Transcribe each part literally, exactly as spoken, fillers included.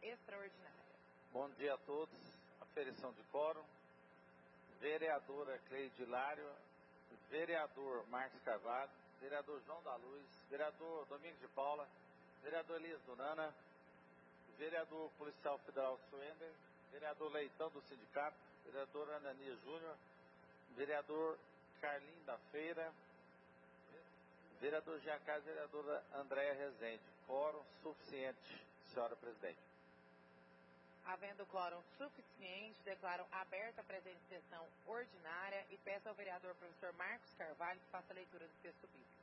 extraordinária. Bom dia a todos. Aferição de quórum. Vereadora Cleide Hilário, vereador Marcos Carvalho, vereador João da Luz, vereador Domingos de Paula, vereador Elias Dunana, vereador Policial Federal Suender, vereador Leitão do Sindicato, vereador Ananias Júnior, vereador Carlinho da Feira, vereador Jean Carlos, vereadora Andréa Rezende. Quórum suficiente, senhora presidente. Havendo quórum suficiente, declaro aberta a presente sessão ordinária e peço ao vereador professor Marcos Carvalho que faça a leitura do texto bíblico.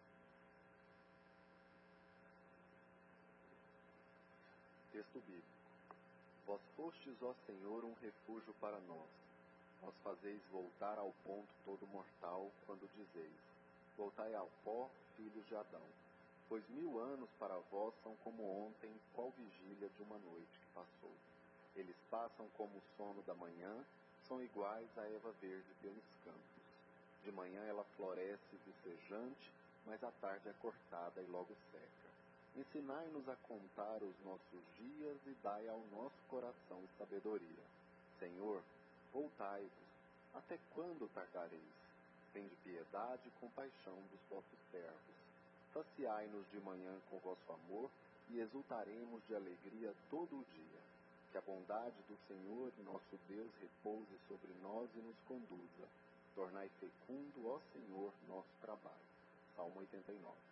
Texto bíblico. Vós fostes, ó Senhor, um refúgio para nós. Vós fazeis voltar ao ponto todo mortal, quando dizeis: voltai ao pó, filhos de Adão. Pois mil anos para vós são como ontem, qual vigília de uma noite que passou. Eles passam como o sono da manhã, são iguais à erva verde pelos campos. De manhã ela floresce vicejante, mas à tarde é cortada e logo seca. Ensinai-nos a contar os nossos dias e dai ao nosso coração sabedoria. Senhor, voltai-vos. Até quando tardareis? Tende piedade e compaixão dos vossos servos. Saciai-nos de manhã com vosso amor e exultaremos de alegria todo o dia. Que a bondade do Senhor, nosso Deus, repouse sobre nós e nos conduza. Tornai fecundo, ó Senhor, nosso trabalho. Salmo oitenta e nove.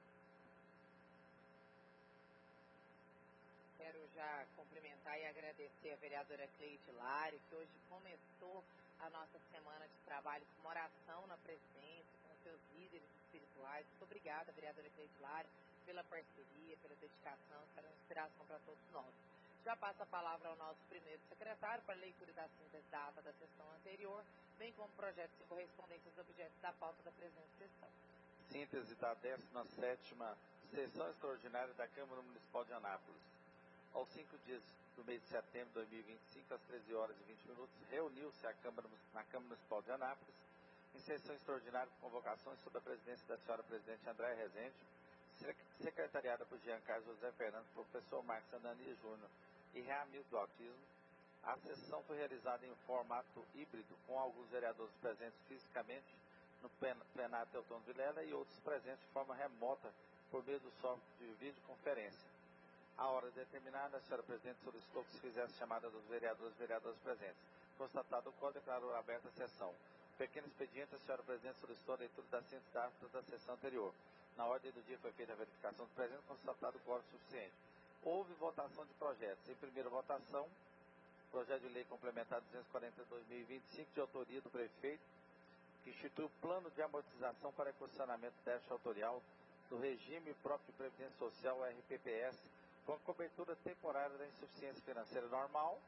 Quero já cumprimentar e agradecer a vereadora Cleide Hilário, que hoje começou a nossa semana de trabalho com uma oração na presidência, com seus líderes espirituais. Muito obrigada, vereadora Cleide Hilário, pela parceria, pela dedicação, pela inspiração para todos nós. Já passo a palavra ao nosso primeiro secretário para a leitura da síntese da ata da sessão anterior, bem como projetos e correspondências objetos da pauta da presente sessão. Síntese da décima sétima sessão extraordinária da Câmara Municipal de Anápolis. Aos cinco dias do mês de setembro de dois mil e vinte e cinco, às treze horas e vinte minutos, reuniu-se a Câmara, na Câmara Municipal de Anápolis, em sessão extraordinária com convocações sob a presidência da senhora presidente Andréa Rezende, secretariada por Jean Carlos José Fernando, professor Marcos Ananias Júnior e Ramildo Autismo. A sessão foi realizada em formato híbrido, com alguns vereadores presentes fisicamente no plenário Teotônio Vilela e outros presentes de forma remota por meio do software de videoconferência. A hora determinada, a senhora presidente solicitou que se fizesse chamada dos vereadores e vereadoras presentes. Constatado o qual, declarou aberta a sessão. Pequeno expediente, a senhora presidente solicitou a leitura da síntese da ata da sessão anterior. Na ordem do dia foi feita a verificação do presente, constatado o quórum suficiente. Houve votação de projetos. Em primeira votação, projeto de lei complementar duzentos e quarenta de dois mil e vinte e cinco, de autoria do prefeito, que institui o plano de amortização para equacionamento do déficit autorial do regime próprio de previdência social, o R P P S, com a cobertura temporária da insuficiência financeira normal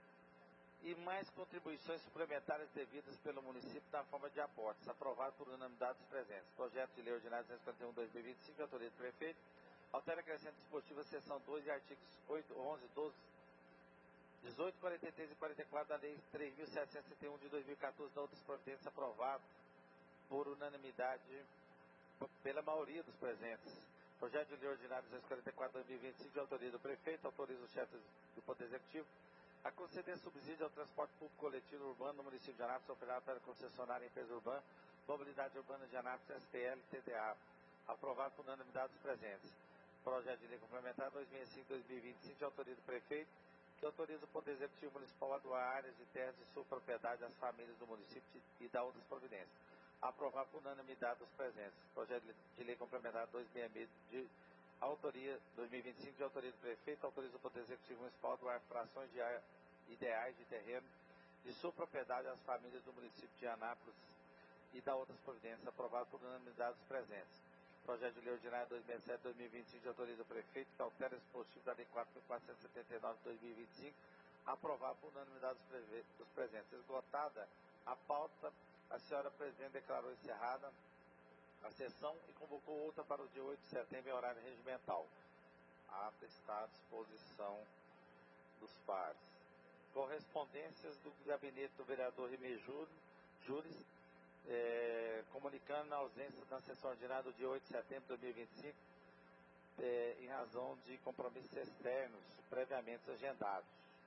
e mais contribuições suplementares devidas pelo município na forma de aportes, aprovado por unanimidade dos presentes. Projeto de lei ordinário duzentos e quarenta e um de dois mil e vinte e cinco, de autoria do prefeito, altera acrescente dispositivo a seção dois e artigos oito, onze, doze, dezoito, quarenta e três e quarenta e quatro da lei três mil setecentos e setenta e um de dois mil e quatorze, da outras providências, aprovado por unanimidade pela maioria dos presentes. Projeto de lei ordinário duzentos e quarenta e quatro de dois mil e vinte e cinco, de autoria do prefeito, autoriza os chefes do Poder Executivo a conceder subsídio ao transporte público coletivo urbano no município de Anápolis, operado pela concessionária Empresa Urbana, Mobilidade Urbana de Anápolis, S P L T D A, aprovado por unanimidade dos presentes. Projeto de lei complementar duzentos e sessenta e cinco de dois mil e vinte e cinco, de autoria do prefeito, que autoriza o Poder Executivo Municipal a doar áreas de terras de sua propriedade às famílias do município e da outras providências. Aprovado por unanimidade dos presentes. Projeto de lei complementar duzentos e sessenta e seis de autoria dois mil e vinte e cinco, de autoria do prefeito, autoriza o Poder Executivo Municipal a doar frações de área ideais de terreno de sua propriedade às famílias do município de Anápolis e da outras providências. Aprovado por unanimidade dos presentes. Projeto de lei ordinário duzentos e sessenta e sete de dois mil e vinte e cinco, de autoria do prefeito, que altera o dispositivo da lei quatro mil quatrocentos e setenta e nove de dois mil e vinte e cinco, aprovado por unanimidade dos presentes. Esgotada a pauta, a senhora presidente declarou encerrada a sessão e convocou outra para o dia oito de setembro em horário regimental. A ata está à disposição dos pares. Correspondências do gabinete do vereador Rimei Júris, é, comunicando a ausência da sessão ordinária do dia oito de setembro de dois mil e vinte e cinco é, em razão de compromissos externos previamente agendados.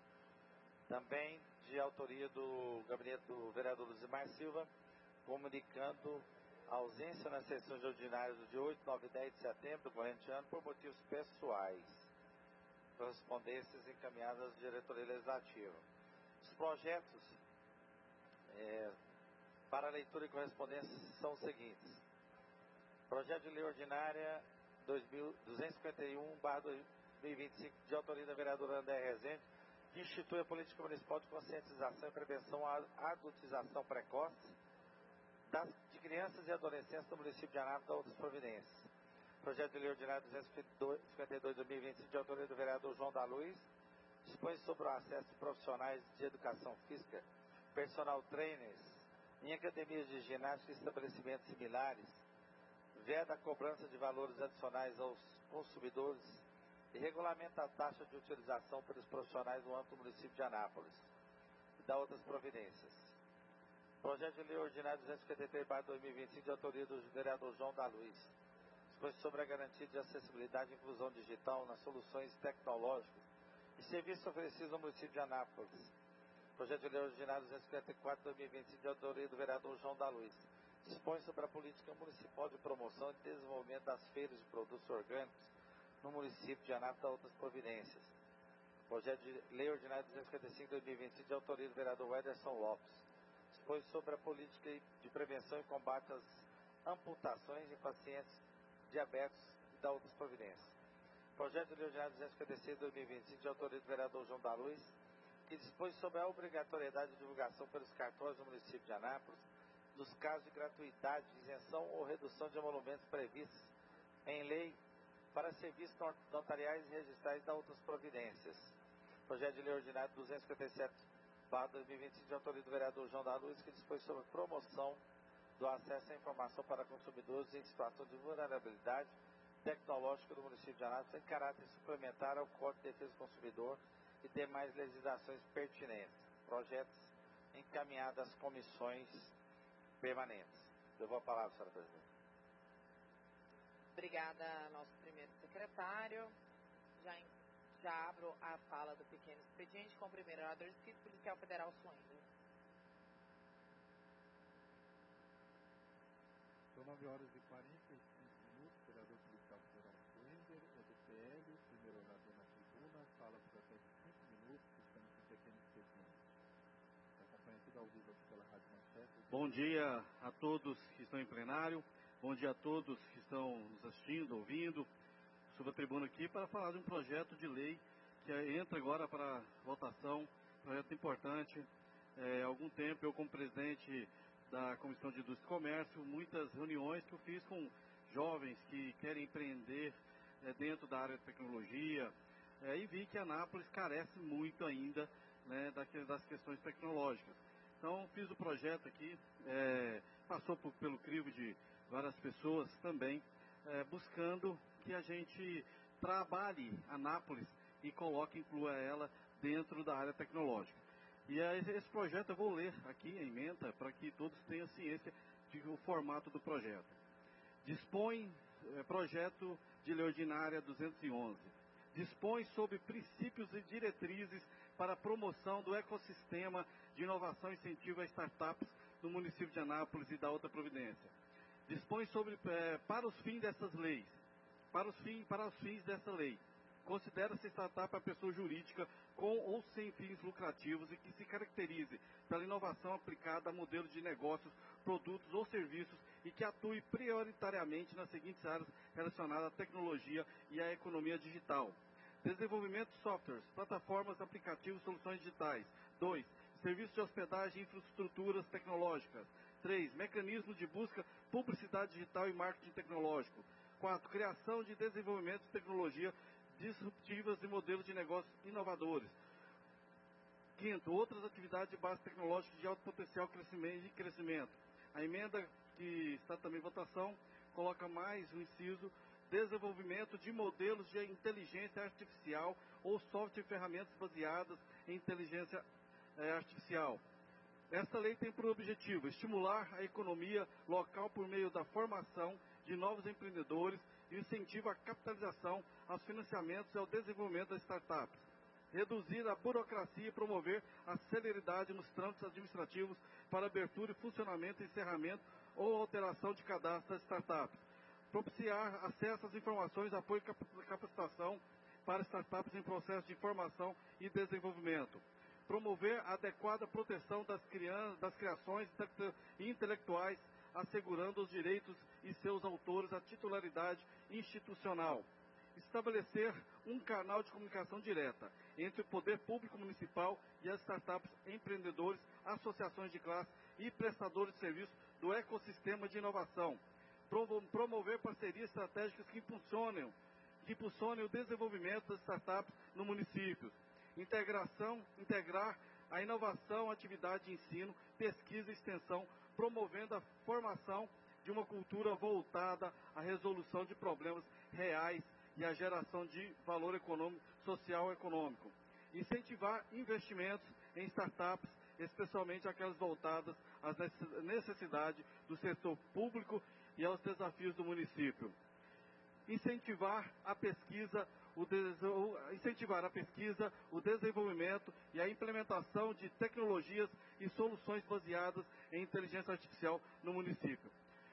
Também de autoria do gabinete do vereador Luzimar Silva, comunicando a ausência nas sessões ordinárias do dia oito, nove e dez de setembro do corrente ano por motivos pessoais. Correspondências encaminhadas à diretoria legislativa. Os projetos é, para leitura e correspondência são os seguintes. Projeto de lei ordinária duzentos e cinquenta e um barra dois mil e vinte e cinco, de autoria da vereadora André Rezende, que institui a política municipal de conscientização e prevenção à adultização precoce das, de crianças e adolescentes do município de Anápolis e outras providências. Projeto de lei ordinário duzentos e cinquenta e dois barra dois mil e vinte e cinco, de autoria do vereador João da Luz, dispõe sobre o acesso de profissionais de educação física, personal trainers, em academias de ginástica e estabelecimentos similares, veda a cobrança de valores adicionais aos consumidores e regulamenta a taxa de utilização pelos profissionais no âmbito do município de Anápolis e da outras providências. Projeto de lei ordinário duzentos e cinquenta e três barra dois mil e vinte e cinco, de autoria do vereador João da Luz, dispõe sobre a garantia de acessibilidade e inclusão digital nas soluções tecnológicas e serviços oferecidos no município de Anápolis. Projeto de lei ordinário duzentos e cinquenta e quatro barra dois mil e vinte e cinco, de autoria do vereador João da Luz, dispõe sobre a política municipal de promoção e desenvolvimento das feiras de produtos orgânicos no município de Anápolis e da outras providências. Projeto de lei ordinário duzentos e cinquenta e cinco barra dois mil e vinte e cinco, de autoria do vereador Ederson Lopes, dispõe sobre a política de prevenção e combate às amputações de pacientes diabéticos e da outras providências. Projeto de lei ordinário duzentos e cinquenta e seis barra dois mil e vinte e cinco, de autoria do vereador João da Luz, que dispõe sobre a obrigatoriedade de divulgação pelos cartórios do município de Anápolis dos casos de gratuidade, isenção ou redução de emolumentos previstos em lei para serviços notariais e registrais e da outras providências. Projeto de lei ordinário duzentos e cinquenta e sete barra dois mil e vinte e cinco, de autoria do vereador João da Luz, que dispõe sobre a promoção do acesso à informação para consumidores em situação de vulnerabilidade tecnológica do município de Anápolis, em caráter suplementar ao Código de Defesa do Consumidor e demais legislações pertinentes. Projetos encaminhados às comissões permanentes. Eu vou a palavra, senhora presidente. Obrigada, nosso primeiro secretário. Já, já abro a fala do pequeno expediente com o primeiro orador inscrito, policial federal Suendo. São nove horas e quarenta e cinco minutos, vereador policial federal Suender, é do P L, primeiro orador na tribuna, fala por até cinco minutos, estamos com o pequeno expediente. Acompanha tudo ao vivo aqui pela Rádio Manchete. Bom dia a todos que estão em plenário, bom dia a todos que estão nos assistindo, ouvindo, sobre a tribuna aqui para falar de um projeto de lei que entra agora para votação, projeto importante. É, há algum tempo eu, como presidente da Comissão de Indústria e Comércio, muitas reuniões que eu fiz com jovens que querem empreender é, dentro da área de tecnologia, é, e vi que Anápolis carece muito ainda, né, das questões tecnológicas. Então fiz o projeto aqui, é, passou por, pelo crivo de várias pessoas também, é, buscando que a gente trabalhe Anápolis e coloque, inclua ela dentro da área tecnológica. E é, esse projeto eu vou ler aqui a ementa para que todos tenham ciência do formato do projeto. Dispõe, é, projeto de lei ordinária duzentos e onze. Dispõe sobre princípios e diretrizes para a promoção do ecossistema de inovação e incentivo a startups no município de Anápolis e da outra providência. Dispõe sobre, é, para os fins dessas leis, para os, fim, para os fins dessa lei, considera-se startup a pessoa jurídica com ou sem fins lucrativos e que se caracterize pela inovação aplicada a modelos de negócios, produtos ou serviços e que atue prioritariamente nas seguintes áreas relacionadas à tecnologia e à economia digital. Desenvolvimento de softwares, plataformas, aplicativos, soluções digitais. dois. Serviços de hospedagem e infraestruturas tecnológicas. três. Mecanismos de busca, publicidade digital e marketing tecnológico. quatro. Criação de desenvolvimento de tecnologia disruptivas e modelos de negócios inovadores. Quinto, outras atividades de base tecnológica de alto potencial crescimento e crescimento. A emenda que está também em votação coloca mais um inciso: desenvolvimento de modelos de inteligência artificial ou software e ferramentas baseadas em inteligência é, artificial. Esta lei tem por objetivo estimular a economia local por meio da formação de novos empreendedores e o incentivo à capitalização, aos financiamentos e ao desenvolvimento das startups. Reduzir a burocracia e promover a celeridade nos trâmites administrativos para abertura e funcionamento, encerramento ou alteração de cadastro das startups. Propiciar acesso às informações, apoio e capacitação para startups em processo de formação e desenvolvimento. Promover a adequada proteção das, crianças, das criações intelectuais, assegurando os direitos e seus autores a titularidade institucional. Estabelecer um canal de comunicação direta entre o poder público municipal e as startups, empreendedores, associações de classe e prestadores de serviços do ecossistema de inovação. Promover parcerias estratégicas que impulsionem, que impulsionem o desenvolvimento das startups no município. Integração, integrar a inovação, atividade de ensino, pesquisa e extensão, promovendo a formação de uma cultura voltada à resolução de problemas reais e a geração de valor econômico, social e econômico. Incentivar investimentos em startups, especialmente aquelas voltadas às necessidades do setor público e aos desafios do município. Incentivar a pesquisa, o des... incentivar a pesquisa, o desenvolvimento e a implementação de tecnologias e soluções baseadas em inteligência artificial no município.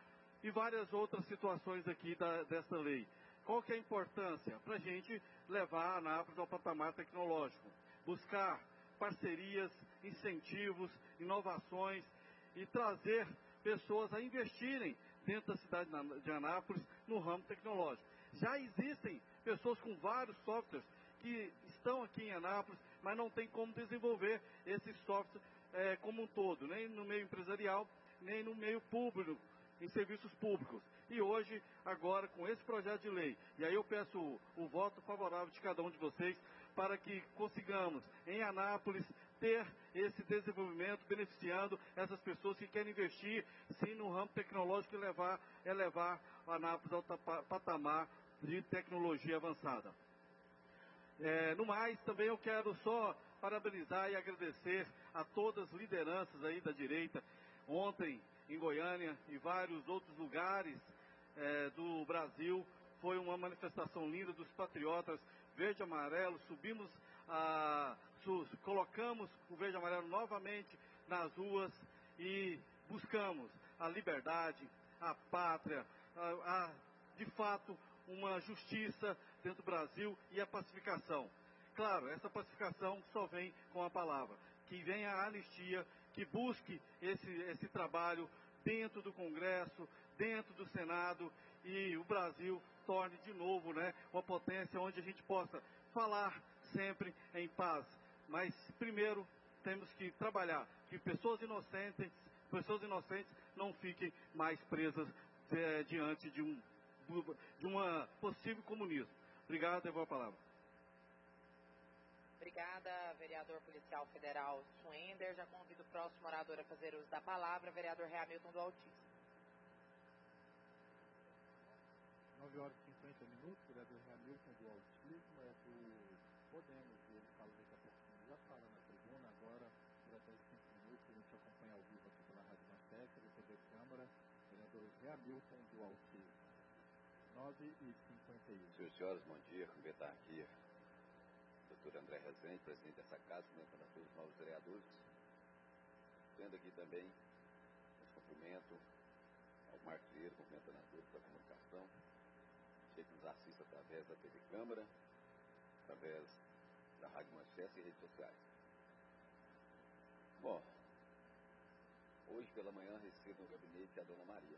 E várias outras situações aqui da, dessa lei. Qual que é a importância? Para a gente levar a Anápolis ao patamar tecnológico. Buscar parcerias, incentivos, inovações e trazer pessoas a investirem dentro da cidade de Anápolis no ramo tecnológico. Já existem pessoas com vários softwares que estão aqui em Anápolis, mas não tem como desenvolver esses softwares é, como um todo, nem no meio empresarial, nem no meio público, em serviços públicos. E hoje, agora, com esse projeto de lei, e aí eu peço o, o voto favorável de cada um de vocês, para que consigamos, em Anápolis, ter esse desenvolvimento, beneficiando essas pessoas que querem investir, sim, no ramo tecnológico e levar, elevar a Anápolis ao patamar de tecnologia avançada. É, no mais, também eu quero só parabenizar e agradecer a todas as lideranças aí da direita. Ontem, em Goiânia e vários outros lugares é, do Brasil, foi uma manifestação linda dos patriotas verde e amarelo. Subimos, a, su, colocamos o verde e amarelo novamente nas ruas e buscamos a liberdade, a pátria, a, a, de fato, uma justiça dentro do Brasil e a pacificação. Claro, essa pacificação só vem com a palavra. Que venha a anistia, que busque esse, esse trabalho dentro do Congresso, dentro do Senado, e o Brasil torne de novo, né, uma potência onde a gente possa falar sempre em paz. Mas primeiro temos que trabalhar que pessoas inocentes, pessoas inocentes não fiquem mais presas é, diante de um de uma possível comunismo. Obrigado, devolvo a palavra. Obrigada, vereador policial federal Suender. Já convido o próximo orador a fazer uso da palavra, vereador Hamilton do Altíssimo. nove horas e cinquenta minutos, vereador Hamilton do Altíssimo, é do Podemos, e ele fala daqui a pouquinho, já fala na tribuna, agora, por até cinco minutos, a gente acompanha ao vivo aqui pela Rádio Manchete, da T V Câmara, vereador Hamilton do Altíssimo. nove e cinquenta e um. Senhoras e senhores, bom dia. Como está aqui, doutor André Rezende, presidente dessa casa, comentando a todos os novos vereadores. Tendo aqui também os cumprimentos ao Marcos Vieira, cumprimentando a todos da comunicação, que nos assiste através da T V Câmara, através da Rádio Manchete e redes sociais. Bom, hoje pela manhã recebo no gabinete a dona Maria.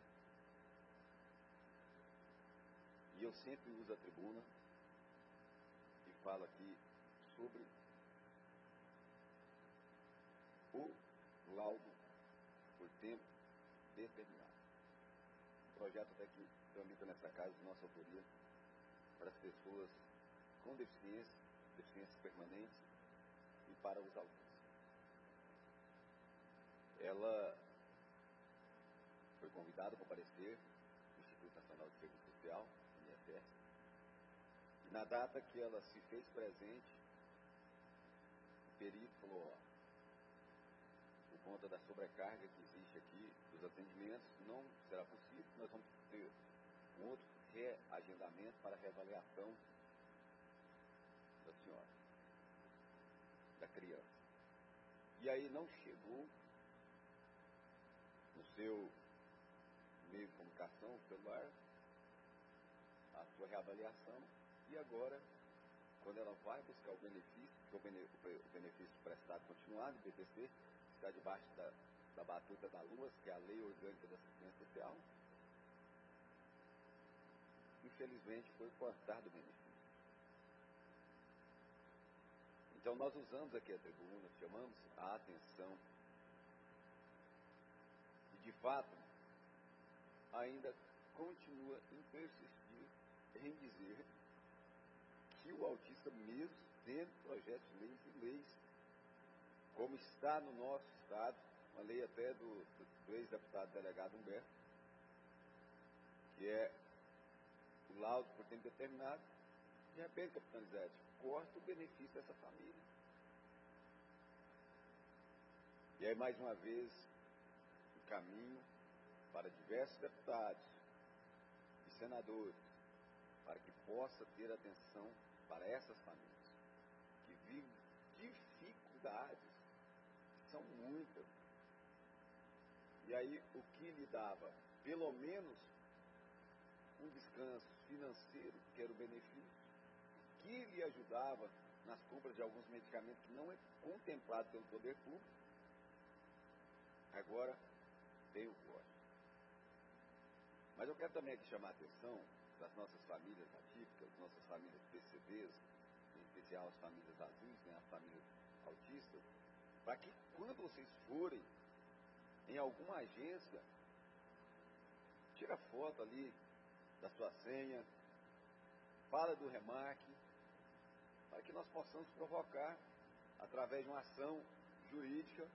E eu sempre uso a tribuna e falo aqui sobre o laudo por tempo determinado. O projeto até que tramita nessa casa de nossa autoria para as pessoas com deficiência, deficiências permanentes e para os autistas. Ela foi convidada a comparecer no Instituto Nacional de Serviço Social, I N S S, e na data que ela se fez presente, o perito falou, ó, por conta da sobrecarga que existe aqui dos atendimentos, não será possível, nós vamos ter um outro reagendamento para reavaliação da senhora, da criança. E aí não chegou no seu meio de comunicação, celular, a sua reavaliação, e agora, quando ela vai buscar o benefício, porque o benefício prestado continuado, o B P C, está debaixo da, da batuta da L U A S, que é a Lei Orgânica da Assistência Social, infelizmente foi cortado o benefício. Então nós usamos aqui a tribuna, chamamos a atenção, e de fato, ainda continua em persistir em dizer que o autista, mesmo tendo projetos de leis e leis, como está no nosso estado, uma lei até do, do, do ex-deputado delegado Humberto, que é o laudo por tempo determinado, de repente, capitão Zé, corta o benefício dessa família. E aí, mais uma vez, um caminho para diversos deputados e senadores, para que possa ter atenção para essas famílias, que vivem dificuldades, que são muitas. E aí, o que lhe dava, pelo menos, um descanso financeiro, que era o benefício, que lhe ajudava nas compras de alguns medicamentos que não é contemplado pelo poder público, agora tem o corte. Mas eu quero também aqui chamar a atenção das nossas famílias atípicas, nossas famílias P C Ds, em especial as famílias azuis, né, as famílias autistas, para que quando vocês forem em alguma agência, tira foto ali da sua senha, fala do remarque, para que nós possamos provocar, através de uma ação jurídica,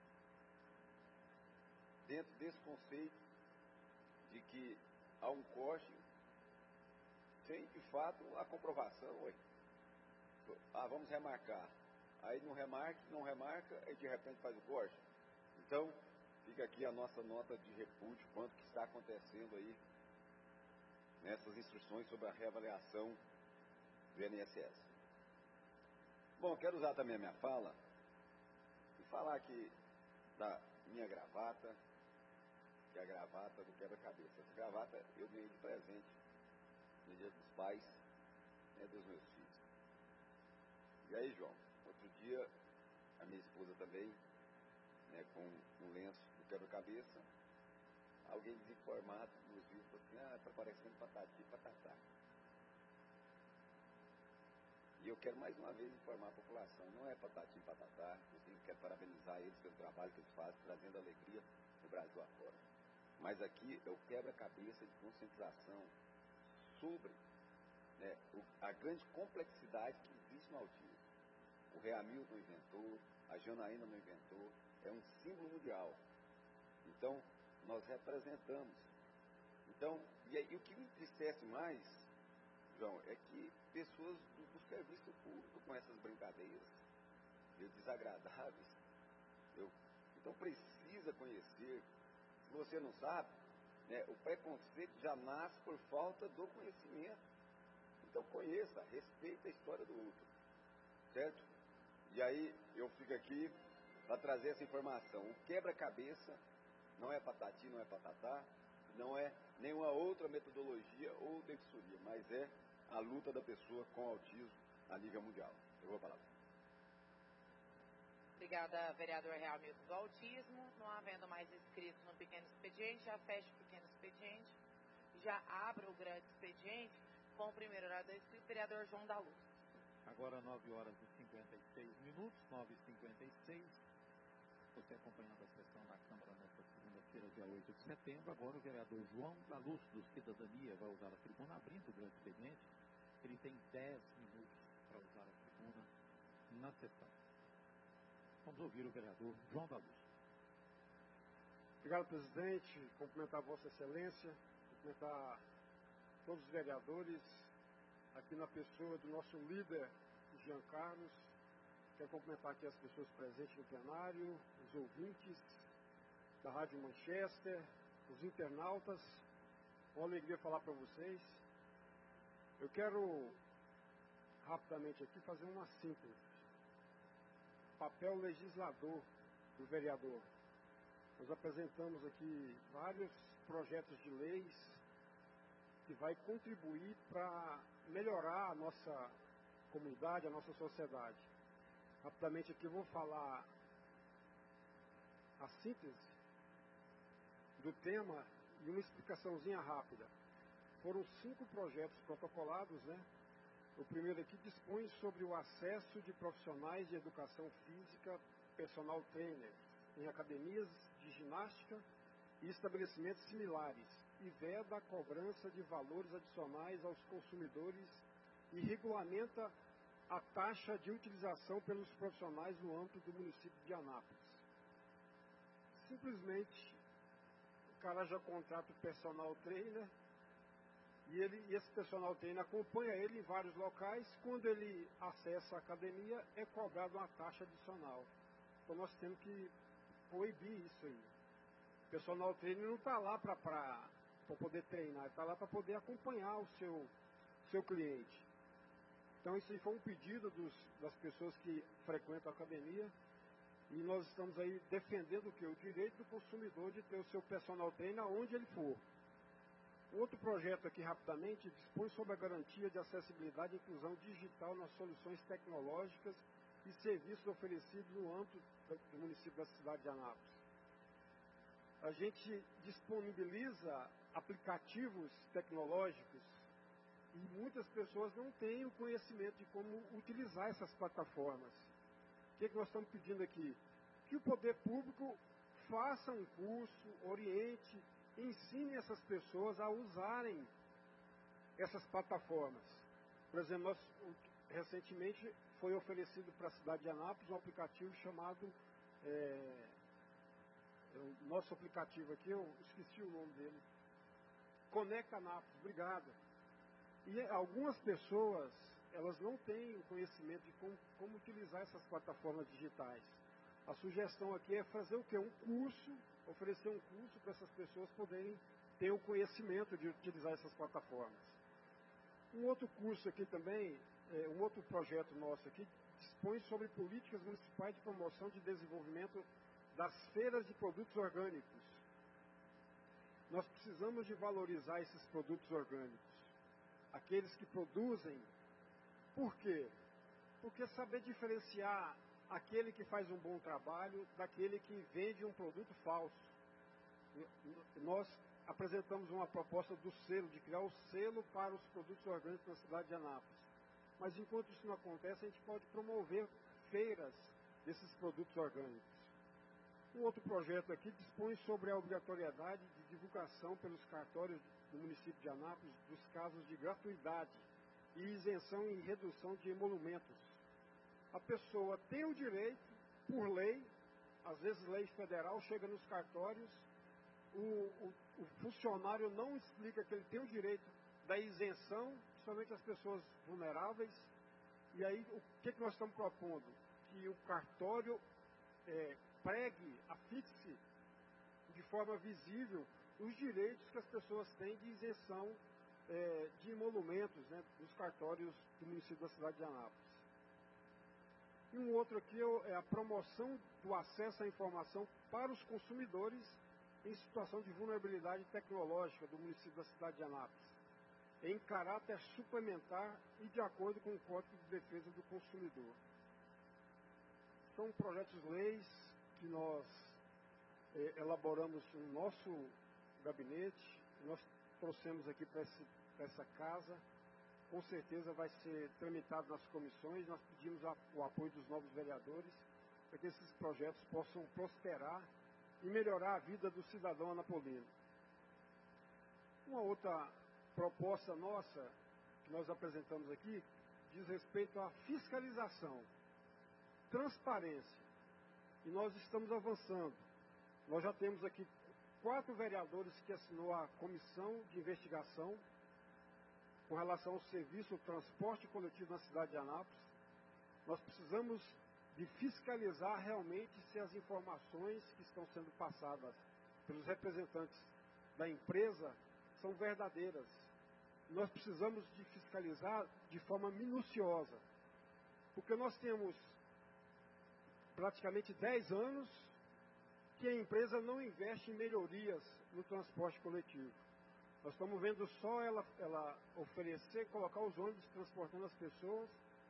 dentro desse conceito de que há um corte, sem de fato a comprovação. Ué. Ah, vamos remarcar. Aí não remarca, não remarca, e de repente faz o corte. Então, fica aqui a nossa nota de repúdio quanto que está acontecendo aí nessas instruções sobre a reavaliação do I N S S. Bom, quero usar também a minha fala e falar aqui da minha gravata, que é a gravata do quebra-cabeça. Essa gravata eu ganhei de presente no Dia dos Pais, né, dos meus filhos. E aí, João, outro dia, a minha esposa também, né, com um lenço do quebra-cabeça, alguém desinformado nos viu e falou assim, ah, tá parecendo patati e patatá. E eu quero mais uma vez informar a população, não é patati e patatá, inclusive quero parabenizar eles pelo trabalho que eles fazem, trazendo alegria do Brasil afora. Mas aqui é o quebra-cabeça de conscientização sobre, né, o, a grande complexidade que existe no autismo. O Reamilton não inventou, a Janaína não inventou, é um símbolo mundial. Então, nós representamos. Então, e, aí, e o que me entristece mais, João, é que pessoas do, do serviço público com essas brincadeiras, meio desagradáveis, eu, então precisa conhecer. Se você não sabe, né, o preconceito já nasce por falta do conhecimento. Então conheça, respeite a história do outro, certo? E aí eu fico aqui para trazer essa informação. O quebra-cabeça não é patati, não é patatá, não é nenhuma outra metodologia ou defensoria, mas é a luta da pessoa com autismo a nível mundial. Eu vou falar. Obrigada, vereador Reamilton do Autismo. Não havendo mais inscritos no pequeno expediente, já fecha o pequeno expediente, já abre o grande expediente com o primeiro orador inscrito, vereador João da Luz. Agora nove horas e cinquenta e seis minutos, nove e cinquenta e seis. Você acompanhando a sessão da Câmara nesta segunda-feira, dia oito de setembro. Agora o vereador João da Luz, do Cidadania, vai usar a tribuna abrindo o grande expediente. Ele tem dez minutos para usar a tribuna na sessão. Vamos ouvir o vereador João da Luz. Obrigado, presidente. Cumprimentar Vossa Excelência, cumprimentar todos os vereadores, aqui na pessoa do nosso líder, Jean Carlos. Quero cumprimentar aqui as pessoas presentes no plenário, os ouvintes da Rádio Manchester, os internautas. Uma alegria falar para vocês. Eu quero rapidamente aqui fazer uma síntese. Papel legislador do vereador. Nós apresentamos aqui vários projetos de leis que vai contribuir para melhorar a nossa comunidade, a nossa sociedade. Rapidamente aqui eu vou falar a síntese do tema e uma explicaçãozinha rápida. Foram cinco projetos protocolados, né? O primeiro aqui dispõe sobre o acesso de profissionais de educação física, personal trainer, em academias de ginástica e estabelecimentos similares, e veda a cobrança de valores adicionais aos consumidores e regulamenta a taxa de utilização pelos profissionais no âmbito do município de Anápolis. Simplesmente, o cara já contrata o personal trainer, e, ele, e esse personal trainer acompanha ele em vários locais. Quando ele acessa a academia, é cobrado uma taxa adicional. Então nós temos que proibir isso aí. O personal trainer não está lá para poder treinar, está lá para poder acompanhar o seu, seu cliente. Então isso aí foi um pedido dos, das pessoas que frequentam a academia, e nós estamos aí defendendo o quê? O direito do consumidor de ter o seu personal trainer onde ele for. Outro projeto aqui, rapidamente, dispõe sobre a garantia de acessibilidade e inclusão digital nas soluções tecnológicas e serviços oferecidos no âmbito do município da cidade de Anápolis. A gente disponibiliza aplicativos tecnológicos e muitas pessoas não têm o conhecimento de como utilizar essas plataformas. O que, que nós estamos pedindo aqui? Que o poder público faça um curso, oriente, ensine essas pessoas a usarem essas plataformas. Por exemplo, nós, recentemente foi oferecido para a cidade de Anápolis um aplicativo chamado, é, o nosso aplicativo aqui, eu esqueci o nome dele, Conecta Anápolis, obrigado. E algumas pessoas, elas não têm o conhecimento de como, como utilizar essas plataformas digitais. A sugestão aqui é fazer o quê? Um curso, oferecer um curso para essas pessoas poderem ter o conhecimento de utilizar essas plataformas. Um outro curso aqui também, é, um outro projeto nosso aqui, dispõe sobre políticas municipais de promoção de desenvolvimento das feiras de produtos orgânicos. Nós precisamos de valorizar esses produtos orgânicos, aqueles que produzem. Por quê? Porque saber diferenciar aquele que faz um bom trabalho daquele que vende um produto falso. Nós apresentamos uma proposta do selo, de criar o selo para os produtos orgânicos na cidade de Anápolis. Mas enquanto isso não acontece, a gente pode promover feiras desses produtos orgânicos. Um outro projeto aqui dispõe sobre a obrigatoriedade de divulgação pelos cartórios do município de Anápolis dos casos de gratuidade e isenção e redução de emolumentos. A pessoa tem o direito, por lei, às vezes lei federal, chega nos cartórios, o, o, o funcionário não explica que ele tem o direito da isenção, principalmente as pessoas vulneráveis, e aí o que, que nós estamos propondo? Que o cartório é, pregue, afixe de forma visível os direitos que as pessoas têm de isenção é, de emolumentos, né, dos cartórios do município da cidade de Anápolis. E um outro aqui é a promoção do acesso à informação para os consumidores em situação de vulnerabilidade tecnológica do município da cidade de Anápolis, em caráter suplementar e de acordo com o Código de Defesa do Consumidor. São projetos de leis que nós eh, elaboramos no nosso gabinete, nós trouxemos aqui para essa casa. Com certeza vai ser tramitado nas comissões. Nós pedimos a, o apoio dos novos vereadores para que esses projetos possam prosperar e melhorar a vida do cidadão anapolino. Uma outra proposta nossa que nós apresentamos aqui diz respeito à fiscalização, transparência. E nós estamos avançando. Nós já temos aqui quatro vereadores que assinou a comissão de investigação com relação ao serviço do transporte coletivo na cidade de Anápolis. Nós precisamos de fiscalizar realmente se as informações que estão sendo passadas pelos representantes da empresa são verdadeiras. nós precisamos de fiscalizar de forma minuciosa, porque nós temos praticamente dez anos que a empresa não investe em melhorias no transporte coletivo. Nós estamos vendo só ela, ela oferecer, colocar os ônibus transportando as pessoas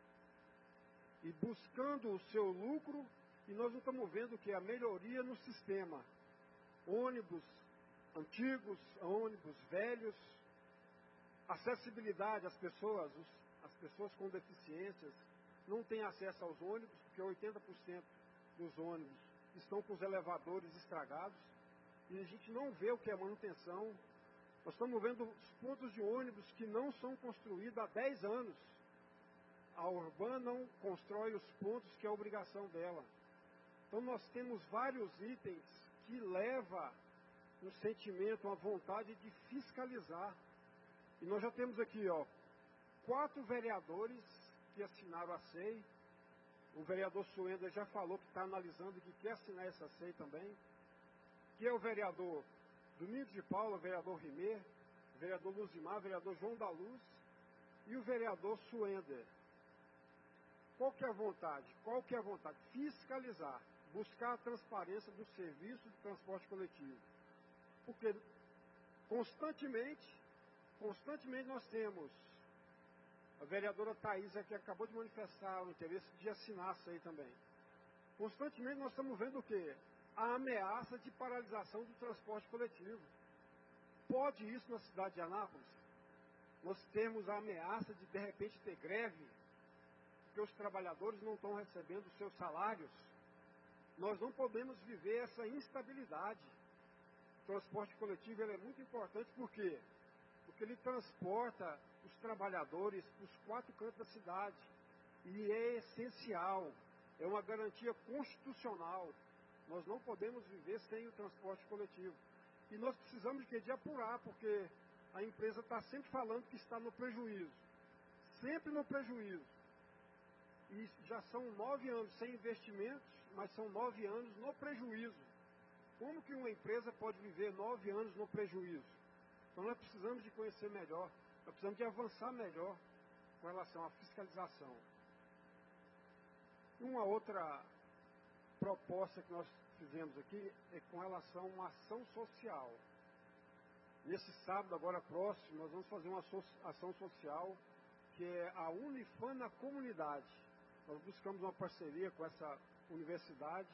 e buscando o seu lucro, e nós não estamos vendo que a melhoria no sistema. Ônibus antigos, ônibus velhos, acessibilidade às pessoas, os, as pessoas com deficiências não têm acesso aos ônibus, porque oitenta por cento dos ônibus estão com os elevadores estragados, e a gente não vê o que é manutenção. Nós estamos vendo os pontos de ônibus que não são construídos há dez anos. A Urban não constrói os pontos que é a obrigação dela. Então nós temos vários itens que levam um sentimento, uma vontade de fiscalizar. E nós já temos aqui, ó, quatro vereadores que assinaram a S E I. O vereador Suenda já falou que está analisando e que quer assinar essa S E I também. Que é o vereador Domingos de Paula, o vereador Rimer, o vereador Luzimar, o vereador João da Luz e o vereador Suenda. Qual que é a vontade? Qual que é a vontade? Fiscalizar, buscar a transparência do serviço de transporte coletivo. Porque constantemente, constantemente nós temos a vereadora Thaisa, que acabou de manifestar o interesse de assinar isso aí também. Constantemente nós estamos vendo o quê? A ameaça de paralisação do transporte coletivo. Pode isso na cidade de Anápolis? Nós temos a ameaça de de repente ter greve, porque os trabalhadores não estão recebendo os seus salários. Nós não podemos viver essa instabilidade. O transporte coletivo ele é muito importante, por quê? Porque ele transporta os trabalhadores para os quatro cantos da cidade. E é essencial, é uma garantia constitucional. Nós não podemos viver sem o transporte coletivo. E nós precisamos de, de apurar, porque a empresa está sempre falando que está no prejuízo. Sempre no prejuízo. E já são nove anos sem investimentos, mas são nove anos no prejuízo. Como que uma empresa pode viver nove anos no prejuízo? Então nós precisamos de conhecer melhor, nós precisamos de avançar melhor com relação à fiscalização. Uma outra proposta que nós fizemos aqui é com relação a uma ação social. Nesse sábado, agora próximo, nós vamos fazer uma ação social que é a Unifam na comunidade. Nós buscamos uma parceria com essa universidade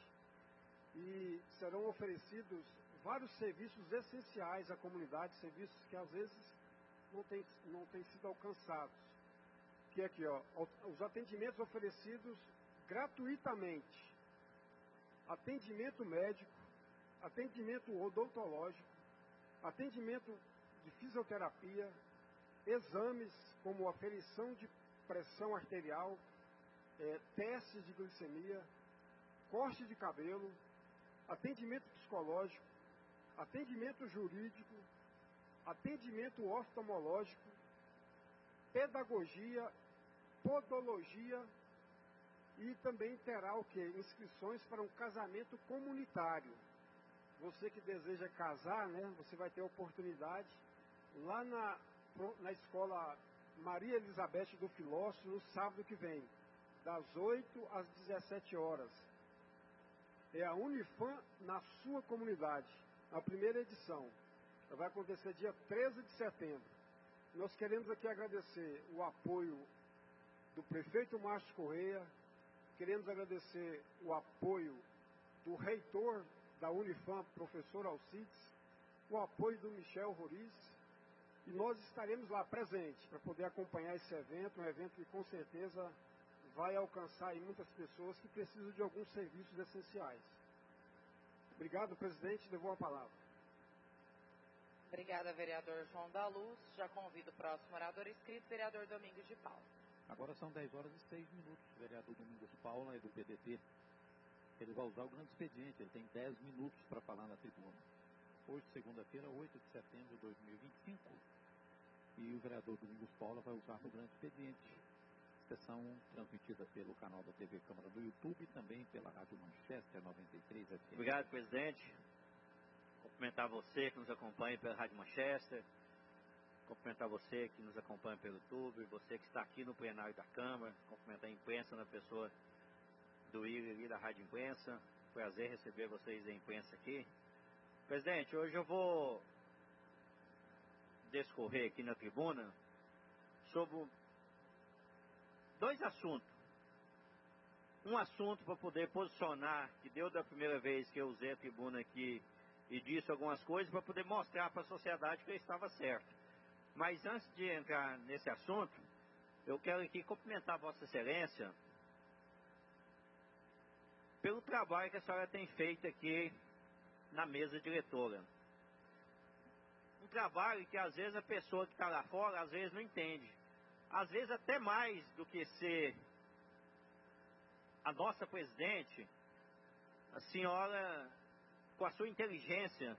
e serão oferecidos vários serviços essenciais à comunidade, serviços que às vezes não têm não têm sido alcançados. Que é aqui, ó, os atendimentos oferecidos gratuitamente. Atendimento médico, atendimento odontológico, atendimento de fisioterapia, exames como aferição de pressão arterial, é, testes de glicemia, corte de cabelo, atendimento psicológico, atendimento jurídico, atendimento oftalmológico, pedagogia, podologia e também terá o quê? Inscrições para um casamento comunitário. Você que deseja casar, né? Você vai ter a oportunidade lá na, na escola Maria Elizabeth do Filósofo no sábado que vem, das oito às dezessete horas. É a Unifam na sua comunidade, a primeira edição. Ela vai acontecer dia treze de setembro. Nós queremos aqui agradecer o apoio do prefeito Márcio Correia, queremos agradecer o apoio do reitor da Unifam, professor Alcides, o apoio do Michel Roriz, e nós estaremos lá presentes para poder acompanhar esse evento, um evento que com certeza vai alcançar aí muitas pessoas que precisam de alguns serviços essenciais. Obrigado, presidente. Devolvo a palavra. Obrigada, vereador João da Luz. Já convido o próximo orador inscrito, vereador Domingos de Paula. Agora são dez horas e seis minutos. O vereador Domingos Paula é do P D T. Ele vai usar o grande expediente. Ele tem dez minutos para falar na tribuna. Hoje, segunda-feira, oito de setembro de dois mil e vinte e cinco. E o vereador Domingos Paula vai usar o grande expediente. Sessão transmitida pelo canal da T V Câmara do YouTube e também pela Rádio Manchester noventa e três F M. Obrigado, presidente. Cumprimentar você que nos acompanha pela Rádio Manchester. cumprimentar você que nos acompanha pelo YouTube, você que está aqui no plenário da Câmara, cumprimentar a imprensa na pessoa do Willi da Rádio Imprensa. Prazer receber vocês da imprensa aqui. Presidente, hoje eu vou discorrer aqui na tribuna sobre dois assuntos. Um assunto para poder posicionar, que deu da primeira vez que eu usei a tribuna aqui e disse algumas coisas, para poder mostrar para a sociedade que eu estava certo. Mas antes de entrar nesse assunto, eu quero aqui cumprimentar Vossa Excelência pelo trabalho que a senhora tem feito aqui na mesa diretora. Um trabalho que às vezes a pessoa que está lá fora, às vezes não entende. Às vezes até mais do que ser a nossa presidente, a senhora, com a sua inteligência,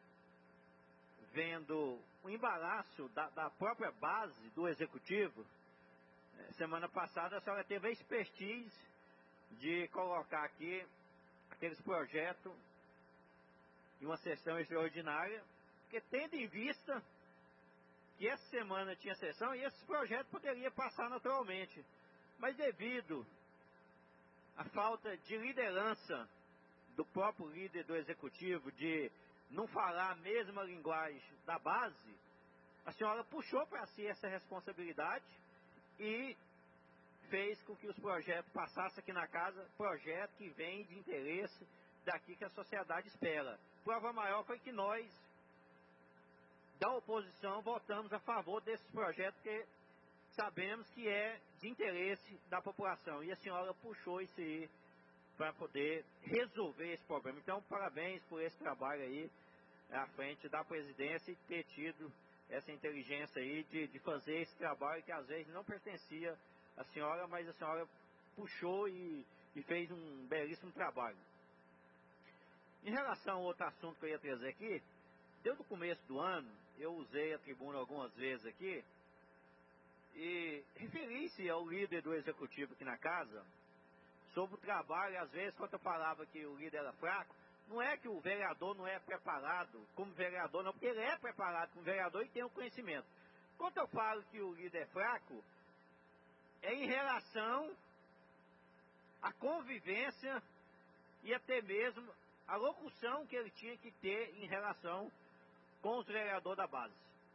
vendo o embaraço da, da própria base do Executivo, semana passada a senhora teve a expertise de colocar aqui aqueles projetos em uma sessão extraordinária, porque tendo em vista que essa semana tinha sessão e esse projeto poderia passar naturalmente, mas devido à falta de liderança do próprio líder do Executivo, de não falar a mesma linguagem da base, a senhora puxou para si essa responsabilidade e fez com que os projetos passassem aqui na casa, projeto que vem de interesse daqui que a sociedade espera. Prova maior foi que nós, da oposição, votamos a favor desses projetos, porque sabemos que é de interesse da população. E a senhora puxou isso aí para poder resolver esse problema. Então, parabéns por esse trabalho aí à frente da presidência e ter tido essa inteligência aí de, de fazer esse trabalho que às vezes não pertencia à senhora, mas a senhora puxou e, e fez um belíssimo trabalho. Em relação ao outro assunto que eu ia trazer aqui, desde o começo do ano, eu usei a tribuna algumas vezes aqui e referi-se ao líder do Executivo aqui na casa sobre o trabalho. Às vezes, quando eu falava que o líder era fraco, não é que o vereador não é preparado como vereador, não, porque ele é preparado como vereador e tem o conhecimento. Quando eu falo que o líder é fraco, é em relação à convivência e até mesmo a locução que ele tinha que ter em relação com os vereadores da base.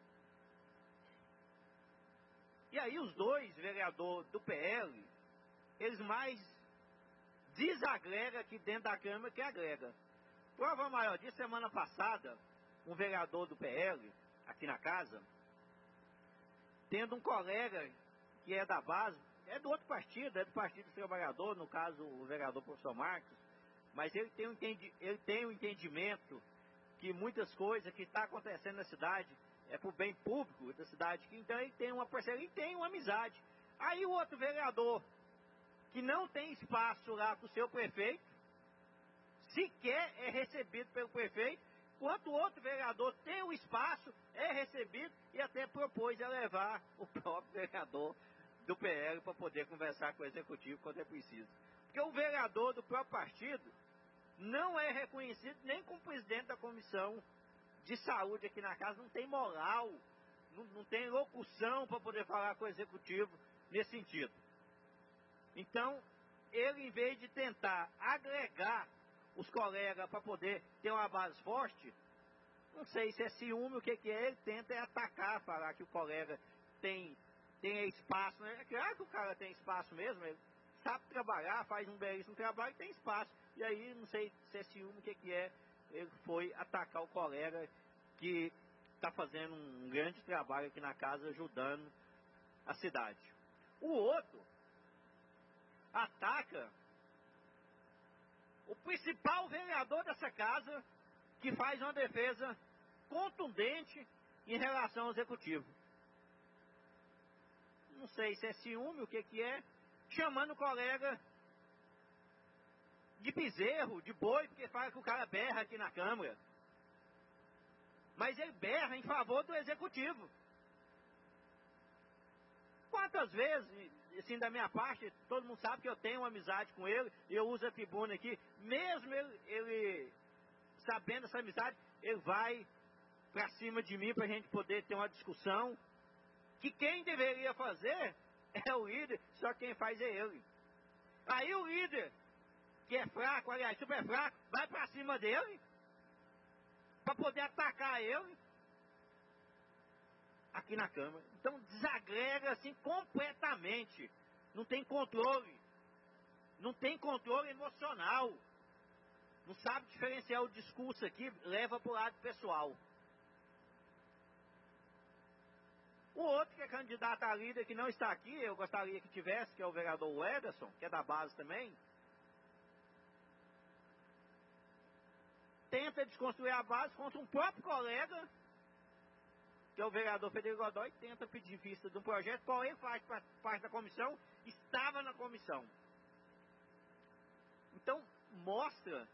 E aí os dois vereadores do P L, eles mais desagregam aqui dentro da Câmara que agrega. Prova maior disso, semana passada, um vereador do P L, aqui na casa, tendo um colega que é da base, é do outro partido, é do Partido dos Trabalhadores, no caso o vereador professor Marcos, mas ele tem um, entendi, ele tem um entendimento que muitas coisas que estão acontecendo na cidade é para o bem público da cidade, então ele tem uma parceria, ele tem uma amizade. Aí o outro vereador, que não tem espaço lá com o seu prefeito, sequer é recebido pelo prefeito, enquanto o outro vereador tem o espaço, é recebido e até propôs a levar o próprio vereador do P L para poder conversar com o Executivo quando é preciso. Porque o vereador do próprio partido não é reconhecido nem como presidente da Comissão de Saúde aqui na casa, não tem moral, não, não tem locução para poder falar com o Executivo nesse sentido. Então, ele, em vez de tentar agregar os colegas para poder ter uma base forte, não sei se é ciúme, o que, que é, ele tenta é atacar, falar que o colega tem, tem espaço, né? É claro que o cara tem espaço mesmo, ele sabe trabalhar, faz um belíssimo trabalho e tem espaço. E aí, não sei se é ciúme, o que, que é, ele foi atacar o colega que está fazendo um grande trabalho aqui na casa, ajudando a cidade. O outro ataca o principal vereador dessa casa, que faz uma defesa contundente em relação ao Executivo. Não sei se é ciúme, o que, que é, chamando o colega de bezerro, de boi, porque fala que o cara berra aqui na Câmara. Mas ele berra em favor do Executivo. Quantas vezes, assim, da minha parte, todo mundo sabe que eu tenho uma amizade com ele, e eu uso a tribuna aqui, mesmo ele, ele sabendo essa amizade, ele vai para cima de mim para a gente poder ter uma discussão, que quem deveria fazer é o líder, só quem faz é ele. Aí o líder, que é fraco, aliás, super fraco, vai para cima dele, para poder atacar ele, aqui na Câmara. Então desagrega assim completamente, não tem controle, não tem controle emocional, não sabe diferenciar o discurso aqui, leva para o lado pessoal. O outro que é candidato a líder, que não está aqui, eu gostaria que tivesse, que é o vereador Ederson, que é da base também, tenta desconstruir a base contra um próprio colega, que é o vereador Frederico Godoy, que tenta pedir vista de um projeto, qual ele faz parte da comissão, estava na comissão. Então, mostra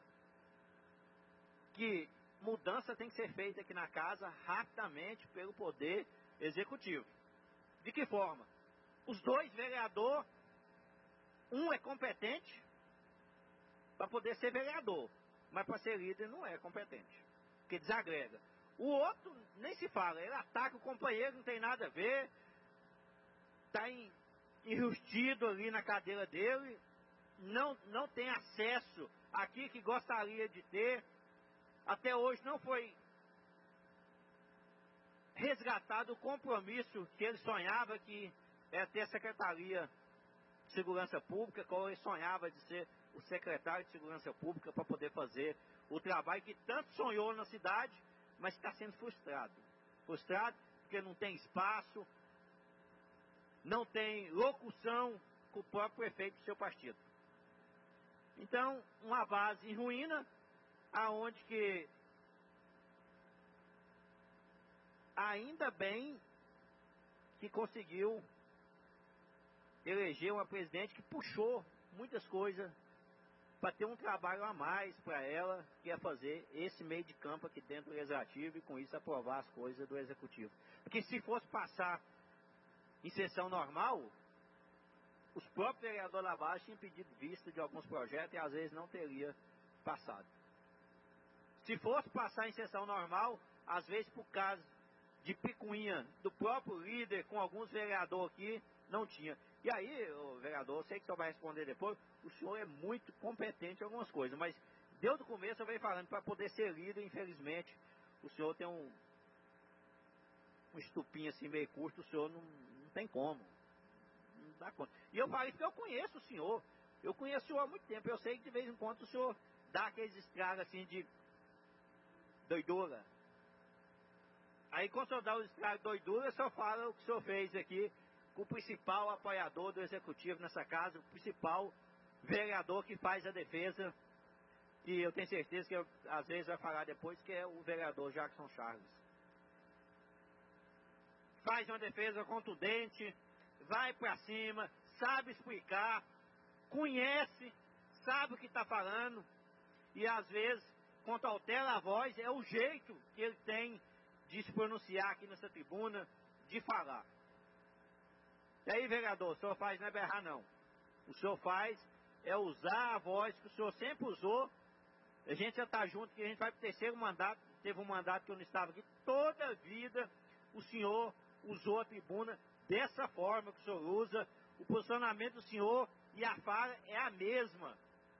que mudança tem que ser feita aqui na casa rapidamente pelo Poder Executivo. De que forma? Os dois vereadores, um é competente para poder ser vereador, mas para ser líder não é competente, porque desagrega. O outro nem se fala, ele ataca o companheiro, não tem nada a ver, está enrustido ali na cadeira dele, não, não tem acesso aqui que gostaria de ter, até hoje não foi resgatado o compromisso que ele sonhava, que é ter a Secretaria de Segurança Pública, qual ele sonhava de ser o secretário de Segurança Pública para poder fazer o trabalho que tanto sonhou na cidade, mas está sendo frustrado. Frustrado porque não tem espaço, não tem locução com o próprio prefeito do seu partido. Então, uma base em ruína, aonde que ainda bem que conseguiu eleger uma presidente que puxou muitas coisas para ter um trabalho a mais para ela, que é fazer esse meio de campo aqui dentro do Legislativo e com isso aprovar as coisas do Executivo. Porque se fosse passar em sessão normal, os próprios vereadores da base tinham pedido vista de alguns projetos e às vezes não teria passado. Se fosse passar em sessão normal, às vezes por causa de picuinha do próprio líder com alguns vereadores aqui, não tinha. E aí, o vereador, eu sei que o senhor vai responder depois, o senhor é muito competente em algumas coisas, mas desde o começo eu venho falando, para poder ser líder, infelizmente, o senhor tem um, um estupinho assim meio curto, o senhor não, não tem como. Não dá conta. E eu falei que eu conheço o senhor, eu conheço o senhor há muito tempo, eu sei que de vez em quando o senhor dá aqueles estragos assim de doidura. Aí quando o senhor dá os estragos de doidura, o senhor fala o que o senhor fez aqui com o principal apoiador do Executivo nessa casa, o principal vereador que faz a defesa, que eu tenho certeza que eu, às vezes vai falar depois, que é o vereador Jackson Charles. Faz uma defesa contundente, vai para cima, sabe explicar, conhece, sabe o que está falando, e às vezes, quando altera a voz, é o jeito que ele tem de se pronunciar aqui nessa tribuna, de falar. E aí, vereador, o senhor faz não é berrar, não. O senhor faz é usar a voz que o senhor sempre usou. A gente já está junto, que a gente vai para o terceiro mandato. Teve um mandato que eu não estava aqui. Toda a vida o senhor usou a tribuna dessa forma que o senhor usa. O posicionamento do senhor e a fala é a mesma.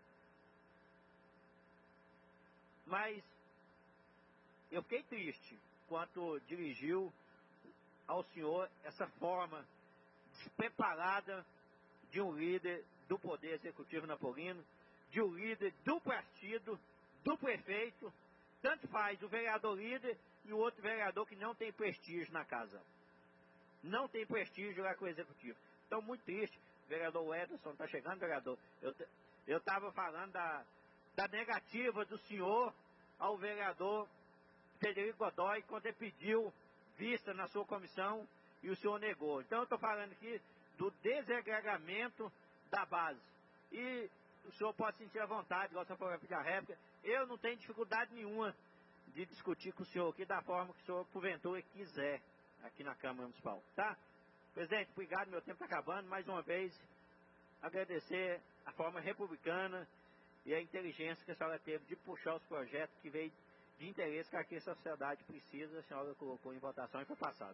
Mas eu fiquei triste quando dirigiu ao senhor essa forma despreparada de um líder do Poder Executivo napolino, de um líder do partido, do prefeito, tanto faz o vereador líder e o outro vereador que não tem prestígio na casa. Não tem prestígio lá com o Executivo. Então, muito triste. O vereador Ederson está chegando, vereador. Eu estava falando da, da negativa do senhor ao vereador Frederico Godoy, quando ele pediu vista na sua comissão e o senhor negou. Então eu estou falando aqui do desagregamento da base. E o senhor pode sentir à vontade, igual o senhor falou pedir a réplica. Eu não tenho dificuldade nenhuma de discutir com o senhor aqui da forma que o senhor, porventura, quiser aqui na Câmara Municipal. Tá? Presidente, obrigado, meu tempo está acabando. Mais uma vez, agradecer a forma republicana e a inteligência que a senhora teve de puxar os projetos que veio de interesse que aqui a sociedade precisa, a senhora colocou em votação e foi passado.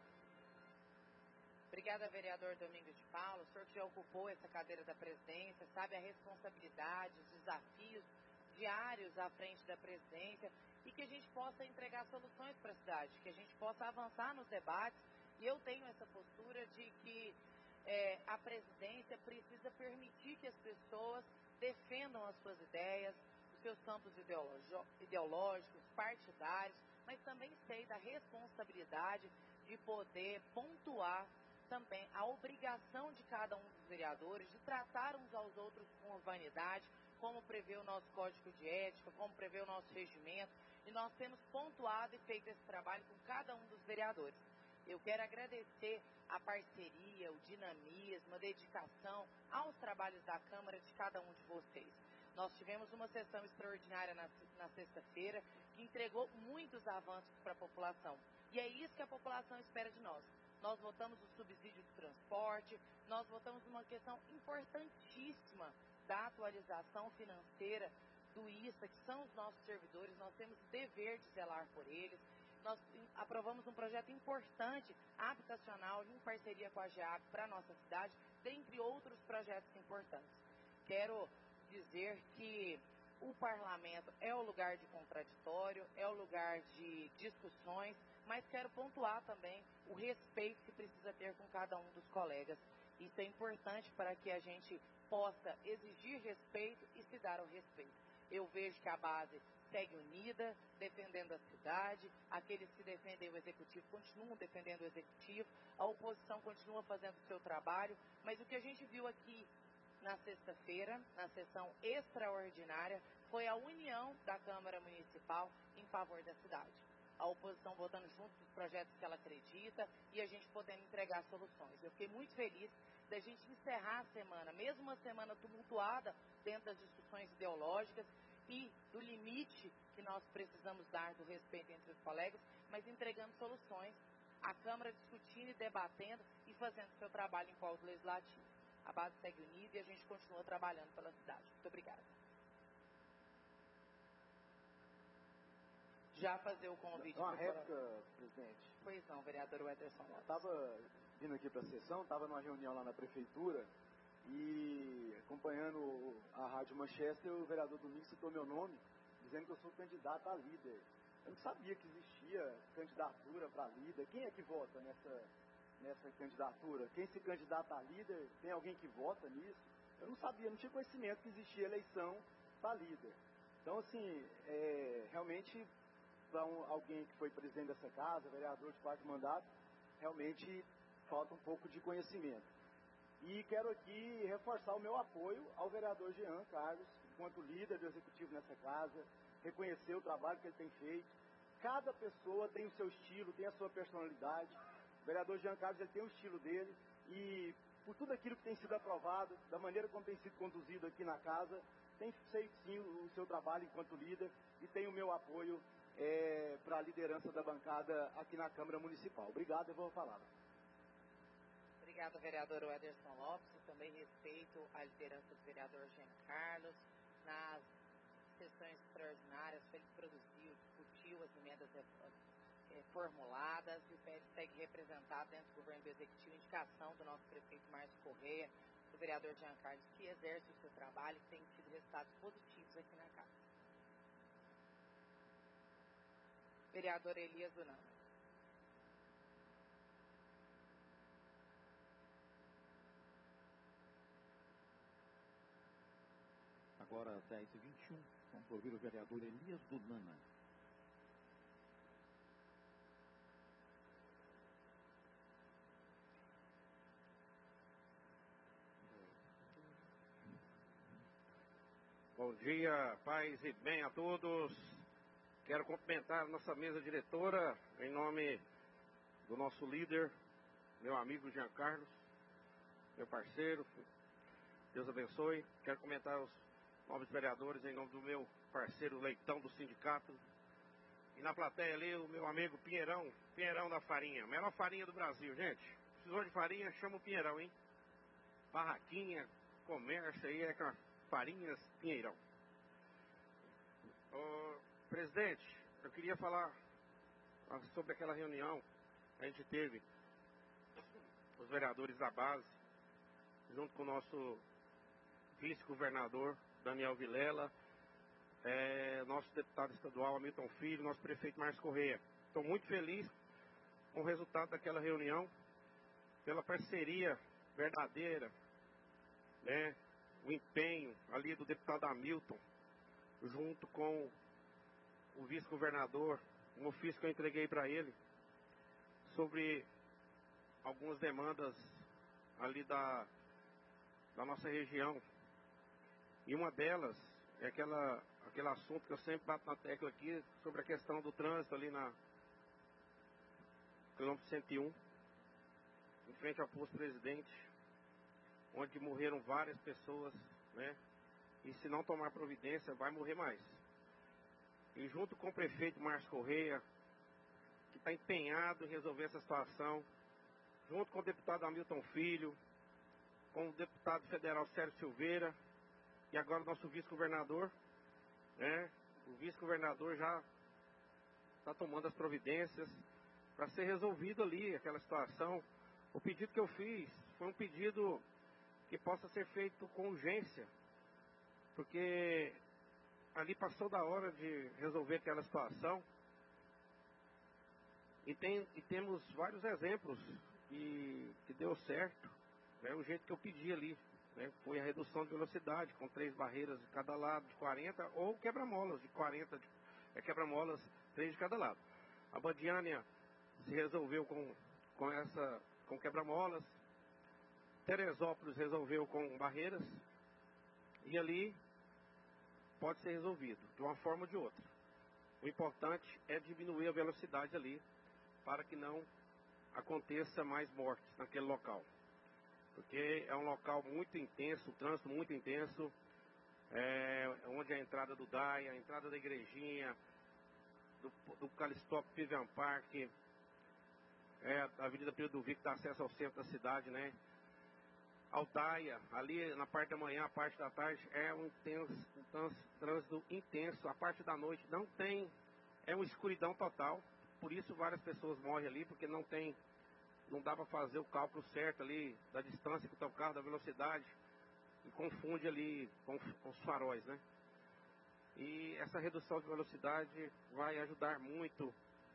Obrigada, vereador Domingos de Paulo. O senhor que já ocupou essa cadeira da presidência, sabe a responsabilidade, os desafios diários à frente da presidência e que a gente possa entregar soluções para a cidade, que a gente possa avançar nos debates. E eu tenho essa postura de que é, a presidência precisa permitir que as pessoas defendam as suas ideias, os seus campos ideológicos, partidários, mas também sei da responsabilidade de poder pontuar também a obrigação de cada um dos vereadores de tratar uns aos outros com urbanidade, como prevê o nosso Código de Ética, como prevê o nosso regimento, e nós temos pontuado e feito esse trabalho com cada um dos vereadores. Eu quero agradecer a parceria, o dinamismo, a dedicação aos trabalhos da Câmara de cada um de vocês. Nós tivemos uma sessão extraordinária na, na sexta-feira que entregou muitos avanços para a população. E é isso que a população espera de nós. Nós votamos o subsídio de transporte, nós votamos uma questão importantíssima da atualização financeira do I S A, que são os nossos servidores, nós temos o dever de zelar por eles. Nós aprovamos um projeto importante, habitacional, em parceria com a GEAP para a nossa cidade, dentre outros projetos importantes. Quero dizer que o parlamento é o lugar de contraditório, é o lugar de discussões, mas quero pontuar também o respeito que precisa ter com cada um dos colegas. Isso é importante para que a gente possa exigir respeito e se dar o respeito. Eu vejo que a base segue unida, defendendo a cidade, aqueles que defendem o executivo continuam defendendo o executivo, a oposição continua fazendo o seu trabalho, mas o que a gente viu aqui na sexta-feira, na sessão extraordinária, foi a união da Câmara Municipal em favor da cidade. A oposição votando junto dos projetos que ela acredita e a gente podendo entregar soluções. Eu fiquei muito feliz da gente encerrar a semana, mesmo uma semana tumultuada dentro das discussões ideológicas e do limite que nós precisamos dar do respeito entre os colegas, mas entregando soluções, a Câmara discutindo e debatendo e fazendo seu trabalho em polo legislativo. A base segue unida e a gente continua trabalhando pela cidade. Muito obrigada. Já fazer o convite. Uma réplica, presidente. Pois não, vereador Ederson Lopes. Estava vindo aqui para a sessão, estava numa reunião lá na prefeitura e acompanhando a Rádio Manchester, o vereador Domingos citou meu nome, dizendo que eu sou candidato a líder. Eu não sabia que existia candidatura para líder. Quem é que vota nessa, nessa candidatura? Quem se candidata a líder? Tem alguém que vota nisso? Eu não sabia, não tinha conhecimento que existia eleição para líder. Então, assim, é, realmente, para um, alguém que foi presidente dessa casa, vereador de quatro mandatos, realmente falta um pouco de conhecimento. E quero aqui reforçar o meu apoio ao vereador Jean Carlos, enquanto líder do executivo nessa casa, reconhecer o trabalho que ele tem feito. Cada pessoa tem o seu estilo, tem a sua personalidade. O vereador Jean Carlos ele tem o estilo dele e por tudo aquilo que tem sido aprovado, da maneira como tem sido conduzido aqui na casa, tem feito sim o seu trabalho enquanto líder e tem o meu apoio é, para a liderança da bancada aqui na Câmara Municipal. Obrigado, eu vou falar. Obrigada, vereador Ederson Lopes. Eu também respeito a liderança do vereador Jean Carlos. Nas sessões extraordinárias, ele produziu, discutiu as emendas é, formuladas e o P L segue representado dentro do governo do executivo, indicação do nosso prefeito Márcio Correia, do vereador Jean Carlos, que exerce o seu trabalho e tem tido resultados positivos aqui na casa. Vereador Elias Dunama. Agora, dez e vinte e um, vamos ouvir o vereador Elias Dunama. Bom dia, paz e bem a todos. Quero cumprimentar a nossa mesa diretora, em nome do nosso líder, meu amigo Jean Carlos, meu parceiro. Deus abençoe. Quero comentar os novos vereadores em nome do meu parceiro Leitão do sindicato. E na plateia ali o meu amigo Pinheirão, Pinheirão da farinha, melhor farinha do Brasil, gente. Precisou de farinha, chama o Pinheirão, hein? Barraquinha, comércio aí é com as farinhas Pinheirão. Ô, presidente, eu queria falar sobre aquela reunião que a gente teve, os vereadores da base, junto com o nosso vice-governador, Daniel Vilela, é, nosso deputado estadual, Hamilton Filho, nosso prefeito Márcio Correia. Estou muito feliz com o resultado daquela reunião, pela parceria verdadeira, né, o empenho ali do deputado Hamilton, junto com o vice-governador, um ofício que eu entreguei para ele, sobre algumas demandas ali da, da nossa região. E uma delas é aquela, aquele assunto que eu sempre bato na tecla aqui, sobre a questão do trânsito ali na quilômetro cento e um, em frente ao posto Presidente, onde morreram várias pessoas, né? E se não tomar providência, vai morrer mais. E junto com o prefeito Márcio Correia, que está empenhado em resolver essa situação, junto com o deputado Hamilton Filho, com o deputado federal Sérgio Silveira, e agora o nosso vice-governador, né? O vice-governador já está tomando as providências para ser resolvido ali aquela situação. O pedido que eu fiz foi um pedido que possa ser feito com urgência, porque ali passou da hora de resolver aquela situação. E, tem, e temos vários exemplos que, que deu certo, né, o jeito que eu pedi ali, né, foi a redução de velocidade, com três barreiras de cada lado, de quarenta, ou quebra-molas de quarenta, de, é, quebra-molas, três de cada lado. A Bandiânia se resolveu com, com, essa, com quebra-molas, Teresópolis resolveu com barreiras, e ali pode ser resolvido, de uma forma ou de outra. O importante é diminuir a velocidade ali, para que não aconteça mais mortes naquele local. Porque é um local muito intenso, o trânsito muito intenso, é, onde a entrada do D A I, a entrada da igrejinha, do, do Calistop Pivian Park, é, a Avenida Pedro do Vico dá acesso ao centro da cidade, né? Aldaia, ali na parte da manhã, a parte da tarde, é um, intenso, um trânsito intenso. A parte da noite não tem, é uma escuridão total. Por isso várias pessoas morrem ali, porque não tem, não dá para fazer o cálculo certo ali, da distância que está o carro, da velocidade, e confunde ali com, com os faróis, né? E essa redução de velocidade vai ajudar muito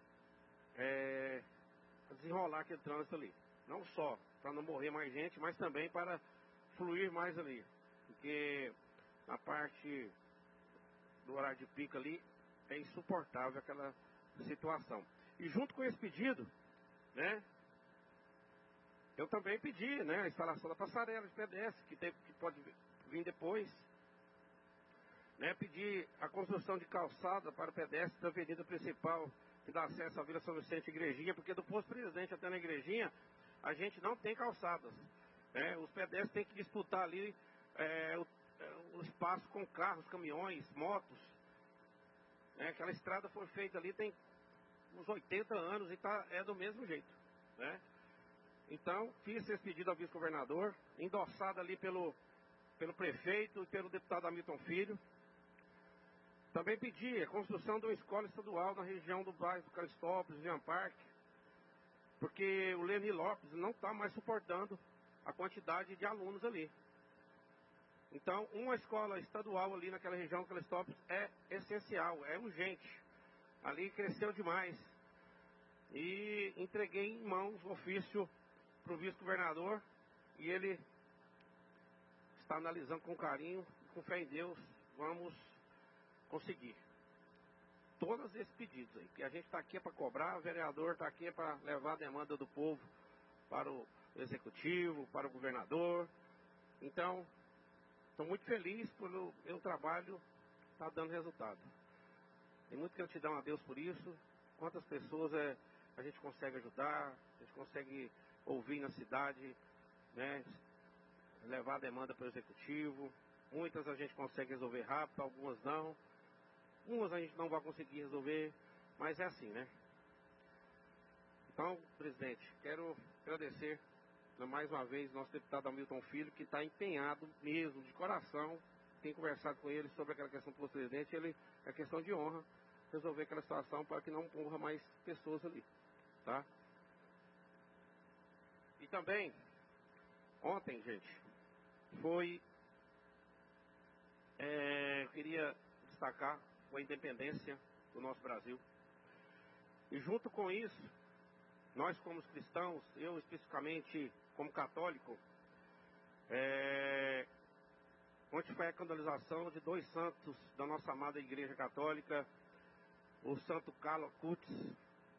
é, a desenrolar aquele trânsito ali. Não só para não morrer mais gente, mas também para fluir mais ali. Porque na parte do horário de pico ali, é insuportável aquela situação. E junto com esse pedido, né, eu também pedi, né, a instalação da passarela de pedestre, que, tem, que pode vir depois, né, pedi a construção de calçada para pedestres da avenida principal, que dá acesso à Vila São Vicente e Igrejinha, porque do posto Presidente até na Igrejinha, a gente não tem calçadas, né, os pedestres têm que disputar ali é, o, o espaço com carros, caminhões, motos, né, aquela estrada foi feita ali tem uns oitenta anos e tá, é do mesmo jeito, né? Então, fiz esse pedido ao vice-governador, endossado ali pelo, pelo prefeito e pelo deputado Hamilton Filho. Também pedi a construção de uma escola estadual na região do bairro do Calistópolis, Vian Park, porque o Leni Lopes não está mais suportando a quantidade de alunos ali. Então, uma escola estadual ali naquela região do Calistópolis é essencial, é urgente. Ali cresceu demais. E entreguei em mãos o ofício para o vice-governador. E ele está analisando com carinho, com fé em Deus, vamos conseguir. Todos esses pedidos aí, que a gente está aqui para cobrar, o vereador está aqui para levar a demanda do povo para o executivo, para o governador. Então, estou muito feliz pelo meu trabalho estar dando resultado. Tem muita gratidão a Deus por isso. Quantas pessoas é, a gente consegue ajudar, a gente consegue ouvir na cidade, né, levar a demanda para o executivo. Muitas a gente consegue resolver rápido, algumas não. Umas a gente não vai conseguir resolver, mas é assim, né? Então, presidente, quero agradecer mais uma vez nosso deputado Hamilton Filho, que está empenhado mesmo, de coração. Tem conversado com ele sobre aquela questão do posto presidente, ele é questão de honra. resolver aquela situação para que não morra mais pessoas ali, tá? E também, ontem, gente, foi, é, eu queria destacar a independência do nosso Brasil. E junto com isso, nós como cristãos, eu especificamente como católico, é, ontem foi a canonização de dois santos da nossa amada Igreja Católica, o Santo Carlo Acutis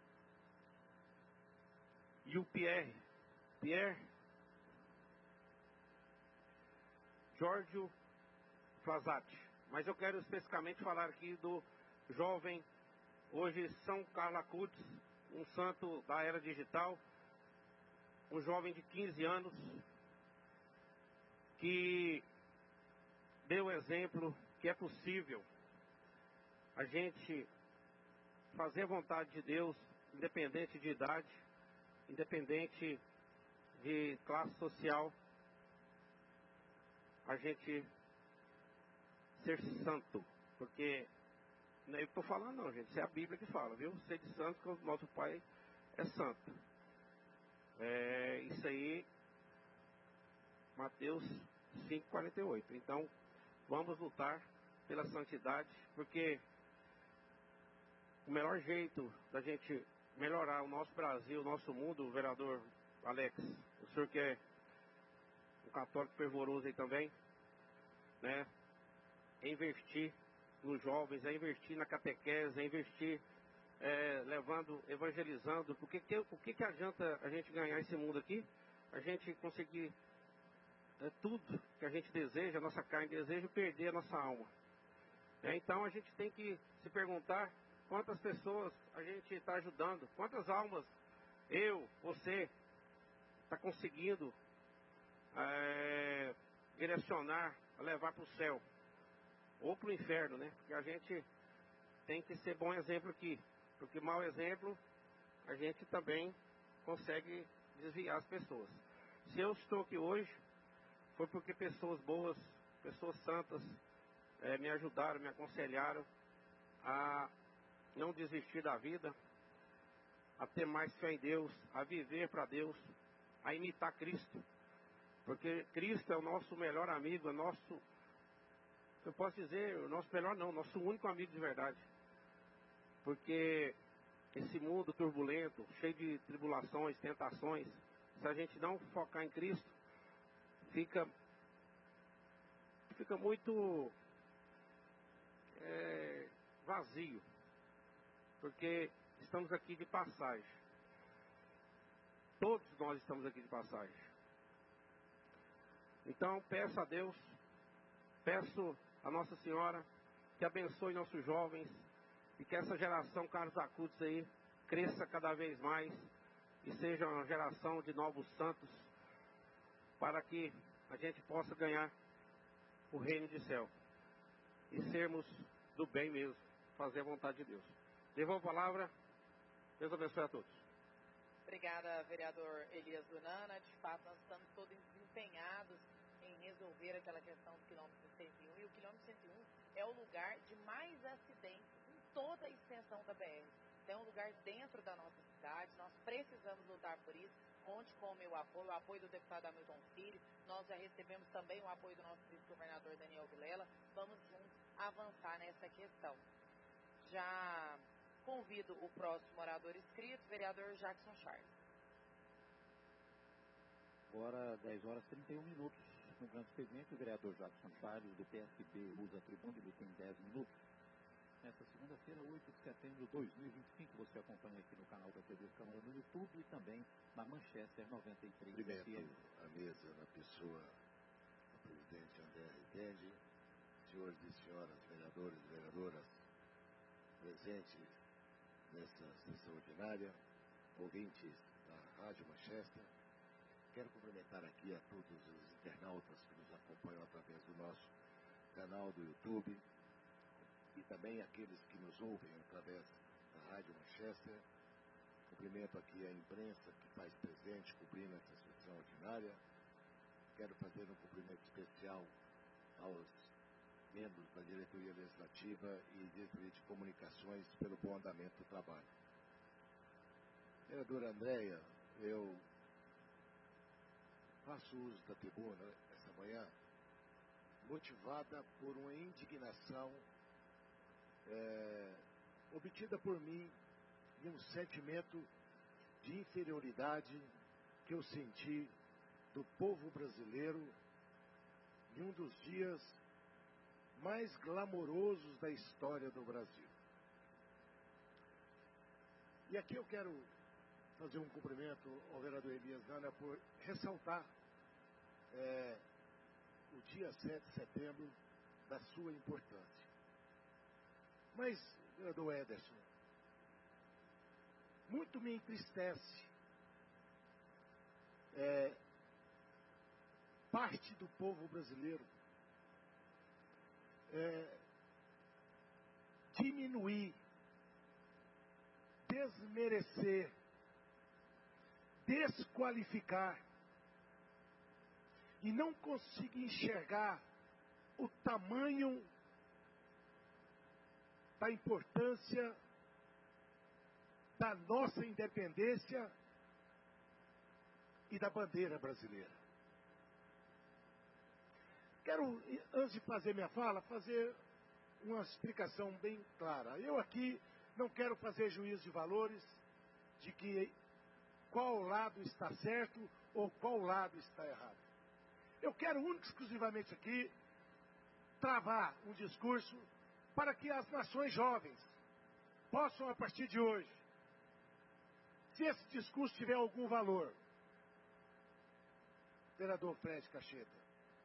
e o Pierre, Pierre Giorgio Frassati. Mas eu quero especificamente falar aqui do jovem, hoje São Carlo Acutis, um santo da era digital, um jovem de quinze anos, que deu exemplo que é possível a gente fazer a vontade de Deus, independente de idade, independente de classe social, a gente ser santo, porque não é eu que estou falando não, gente, isso é a Bíblia que fala, viu? Ser de santo, que o nosso Pai é santo. É isso aí, Mateus cinco, quarenta e oito. Então, vamos lutar pela santidade, porque o melhor jeito da gente melhorar o nosso Brasil, o nosso mundo, vereador Alex, o senhor que é um católico fervoroso aí também, né? É investir nos jovens, é investir na catequese, é investir é, levando, evangelizando, porque que, o que, que adianta a gente ganhar esse mundo aqui? A gente conseguir é, tudo que a gente deseja, a nossa carne deseja, perder a nossa alma. É, então a gente tem que se perguntar quantas pessoas a gente está ajudando, quantas almas eu, você, está conseguindo é, direcionar, levar para o céu ou para o inferno, né? Porque a gente tem que ser bom exemplo aqui, porque mau exemplo a gente também consegue desviar as pessoas. Se eu estou aqui hoje, foi porque pessoas boas, pessoas santas, é, me ajudaram, me aconselharam a não desistir da vida, a ter mais fé em Deus, a viver para Deus, a imitar Cristo, porque Cristo é o nosso melhor amigo, é nosso, eu posso dizer, o nosso melhor não, nosso único amigo de verdade, porque esse mundo turbulento, cheio de tribulações, tentações, se a gente não focar em Cristo, fica, fica muito é, vazio, porque estamos aqui de passagem. Todos nós estamos aqui de passagem. Então peço a Deus, peço a Nossa Senhora que abençoe nossos jovens e que essa geração Carlos Acutis aí cresça cada vez mais e seja uma geração de novos santos, para que a gente possa ganhar o reino de céu e sermos do bem mesmo, fazer a vontade de Deus. Devolvo a palavra. Deus abençoe a todos. Obrigada, vereador Elias Dunana. De fato, nós estamos todos empenhados em resolver aquela questão do quilômetro cento e um. E o quilômetro cento e um é o lugar de mais acidentes em toda a extensão da B R. Então, é um lugar dentro da nossa cidade. Nós precisamos lutar por isso. Conte com o meu apoio, o apoio do deputado Hamilton Filho. Nós já recebemos também o apoio do nosso vice-governador Daniel Vilela. Vamos juntos avançar nessa questão. Já convido o próximo orador inscrito, vereador Jackson Charles. Agora, dez horas e trinta e um minutos. No grande expediente, o vereador Jackson Charles, do P S B, usa a tribuna, ele tem dez minutos. Nesta segunda-feira, oito de setembro de dois mil e vinte e cinco, você acompanha aqui no canal da T V Câmara no YouTube e também na Manchester noventa e três. Cumprimento a mesa na pessoa do presidente André Rezende, senhores e senhoras vereadores e vereadoras presentes nessa sessão ordinária, ouvintes da Rádio Manchester. Quero cumprimentar aqui a todos os internautas que nos acompanham através do nosso canal do YouTube e também aqueles que nos ouvem através da Rádio Manchester. Cumprimento aqui a imprensa que faz presente cobrindo essa sessão ordinária. Quero fazer um cumprimento especial aos membros da diretoria legislativa e diretoria de comunicações pelo bom andamento do trabalho. Vereadora Andréia, eu faço uso da tribuna essa manhã motivada por uma indignação é, obtida por mim e um sentimento de inferioridade que eu senti do povo brasileiro em um dos dias mais glamourosos da história do Brasil. E aqui eu quero fazer um cumprimento ao vereador Elias Gana por ressaltar é, o dia sete de setembro da sua importância. Mas, vereador Ederson, muito me entristece é, parte do povo brasileiro é, diminuir, desmerecer, desqualificar e não conseguir enxergar o tamanho da importância da nossa independência e da bandeira brasileira. Quero, antes de fazer minha fala, fazer uma explicação bem clara. Eu aqui não quero fazer juízo de valores de que qual lado está certo ou qual lado está errado. Eu quero única e exclusivamente aqui travar um discurso para que as nações jovens possam, a partir de hoje, se esse discurso tiver algum valor, vereador Fred Cacheta,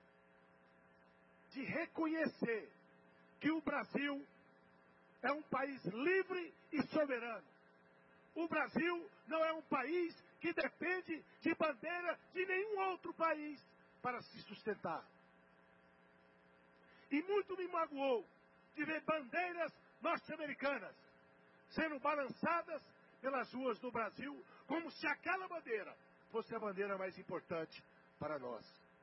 de reconhecer que o Brasil é um país livre e soberano. O Brasil não é um país que depende de bandeira de nenhum outro país para se sustentar. E muito me magoou de ver bandeiras norte-americanas sendo balançadas pelas ruas do Brasil, como se aquela bandeira fosse a bandeira mais importante para nós.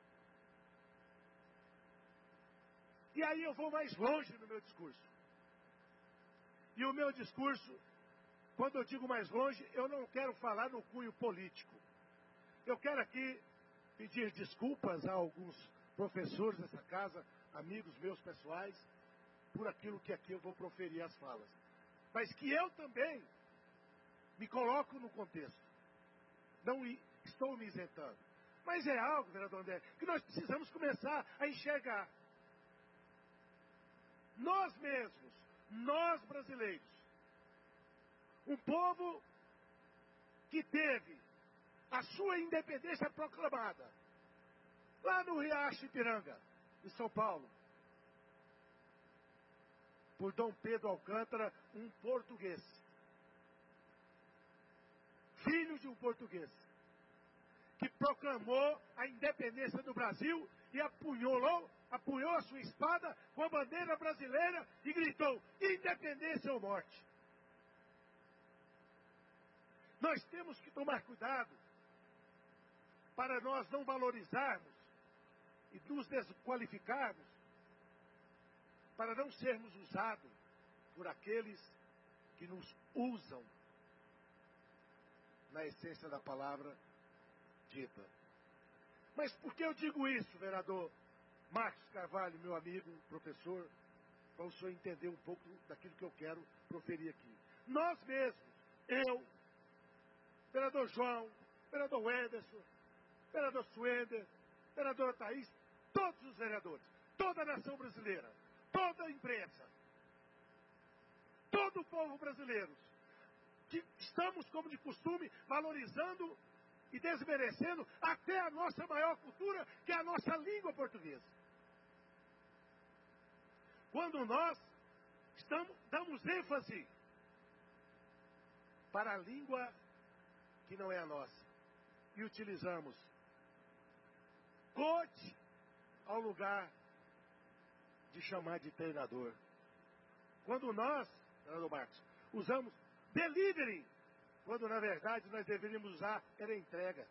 E aí eu vou mais longe no meu discurso. E o meu discurso, quando eu digo mais longe, eu não quero falar no cunho político. Eu quero aqui pedir desculpas a alguns professores dessa casa, amigos meus pessoais, por aquilo que aqui eu vou proferir as falas. Mas que eu também me coloco no contexto. Não estou me isentando. Mas é algo, vereador André, que nós precisamos começar a enxergar. Nós mesmos, nós brasileiros, um povo que teve a sua independência proclamada lá no Riacho Ipiranga, em São Paulo, por Dom Pedro Alcântara, um português, filho de um português, que proclamou a independência do Brasil e apunhou, apunhou a sua espada com a bandeira brasileira e gritou: independência ou morte. Nós temos que tomar cuidado para nós não valorizarmos e nos desqualificarmos, para não sermos usados por aqueles que nos usam na essência da palavra dita. Mas por que eu digo isso, vereador Marcos Carvalho, meu amigo, professor, para o senhor entender um pouco daquilo que eu quero proferir aqui? Nós mesmos, eu, vereador João, vereador Ederson, vereador Suender, vereadora Thaís, todos os vereadores, toda a nação brasileira, toda a imprensa, todo o povo brasileiro, que estamos, como de costume, valorizando e desmerecendo até a nossa maior cultura, que é a nossa língua portuguesa. Quando nós estamos, damos ênfase para a língua que não é a nossa e utilizamos coach ao lugar de chamar de treinador. Quando nós, Fernando Marcos, usamos delivery, quando na verdade nós deveríamos usar era entrega.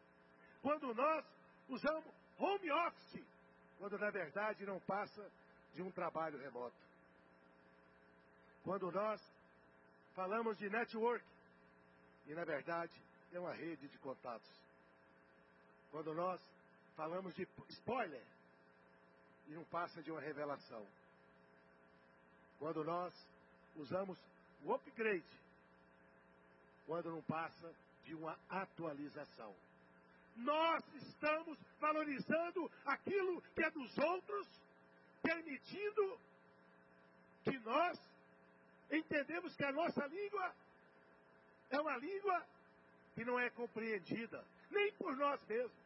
Quando nós usamos home office, quando na verdade não passa de um trabalho remoto. Quando nós falamos de network, e na verdade é uma rede de contatos. Quando nós falamos de spoiler, e não passa de uma revelação. Quando nós usamos o upgrade, quando não passa de uma atualização. Nós estamos valorizando aquilo que é dos outros, permitindo que nós entendemos que a nossa língua é uma língua que não é compreendida, nem por nós mesmos.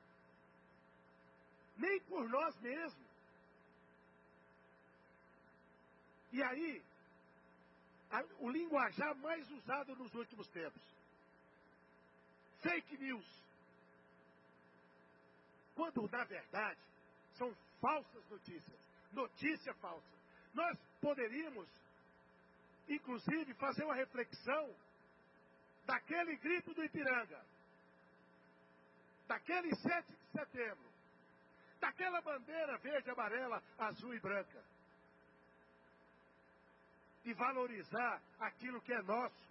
Nem por nós mesmos. E aí, a, o linguajar mais usado nos últimos tempos. Fake news. Quando, na verdade, são falsas notícias. Notícia falsa. Nós poderíamos, inclusive, fazer uma reflexão daquele grito do Ipiranga, daquele sete de setembro, daquela bandeira verde, amarela, azul e branca. E valorizar aquilo que é nosso.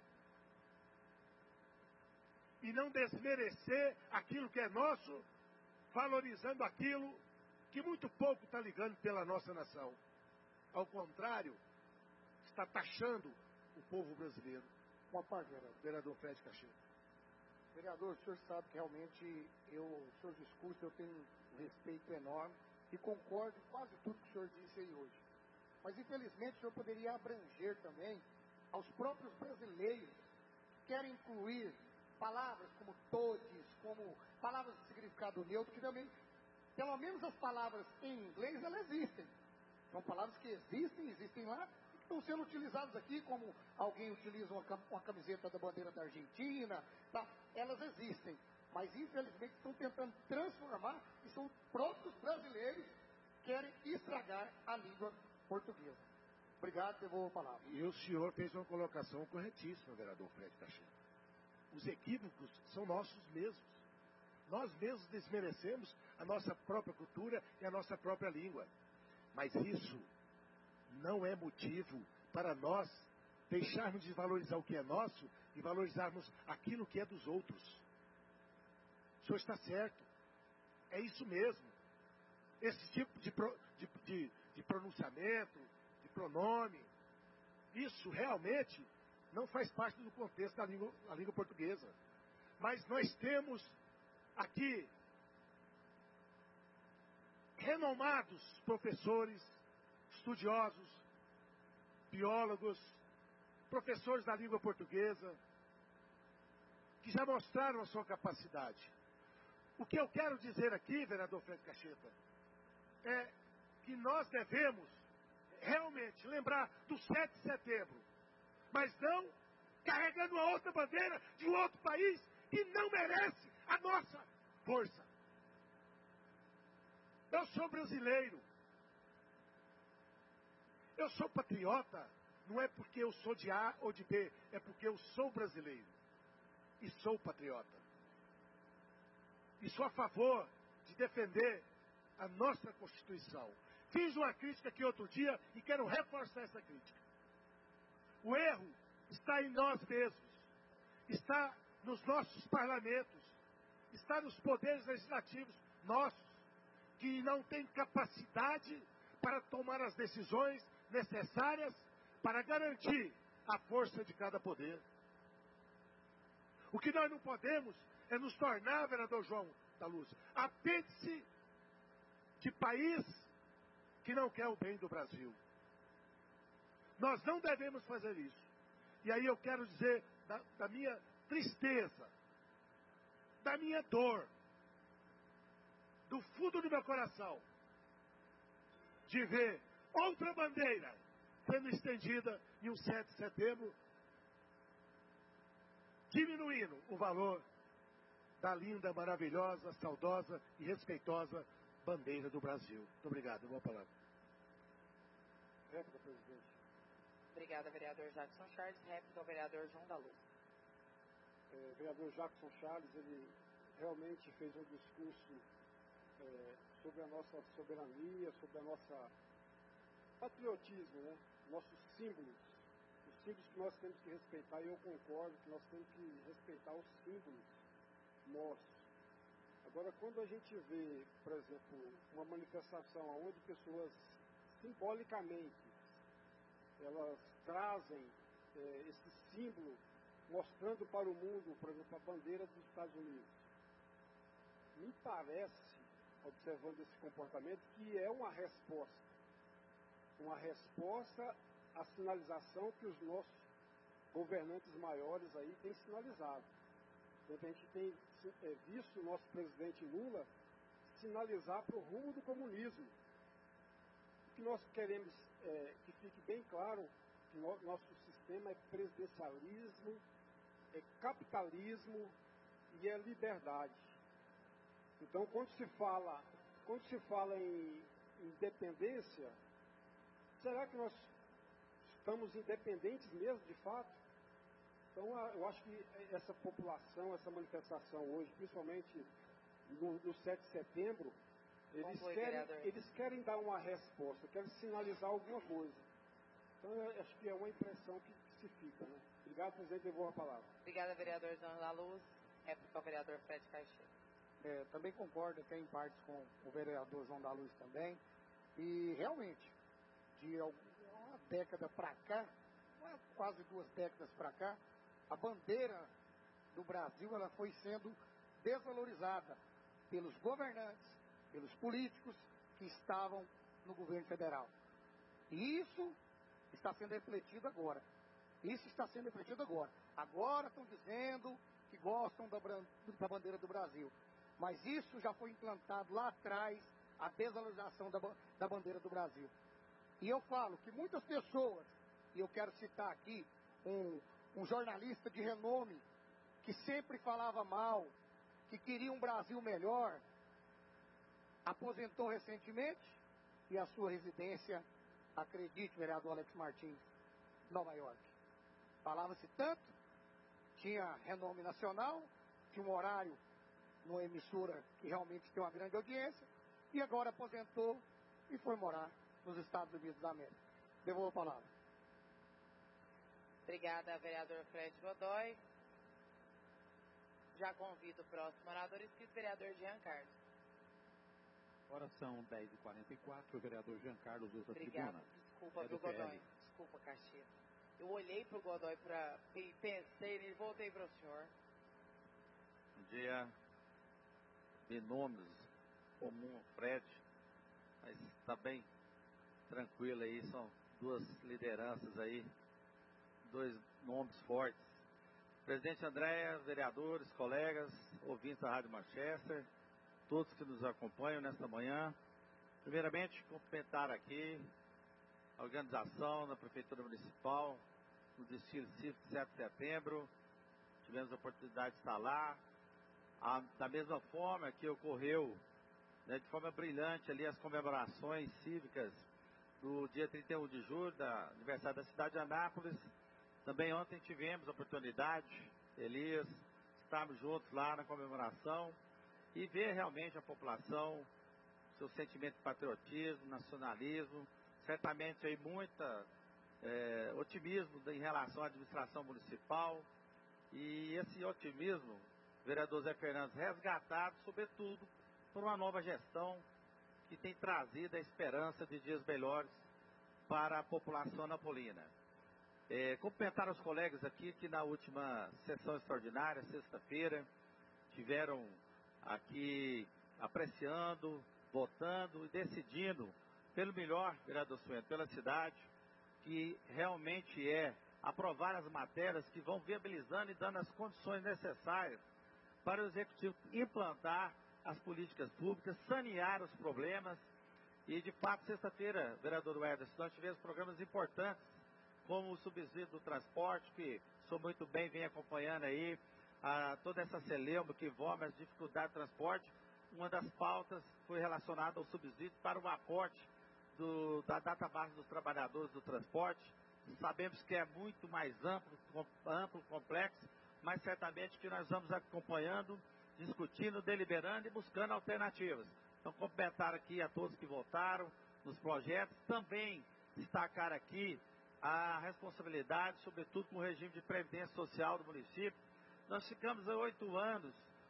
E não desmerecer aquilo que é nosso, valorizando aquilo que muito pouco está ligando pela nossa nação. Ao contrário, está taxando o povo brasileiro. Uma parte, vereador. Vereador Fred Cacheiro. Vereador, o senhor sabe que realmente eu, os seus discursos eu tenho um respeito enorme e concordo com quase tudo que o senhor disse aí hoje. Mas infelizmente o senhor poderia abranger também aos próprios brasileiros que querem incluir palavras como todes, como palavras de significado neutro, que também, pelo menos as palavras em inglês, elas existem. São palavras que existem, existem lá, e que estão sendo utilizadas aqui, como alguém utiliza uma, uma camiseta da bandeira da Argentina, tá? Elas existem. Mas infelizmente estão tentando transformar, e são próprios brasileiros que querem estragar a língua portuguesa. Obrigado, devolvo a palavra. E o senhor fez uma colocação corretíssima, vereador Fred Cacheiro. Os equívocos são nossos mesmos. Nós mesmos desmerecemos a nossa própria cultura e a nossa própria língua. Mas isso não é motivo para nós deixarmos de valorizar o que é nosso e valorizarmos aquilo que é dos outros. O senhor está certo. É isso mesmo. Esse tipo de, pro, de, de, de pronunciamento, de pronome, isso realmente não faz parte do contexto da língua, da língua portuguesa. Mas nós temos aqui renomados professores, estudiosos, biólogos, professores da língua portuguesa, que já mostraram a sua capacidade. O que eu quero dizer aqui, vereador Fred Cacheta, é que nós devemos realmente lembrar do sete de setembro, mas não carregando uma outra bandeira de um outro país que não merece a nossa força. Eu sou brasileiro. Eu sou patriota, não é porque eu sou de A ou de B, é porque eu sou brasileiro. E sou patriota. E sou a favor de defender a nossa Constituição. Fiz uma crítica aqui outro dia e quero reforçar essa crítica. O erro está em nós mesmos. Está nos nossos parlamentos. Está nos poderes legislativos nossos, que não têm capacidade para tomar as decisões necessárias para garantir a força de cada poder. O que nós não podemos é nos tornar, vereador João da Luz, apêndice de país que não quer o bem do Brasil. Nós não devemos fazer isso. E aí eu quero dizer da, da minha tristeza, da minha dor, do fundo do meu coração, de ver outra bandeira sendo estendida em um sete de setembro, diminuindo o valor da linda, maravilhosa, saudosa e respeitosa bandeira do Brasil. Muito obrigado. Boa palavra. Réplica, presidente. Obrigada, vereador Jackson Charles. Réplica ao vereador João da Luz. É, vereador Jackson Charles, ele realmente fez um discurso é, sobre a nossa soberania, sobre a nossa patriotismo, né? Nossos símbolos, os símbolos que nós temos que respeitar, e eu concordo que nós temos que respeitar os símbolos nossos. Agora, quando a gente vê, por exemplo, uma manifestação onde pessoas simbolicamente elas trazem é, esse símbolo, mostrando para o mundo, por exemplo, a bandeira dos Estados Unidos, me parece, observando esse comportamento, que é uma resposta, uma resposta à sinalização que os nossos governantes maiores aí têm sinalizado. Então, a gente tem é, visto o nosso presidente Lula sinalizar para o rumo do comunismo. O que nós queremos é, que fique bem claro que no, nosso sistema é presidencialismo, é capitalismo e é liberdade. Então, quando se fala, quando se fala em independência, será que nós estamos independentes mesmo, de fato? Então, eu acho que essa população, essa manifestação hoje, principalmente no, no sete de setembro, eles, foi, querem, eles querem dar uma resposta, querem sinalizar alguma coisa. Então, eu acho que é uma impressão que, que se fica, né? Obrigado, presidente, devolvo a palavra. Obrigada, vereador João da Luz. Réplica ao vereador Fred Caixeira. É, também concordo até em partes com o vereador João da Luz também. E, realmente, de uma década para cá, quase duas décadas para cá, a bandeira do Brasil ela foi sendo desvalorizada pelos governantes, pelos políticos que estavam no governo federal. E isso está sendo refletido agora. Isso está sendo refletido agora. Agora estão dizendo que gostam da, da bandeira do Brasil. Mas isso já foi implantado lá atrás, a desvalorização da, da bandeira do Brasil. E eu falo que muitas pessoas, e eu quero citar aqui um... um jornalista de renome, que sempre falava mal, que queria um Brasil melhor, aposentou recentemente, e a sua residência, acredite, vereador Alex Martins, Nova York. Falava-se tanto, tinha renome nacional, tinha um horário numa emissora que realmente tem uma grande audiência, e agora aposentou e foi morar nos Estados Unidos da América. Devolvo a palavra. Obrigada, vereador Fred Godoy. Já convido o próximo orador, escrito vereador Jean Carlos. Agora são dez e quarenta e quatro, o vereador Jean Carlos usa a tribuna. Obrigada, desculpa, é viu, Godoy? Desculpa, Caxias. Eu olhei para o Godoy pra, e pensei nele e voltei para o senhor. Bom dia. Vi nomes comum, Fred, mas está bem tranquilo aí, são duas lideranças aí, dois nomes fortes. Presidente Andréa, vereadores, colegas, ouvintes da Rádio Manchester, todos que nos acompanham nesta manhã. Primeiramente, cumprimentar aqui a organização da Prefeitura Municipal, no desfile cívico de sete de setembro. Tivemos a oportunidade de estar lá. A, da mesma forma que ocorreu, né, de forma brilhante ali as comemorações cívicas do dia trinta e um de julho, da aniversário da cidade de Anápolis. Também ontem tivemos a oportunidade, Elias, estarmos juntos lá na comemoração e ver realmente a população, seu sentimento de patriotismo, nacionalismo, certamente aí muita é, otimismo em relação à administração municipal, e esse otimismo, vereador Zé Fernandes, resgatado sobretudo por uma nova gestão que tem trazido a esperança de dias melhores para a população napolina. É, cumprimentar os colegas aqui que na última sessão extraordinária, sexta-feira, tiveram aqui apreciando, votando e decidindo pelo melhor, vereador Suento, pela cidade, que realmente é aprovar as matérias que vão viabilizando e dando as condições necessárias para o Executivo implantar as políticas públicas, sanear os problemas. E, de fato, sexta-feira, vereador Werder, nós tivemos programas importantes, como o subsídio do transporte, que sou muito bem, vem acompanhando aí, a, toda essa celeuma que envolve as dificuldades de transporte. Uma das pautas foi relacionada ao subsídio para o aporte do, da database dos trabalhadores do transporte. Sabemos que é muito mais amplo, amplo, complexo, mas certamente que nós vamos acompanhando, discutindo, deliberando e buscando alternativas. Então, cumprimentar aqui a todos que votaram nos projetos, também destacar aqui a responsabilidade, sobretudo com o regime de previdência social do município. Nós ficamos há oito anos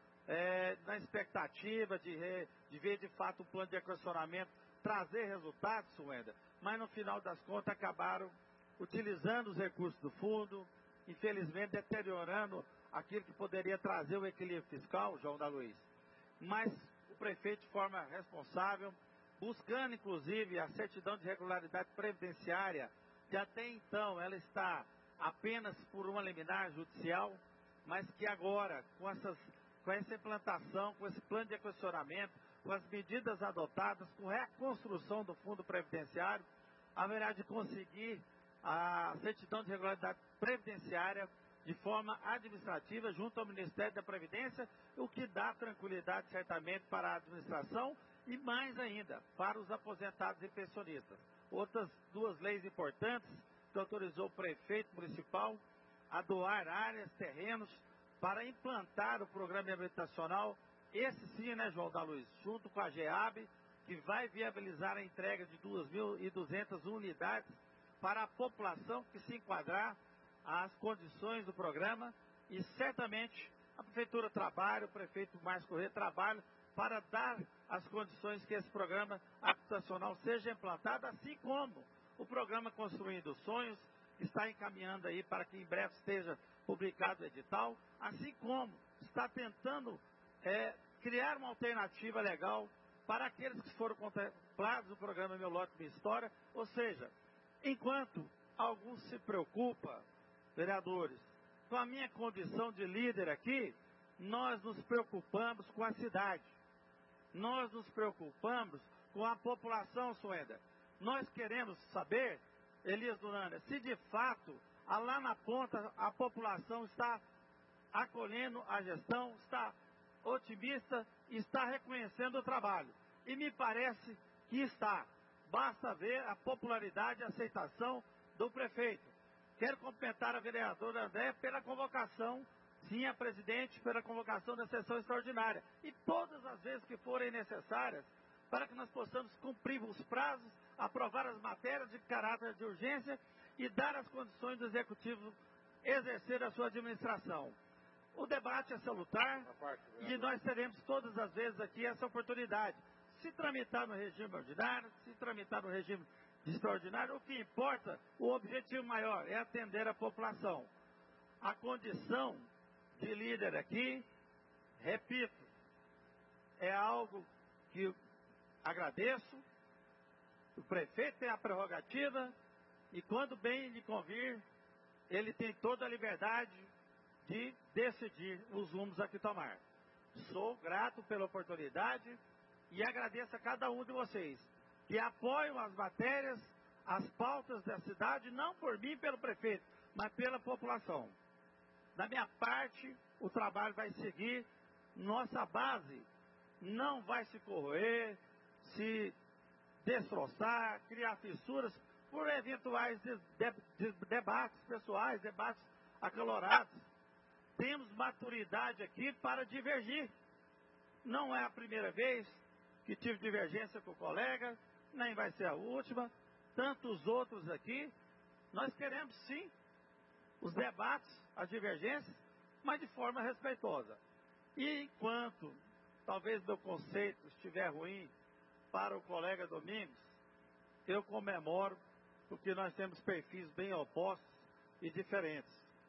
é, na expectativa de, re, de ver de fato o plano de equacionamento trazer resultados, Suenda, mas no final das contas acabaram utilizando os recursos do fundo, infelizmente deteriorando aquilo que poderia trazer o equilíbrio fiscal, João da Luiz. Mas o prefeito, de forma responsável, buscando inclusive a certidão de regularidade previdenciária, que até então ela está apenas por uma liminar judicial, mas que agora, com, essas, com essa implantação, com esse plano de equacionamento, com as medidas adotadas, com a reconstrução do fundo previdenciário, haverá de conseguir a certidão de regularidade previdenciária de forma administrativa junto ao Ministério da Previdência, o que dá tranquilidade certamente para a administração e mais ainda para os aposentados e pensionistas. Outras duas leis importantes que autorizou o prefeito municipal a doar áreas, terrenos para implantar o programa habitacional. Esse sim, né, João da Luz, junto com a GEAB, que vai viabilizar a entrega de duas mil e duzentas unidades para a população que se enquadrar às condições do programa, e certamente a Prefeitura trabalha, o prefeito Márcio Corrêa trabalha para dar as condições que esse programa habitacional seja implantado, assim como o programa Construindo Sonhos, que está encaminhando aí para que em breve esteja publicado o edital, assim como está tentando é, criar uma alternativa legal para aqueles que foram contemplados no programa Meu Lote Minha História, ou seja, enquanto alguns se preocupam, vereadores, com a minha condição de líder aqui, nós nos preocupamos com a cidade. Nós nos preocupamos com a população, Suenda. Nós queremos saber, Elias Durânia, se de fato, lá na ponta, a população está acolhendo a gestão, está otimista e está reconhecendo o trabalho. E me parece que está. Basta ver a popularidade e a aceitação do prefeito. Quero cumprimentar a vereadora André pela convocação, sim, a presidente, pela convocação da sessão extraordinária. E todas as vezes que forem necessárias, para que nós possamos cumprir os prazos, aprovar as matérias de caráter de urgência e dar as condições do executivo exercer a sua administração. O debate é salutar e nós teremos todas as vezes aqui essa oportunidade. Se tramitar no regime ordinário, se tramitar no regime extraordinário, o que importa, o objetivo maior é atender a população. A condição de líder aqui, repito, é algo que agradeço. O prefeito tem a prerrogativa e quando bem lhe convir, ele tem toda a liberdade de decidir os rumos a que tomar. Sou grato pela oportunidade e agradeço a cada um de vocês que apoiam as matérias, as pautas da cidade, não por mim, pelo prefeito, mas pela população. Da minha parte, o trabalho vai seguir, nossa base não vai se corroer, se destroçar, criar fissuras por eventuais de, de, de, debates pessoais, debates acalorados. Temos maturidade aqui para divergir. Não é a primeira vez que tive divergência com o colega, nem vai ser a última, tantos outros aqui. Nós queremos sim os debates, as divergências, mas de forma respeitosa. E enquanto talvez meu conceito estiver ruim para o colega Domingos, eu comemoro, porque nós temos perfis bem opostos e diferentes.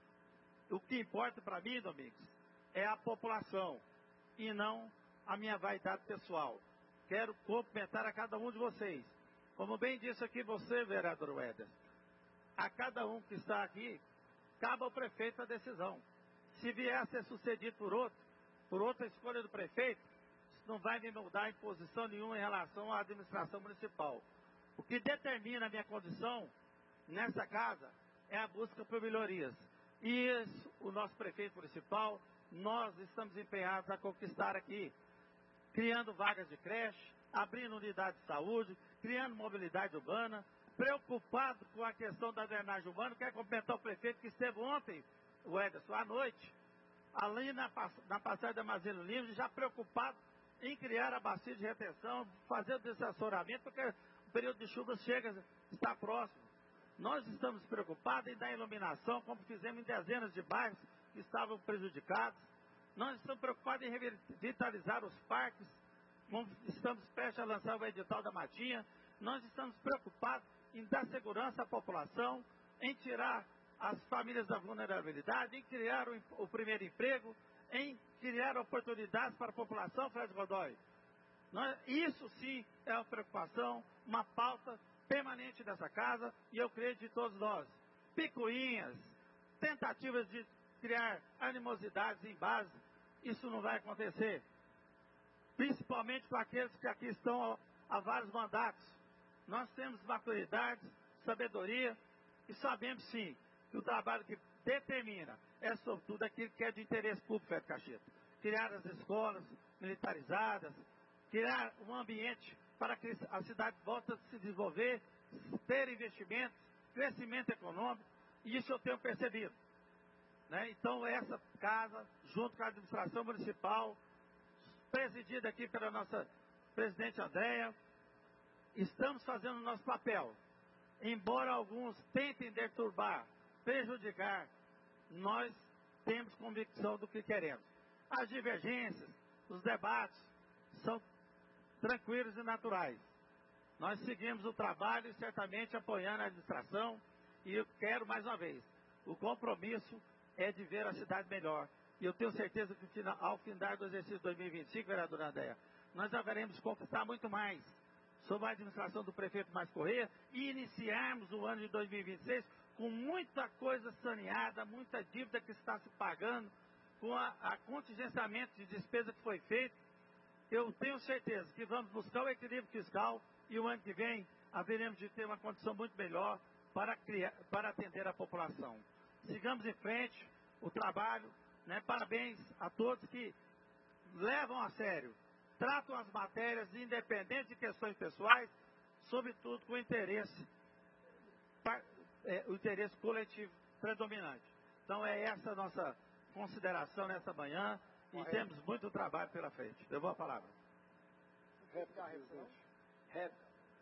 O que importa para mim, Domingos, é a população e não a minha vaidade pessoal. Quero cumprimentar a cada um de vocês. Como bem disse aqui você, vereador Weder, a cada um que está aqui, cabe ao prefeito a decisão. Se vier a ser sucedido por outro, por outra escolha do prefeito, isso não vai me mudar em posição nenhuma em relação à administração municipal. O que determina a minha condição nessa casa é a busca por melhorias. E isso, o nosso prefeito municipal, nós estamos empenhados a conquistar aqui, criando vagas de creche, abrindo unidade de saúde, criando mobilidade urbana, preocupado com a questão da drenagem urbana. Quero cumprimentar o prefeito que esteve ontem, o Ederson, à noite, ali na, na passagem da Mazino Livre, já preocupado em criar a bacia de retenção, fazer o desassoramento, porque o período de chuvas chega, está próximo. Nós estamos preocupados em dar iluminação, como fizemos em dezenas de bairros que estavam prejudicados. Nós estamos preocupados em revitalizar os parques, como estamos prestes a lançar o edital da Matinha. Nós estamos preocupados em dar segurança à população, em tirar as famílias da vulnerabilidade, em criar o, o primeiro emprego, em criar oportunidades para a população, Fred Godoy. Nós, isso sim é uma preocupação, uma pauta permanente dessa casa, e eu creio de todos nós. Picuinhas, tentativas de criar animosidades em base, isso não vai acontecer. Principalmente com aqueles que aqui estão há vários mandatos. Nós temos maturidade, sabedoria, e sabemos sim que o trabalho que determina é sobretudo aquilo que é de interesse público, Fred Cacheta. Criar as escolas militarizadas, criar um ambiente para que a cidade volte a se desenvolver, ter investimentos, crescimento econômico, e isso eu tenho percebido. Né? Então essa casa, junto com a administração municipal, presidida aqui pela nossa presidente Andréia, estamos fazendo o nosso papel. Embora alguns tentem deturbar, prejudicar, nós temos convicção do que queremos. As divergências, os debates são tranquilos e naturais. Nós seguimos o trabalho e certamente apoiando a administração, e eu quero mais uma vez, o compromisso é de ver a cidade melhor. E eu tenho certeza que ao final do exercício dois mil e vinte e cinco, vereadora Andréia, nós haveremos conquistar muito mais sob a administração do prefeito Márcio Corrêa e iniciarmos o ano de dois mil e vinte e seis com muita coisa saneada, muita dívida que está se pagando, com a, a contingenciamento de despesa que foi feito. Eu tenho certeza que vamos buscar o equilíbrio fiscal e o ano que vem haveremos de ter uma condição muito melhor para, criar, para atender a população. Sigamos em frente o trabalho, né? Parabéns a todos que levam a sério, tratam as matérias independente de questões pessoais, sobretudo com o interesse, é, o interesse coletivo predominante. Então é essa a nossa consideração nessa manhã e Correto. Temos muito trabalho pela frente. Devolvo a palavra. Réplica, presidente. Réplica.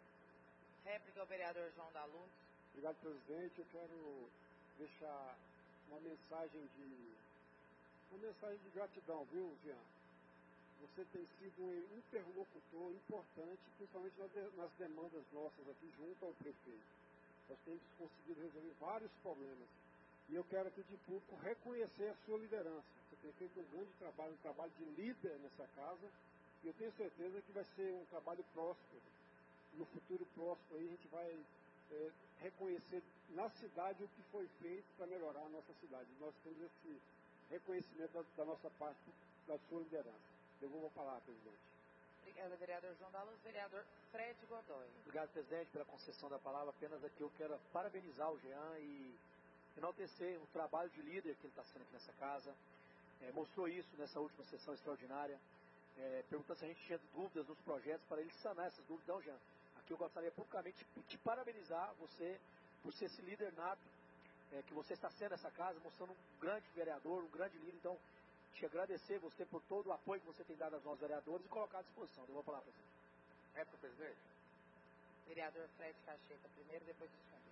Réplica ao vereador João da Luz. Obrigado, presidente. Eu quero deixar uma mensagem de uma mensagem de gratidão, viu, Jean? Você tem sido um interlocutor importante, principalmente nas demandas nossas aqui junto ao prefeito. Nós temos conseguido resolver vários problemas. E eu quero aqui de público reconhecer a sua liderança. Você tem feito um grande trabalho, um trabalho de líder nessa casa. E eu tenho certeza que vai ser um trabalho próspero. No futuro próximo aí a gente vai é, reconhecer na cidade o que foi feito para melhorar a nossa cidade. Nós temos esse reconhecimento da, da nossa parte, da sua liderança. Devolvo a palavra, presidente. Obrigada, vereador João da Luz. Vereador Fred Godoy. Obrigado, presidente, pela concessão da palavra. Apenas aqui eu quero parabenizar o Jean e enaltecer o trabalho de líder que ele está sendo aqui nessa casa. É, mostrou isso nessa última sessão extraordinária, é, perguntando se a gente tinha dúvidas nos projetos para ele sanar essas dúvidas. Não, Jean, aqui eu gostaria publicamente de te parabenizar você por ser esse líder nato é, que você está sendo nessa casa, mostrando um grande vereador, um grande líder. Então, te agradecer você por todo o apoio que você tem dado aos nossos vereadores e colocar à disposição. Eu vou falar, presidente. Réplica, presidente. Vereador Fred Cacheta, primeiro, depois o senhor.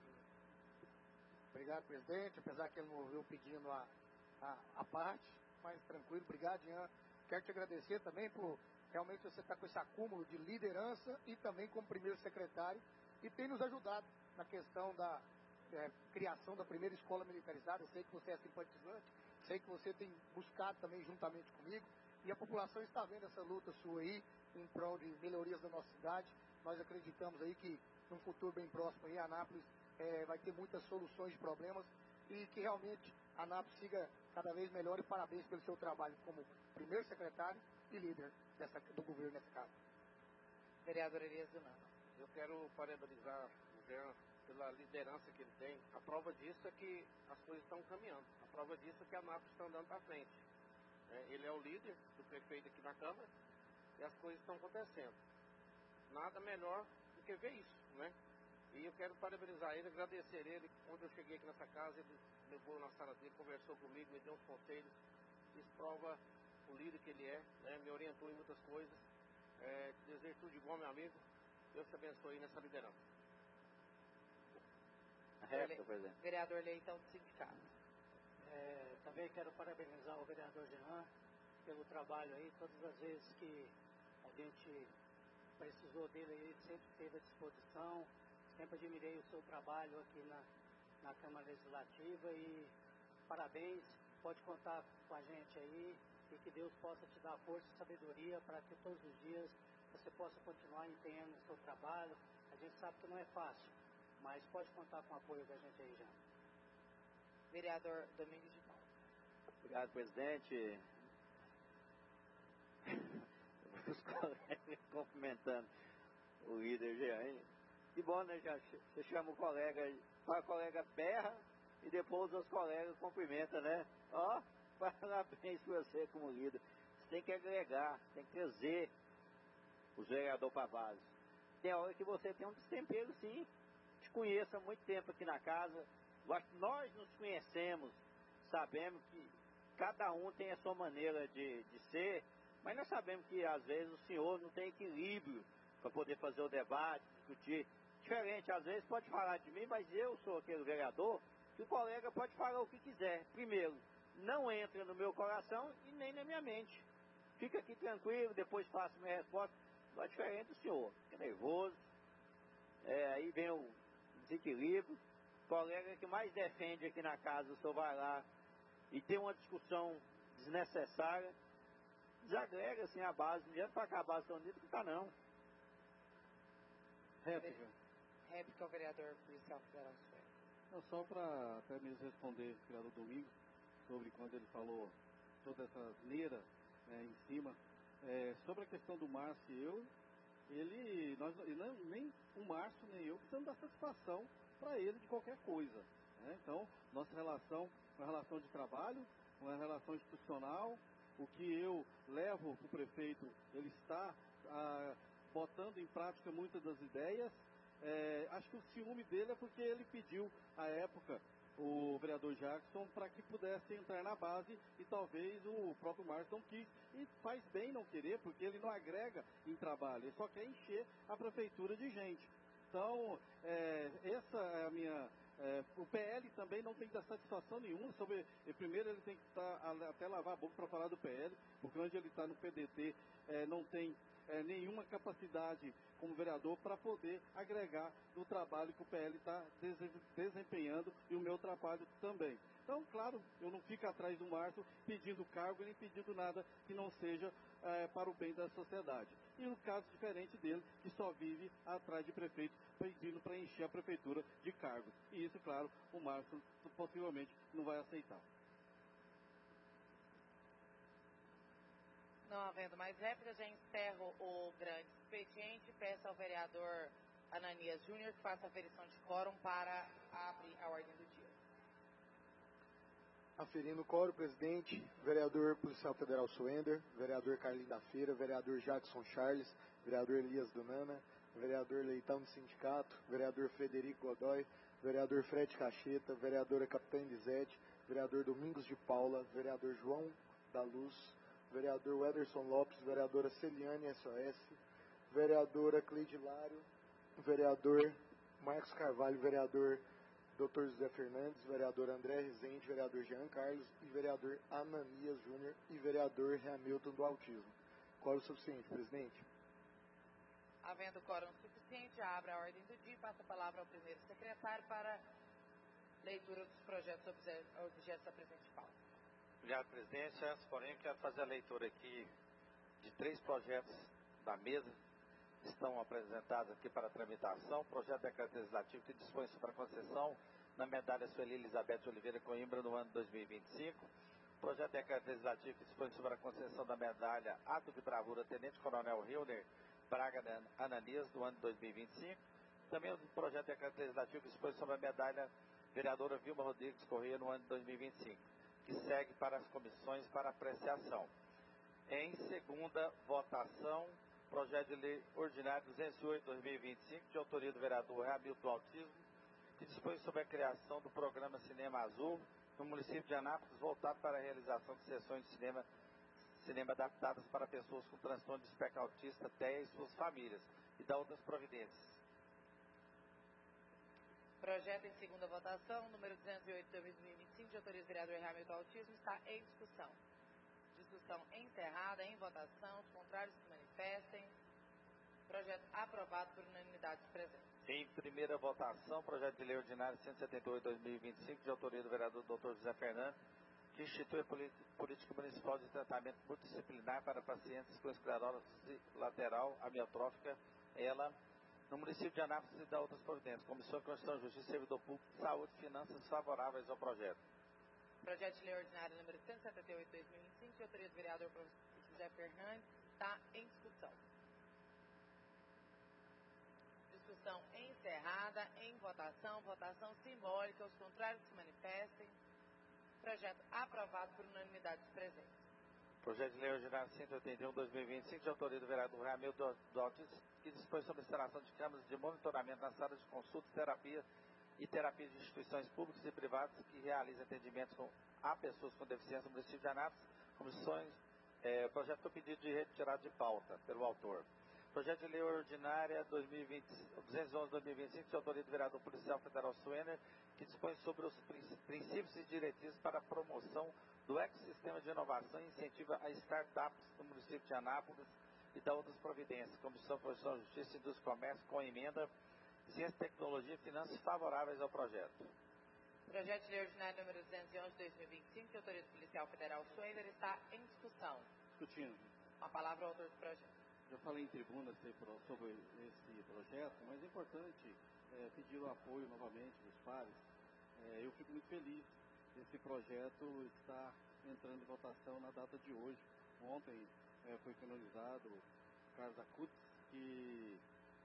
Obrigado, presidente. Apesar que ele não ouviu pedindo a, a, a parte, mas tranquilo. Obrigado, Jean. Quero te agradecer também por realmente você estar com esse acúmulo de liderança e também como primeiro secretário e tem nos ajudado na questão da é, criação da primeira escola militarizada. Eu sei que você é simpatizante, sei que você tem buscado também juntamente comigo e a população está vendo essa luta sua aí em prol de melhorias da nossa cidade. Nós acreditamos aí que num futuro bem próximo aí, Anápolis é, vai ter muitas soluções de problemas e que realmente a Anápolis siga cada vez melhor e parabéns pelo seu trabalho como primeiro secretário e líder dessa, do governo nessa casa. Vereador Elias Dunano. Eu quero parabenizar o Jean pela liderança que ele tem. A prova disso é que as coisas estão caminhando. A prova disso é que a Anápolis está andando para frente. É, ele é o líder do prefeito aqui na Câmara e as coisas estão acontecendo. Nada melhor do que ver isso, né? E eu quero parabenizar ele, agradecer ele. Quando eu cheguei aqui nessa casa, ele levou na sala dele, conversou comigo, me deu uns conselhos. Isso prova o líder que ele é, né? Me orientou em muitas coisas. É, desejo tudo de bom, meu amigo. Deus te abençoe nessa liderança. Réplica, presidente. Vereador Leitão, do sindicato. É, também quero parabenizar o vereador Jean pelo trabalho aí. Todas as vezes que a gente precisou dele, ele sempre esteve à disposição. Sempre admirei o seu trabalho aqui na, na Câmara Legislativa e parabéns. Pode contar com a gente aí e que Deus possa te dar força e sabedoria para que todos os dias você possa continuar empenhando o seu trabalho. A gente sabe que não é fácil, mas pode contar com o apoio da gente aí, Jean. Vereador Domingos de Paulo. Obrigado, presidente. Os colegas cumprimentando o líder Jean. Que bom, né, Jean? Você chama o colega, fala o colega berra e depois os colegas cumprimentam, né? Ó, parabéns pra você como líder. Você tem que agregar, tem que trazer os vereadores para a base. Tem hora que você tem um destempero, sim. Te conheço há muito tempo aqui na casa. Nós nos conhecemos, sabemos que cada um tem a sua maneira de, de ser, mas nós sabemos que às vezes o senhor não tem equilíbrio para poder fazer o debate, discutir. Diferente, às vezes pode falar de mim, mas eu sou aquele vereador que o colega pode falar o que quiser. Primeiro, não entra no meu coração e nem na minha mente. Fica aqui tranquilo, depois faço minha resposta. Não é diferente do senhor, fica nervoso, é, aí vem o desequilíbrio. O colega que mais defende aqui na casa, o senhor vai lá e tem uma discussão desnecessária, desagrega assim a base, não adianta para acabar a ação dele, não tá não. Réplica. Réplica ao vereador policial federal Sueli. Não, só para até mesmo responder o vereador Domingos, sobre quando ele falou toda essa asneira né, em cima, é, sobre a questão do Márcio e eu, ele, nós, não, nem o Márcio nem eu precisamos dar satisfação para ele de qualquer coisa. Né? Então, nossa relação é uma relação de trabalho, uma relação institucional. O que eu levo para o prefeito, ele está ah, botando em prática muitas das ideias. É, acho que o ciúme dele é porque ele pediu, à época, o vereador Jackson para que pudesse entrar na base e talvez o próprio Márcio não quis. E faz bem não querer, porque ele não agrega em trabalho, ele só quer encher a prefeitura de gente. Então, é, essa é a minha... É, o P L também não tem que dar satisfação nenhuma sobre... Primeiro ele tem que estar, até lavar a boca para falar do P L, porque onde ele está no P D T é, não tem é, nenhuma capacidade como vereador para poder agregar no trabalho que o P L está desempenhando e o meu trabalho também. Então, claro, eu não fico atrás do Márcio pedindo cargo nem pedindo nada que não seja é, para o bem da sociedade. E um caso diferente dele, que só vive atrás de prefeito, pedindo para encher a prefeitura de cargos. E isso, claro, o Márcio possivelmente não vai aceitar. Não havendo mais réplicas, já encerro o grande expediente. Peço ao vereador Ananias Júnior que faça a aferição de quórum para abrir a ordem do dia. Aferindo o quórum, presidente, vereador policial federal Suender, vereador Carlinhos da Feira, vereador Jackson Charles, vereador Elias Dunana, vereador Leitão do Sindicato, vereador Frederico Godoy, vereador Fred Cacheta, vereadora Capitã Elisete, vereador Domingos de Paula, vereador João da Luz, vereador Wederson Lopes, vereadora Celiane S O S, vereadora Cleide Lário, vereador Marcos Carvalho, vereador doutor José Fernandes, vereador André Rezende, vereador Jean Carlos e vereador Ananias Júnior e vereador Hamilton do Autismo. Quórum suficiente, presidente. Havendo quórum suficiente, abra a ordem do dia e passa a palavra ao primeiro secretário para leitura dos projetos objetos da presente pauta. Obrigado, presidente. Antes, porém, quero fazer a leitura aqui de três projetos da mesa que estão apresentados aqui para tramitação. Projeto de decreto legislativo que dispõe sobre a concessão na medalha Sueli Elizabeth de Oliveira Coimbra no ano dois mil e vinte e cinco. Projeto de decreto legislativo que dispõe sobre a concessão da medalha Ato de Bravura Tenente Coronel Hilner Braga Ananias do ano dois mil e vinte e cinco. Também o projeto de decreto legislativo que dispõe sobre a medalha Vereadora Vilma Rodrigues Corrêa no ano dois mil e vinte e cinco, que segue para as comissões para apreciação. Em segunda votação, projeto de lei ordinário duzentos e oito de dois mil e vinte e cinco, de autoria do vereador Hamilton do Autismo, que dispõe sobre a criação do programa Cinema Azul no município de Anápolis, voltado para a realização de sessões de cinema, cinema adaptadas para pessoas com transtorno de espectro autista, T E A e suas famílias, e da outras providências. Projeto em segunda votação, número duzentos e oito de dois mil e vinte e cinco, de autoria do vereador Hamilton Autismo, está em discussão. Discussão encerrada, em votação. Os contrários se manifestem. Projeto aprovado por unanimidade dos presentes. Em primeira votação, projeto de lei ordinário cento e setenta e oito de dois mil e vinte e cinco, de autoria do vereador doutor José Fernandes, que institui a política municipal de tratamento multidisciplinar para pacientes com esclerose lateral amiotrófica, ela, no município de Anápolis e da outras providências. Comissão de Constituição, Justiça, Servidor Público, Saúde e Finanças favoráveis ao projeto. Projeto de lei ordinário número cento e setenta e oito de dois mil e vinte e cinco, de autoria do vereador José Fernandes, está em discussão. Discussão encerrada, em votação, votação simbólica. Os contrários se manifestem. Projeto aprovado por unanimidade dos presentes. Projeto de lei ordinário cento e oitenta e um de dois mil e vinte e cinco, de autoria do vereador Hamilton Autismo, que dispõe sobre a instalação de câmeras de monitoramento nas salas de consulta, terapia e terapia de instituições públicas e privadas que realizam atendimentos com, a pessoas com deficiência no município de Anápolis. Comissões, é, o projeto foi pedido de retirada de pauta pelo autor. Projeto de lei ordinária duzentos e onze de dois mil e vinte e cinco, de autoria do vereador policial federal Suener, que dispõe sobre os princípios e diretrizes para a promoção do ecossistema de inovação e incentiva a startups no município de Anápolis e da outras providências. Comissão de Constituição, Justiça, Indústria e Comércio, com emenda, Ciência, Tecnologia e Finanças favoráveis ao projeto. Projeto de lei ordinário número duzentos e onze de dois mil e vinte e cinco, de autoria do policial federal Suener, está em discussão. Discutindo. Com a palavra ao autor do projeto. Já falei em tribuna sobre esse projeto, mas é importante é, pedir o apoio novamente dos pares. É, eu fico muito feliz desse projeto estar entrando em votação na data de hoje. Ontem é, foi finalizado o caso da C U T S, que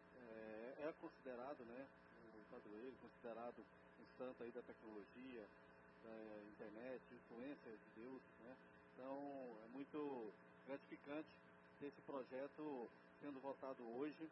é, é considerado, né, o padroeiro, considerado um santo aí da tecnologia, da internet, influência de Deus, né? Então é muito gratificante ter esse projeto sendo votado hoje,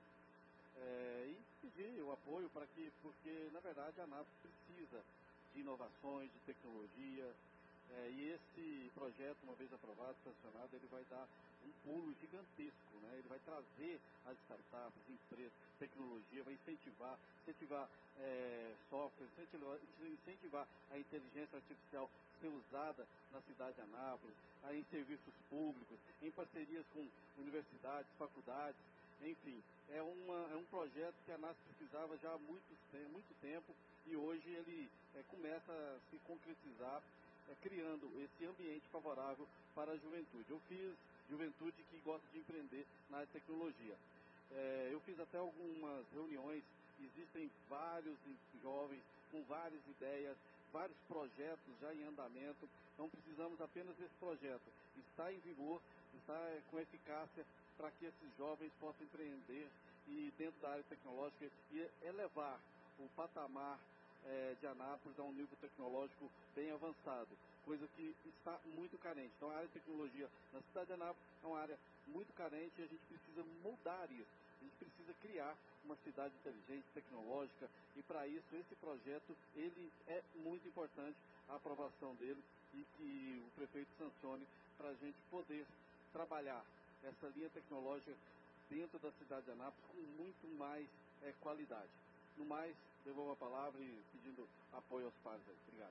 é, e pedir o apoio para que, porque na verdade a Anápolis precisa de inovações, de tecnologia, é, e esse projeto, uma vez aprovado, sancionado, ele vai dar um pulo gigantesco, né? Ele vai trazer as startups, empresas, tecnologia, vai incentivar, incentivar é, software, incentivar, incentivar a inteligência artificial ser usada na cidade de Anápolis, em serviços públicos, em parcerias com universidades, faculdades, enfim, é, uma, é um projeto que a Anápolis precisava já há muito, muito tempo, e hoje ele é, começa a se concretizar, é, criando esse ambiente favorável para a juventude. Eu fiz juventude que gosta de empreender na área de tecnologia. É, eu fiz até algumas reuniões, existem vários jovens com várias ideias, vários projetos já em andamento, então precisamos apenas desse projeto estar em vigor, estar com eficácia para que esses jovens possam empreender e dentro da área tecnológica e elevar o patamar é, de Anápolis a um nível tecnológico bem avançado, coisa que está muito carente. Então a área de tecnologia na cidade de Anápolis é uma área muito carente e a gente precisa mudar isso. A gente precisa criar uma cidade inteligente, tecnológica, e para isso esse projeto ele é muito importante, a aprovação dele, e que o prefeito sancione para a gente poder trabalhar essa linha tecnológica dentro da cidade de Anápolis com muito mais é, qualidade. No mais, devolvo a palavra e pedindo apoio aos pares aí. Obrigado.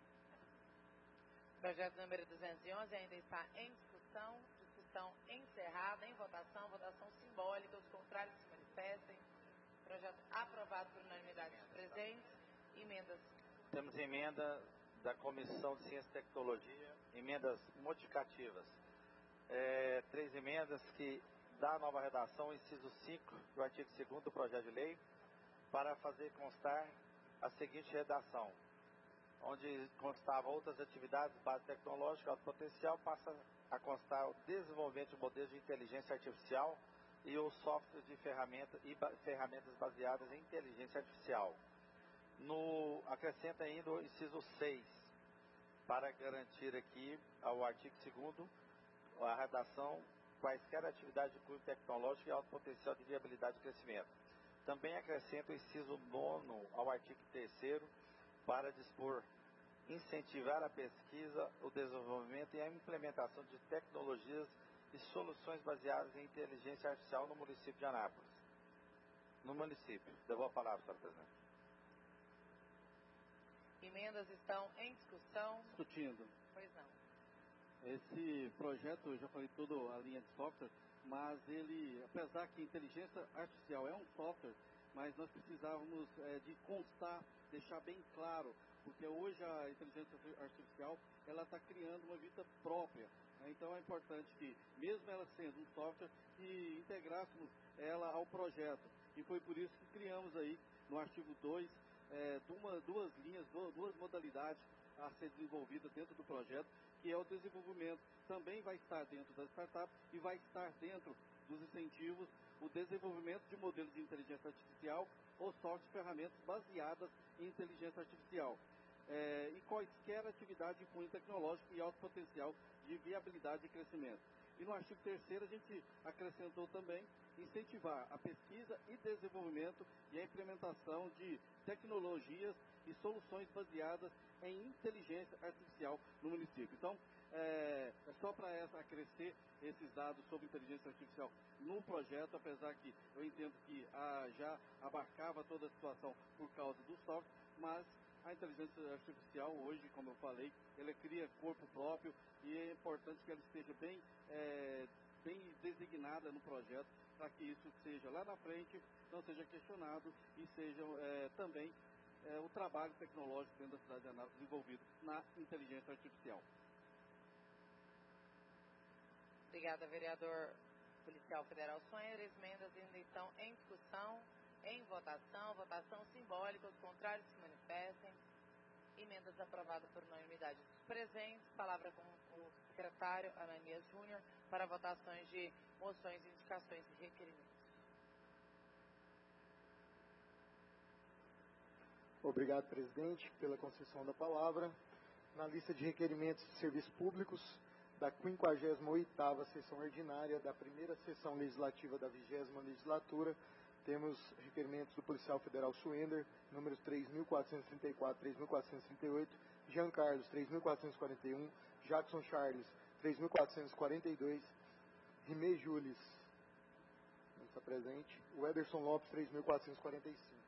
Projeto número duzentos e onze ainda está em discussão. Discussão encerrada, em votação, votação simbólica. Os contrários se manifestem. Projeto aprovado por unanimidade dos presentes. Emendas. Temos emenda da Comissão de Ciência e Tecnologia, emendas modificativas. É, três emendas que dá nova redação, inciso cinco do artigo segundo do projeto de lei, para fazer constar a seguinte redação: onde constava outras atividades, base tecnológica, alto potencial, passa a constar o desenvolvimento de modelos de inteligência artificial e os softwares de ferramenta e ferramentas baseadas em inteligência artificial. No, acrescenta ainda o inciso seis, para garantir aqui ao artigo segundo a redação: quaisquer atividades de cunho tecnológico e alto potencial de viabilidade e crescimento. Também acrescenta o inciso nono ao artigo terceiro, para dispor, incentivar a pesquisa, o desenvolvimento e a implementação de tecnologias e soluções baseadas em inteligência artificial no município de Anápolis. no município. Devolvo a palavra, senhor presidente. Emendas estão em discussão. Discutindo. Pois não. Esse projeto, eu já falei toda a linha de software, mas ele, apesar que inteligência artificial é um software, mas nós precisávamos é, de constar, deixar bem claro, porque hoje a inteligência artificial ela está criando uma vida própria. Né? Então é importante que, mesmo ela sendo um software, que integrássemos ela ao projeto. E foi por isso que criamos aí, no artigo dois, é, uma, duas linhas, duas modalidades a ser desenvolvidas dentro do projeto, que é o desenvolvimento, também vai estar dentro das startups e vai estar dentro dos incentivos, o desenvolvimento de modelos de inteligência artificial ou software ferramentas baseadas em inteligência artificial. É, e quaisquer atividade de cunho tecnológico e alto potencial de viabilidade e crescimento. E no artigo terceiro a gente acrescentou também incentivar a pesquisa e desenvolvimento e a implementação de tecnologias e soluções baseadas em inteligência artificial no município. Então, é, é só para acrescer esses dados sobre inteligência artificial no projeto, apesar que eu entendo que a, já abarcava toda a situação por causa do software, mas a inteligência artificial hoje, como eu falei, ela cria corpo próprio e é importante que ela esteja bem, é, bem designada no projeto para que isso seja lá na frente, não seja questionado e seja é, também é, o trabalho tecnológico dentro da cidade de Anápolis desenvolvido na inteligência artificial. Obrigada, vereador policial federal Suender. Emendas ainda estão em discussão, em votação, votação simbólica. Os contrários se manifestem. Emendas aprovadas por unanimidade dos presentes. Palavra com o secretário Ananias Júnior para votações de moções, indicações e requerimentos. Obrigado, presidente, pela concessão da palavra. Na lista de requerimentos de serviços públicos da quinquagésima oitava sessão ordinária da primeira sessão legislativa da vigésima legislatura, temos requerimentos do policial federal Suender, números três mil quatrocentos e trinta e quatro, três mil quatrocentos e trinta e oito, Jean Carlos, três mil quatrocentos e quarenta e um, Jackson Charles, três mil quatrocentos e quarenta e dois, Rimei Jules, não está presente, o Ederson Lopes, três mil quatrocentos e quarenta e cinco.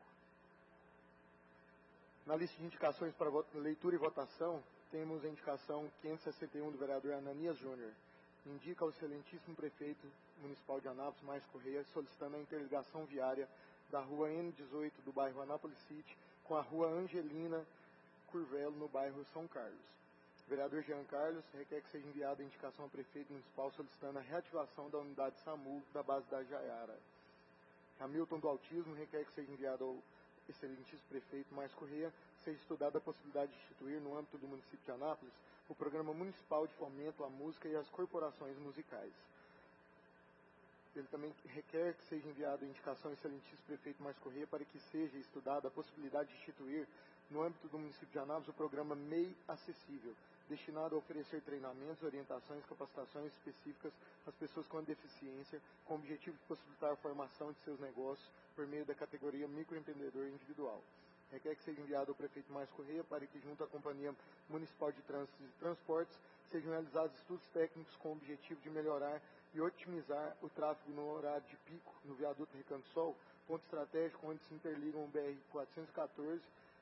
Na lista de indicações para leitura e votação, temos a indicação quinhentos e sessenta e um do vereador Ananias Júnior. Indica ao excelentíssimo prefeito municipal de Anápolis, Mais Correia, solicitando a interligação viária da rua N dezoito do bairro Anápolis City com a rua Angelina Curvelo, no bairro São Carlos. O vereador Jean Carlos requer que seja enviada a indicação ao prefeito municipal solicitando a reativação da unidade SAMU da base da Jaiara. Hamilton do Autismo requer que seja enviado ao excelentíssimo prefeito Mais Correia, seja estudada a possibilidade de instituir no âmbito do município de Anápolis o Programa Municipal de Fomento à Música e às Corporações Musicais. Ele também requer que seja enviada a indicação ao excelentíssimo prefeito Mais Correia para que seja estudada a possibilidade de instituir no âmbito do município de Anápolis o programa M E I Acessível, destinado a oferecer treinamentos, orientações e capacitações específicas às pessoas com deficiência, com o objetivo de possibilitar a formação de seus negócios por meio da categoria microempreendedor individual. Requer que seja enviado ao prefeito Mais Correia para que, junto à Companhia Municipal de Trânsito e Transportes, sejam realizados estudos técnicos com o objetivo de melhorar e otimizar o tráfego no horário de pico no viaduto Recanto Sol, ponto estratégico onde se interligam o B R quatrocentos e quatorze,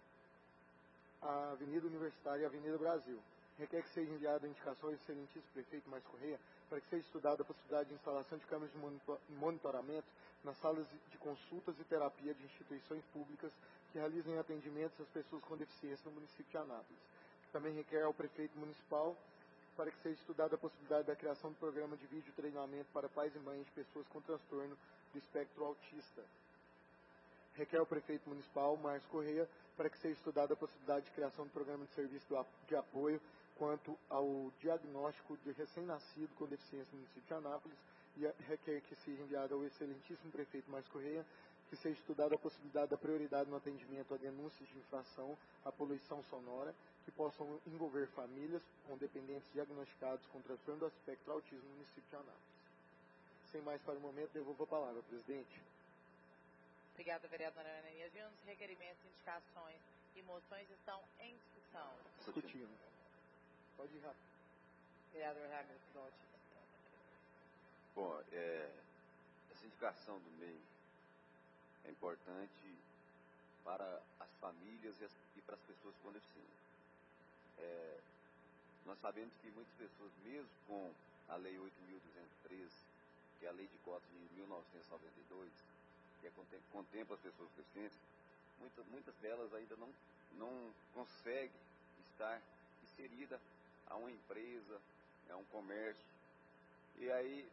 a Avenida Universitária e a Avenida Brasil. Requer que seja enviada a indicação ao excelentíssimo prefeito Mais Correia para que seja estudada a possibilidade de instalação de câmeras de monitoramento nas salas de consultas e terapia de instituições públicas que realizem atendimentos às pessoas com deficiência no município de Anápolis. Também requer ao prefeito municipal para que seja estudada a possibilidade da criação de programa de vídeo treinamento para pais e mães de pessoas com transtorno do espectro autista. Requer ao prefeito municipal, Márcio Correia, para que seja estudada a possibilidade de criação de programa de serviço de apoio quanto ao diagnóstico de recém-nascido com deficiência no município de Anápolis, e requer que seja enviado ao excelentíssimo prefeito Márcio Correia que seja estudada a possibilidade da prioridade no atendimento a denúncias de infração à poluição sonora que possam envolver famílias com dependentes diagnosticados com transtorno do espectro autismo no município de Anápolis. Sem mais para o momento, devolvo a palavra, presidente. Obrigada, vereadora Ananias Júnior. Os requerimentos, indicações e moções estão em discussão. Discutindo. Pode ir rápido. Vereador Hamilton do Autismo. Bom, é, essa indicação do M E I é importante para as famílias e, as, e para as pessoas com deficiência. É, nós sabemos que muitas pessoas, mesmo com a Lei oito mil duzentos e treze, que é a Lei de Cotas de mil novecentos e noventa e dois, que é, contempla as pessoas com deficiência, muitas, muitas delas ainda não, não conseguem estar inserida a uma empresa, a um comércio. E aí,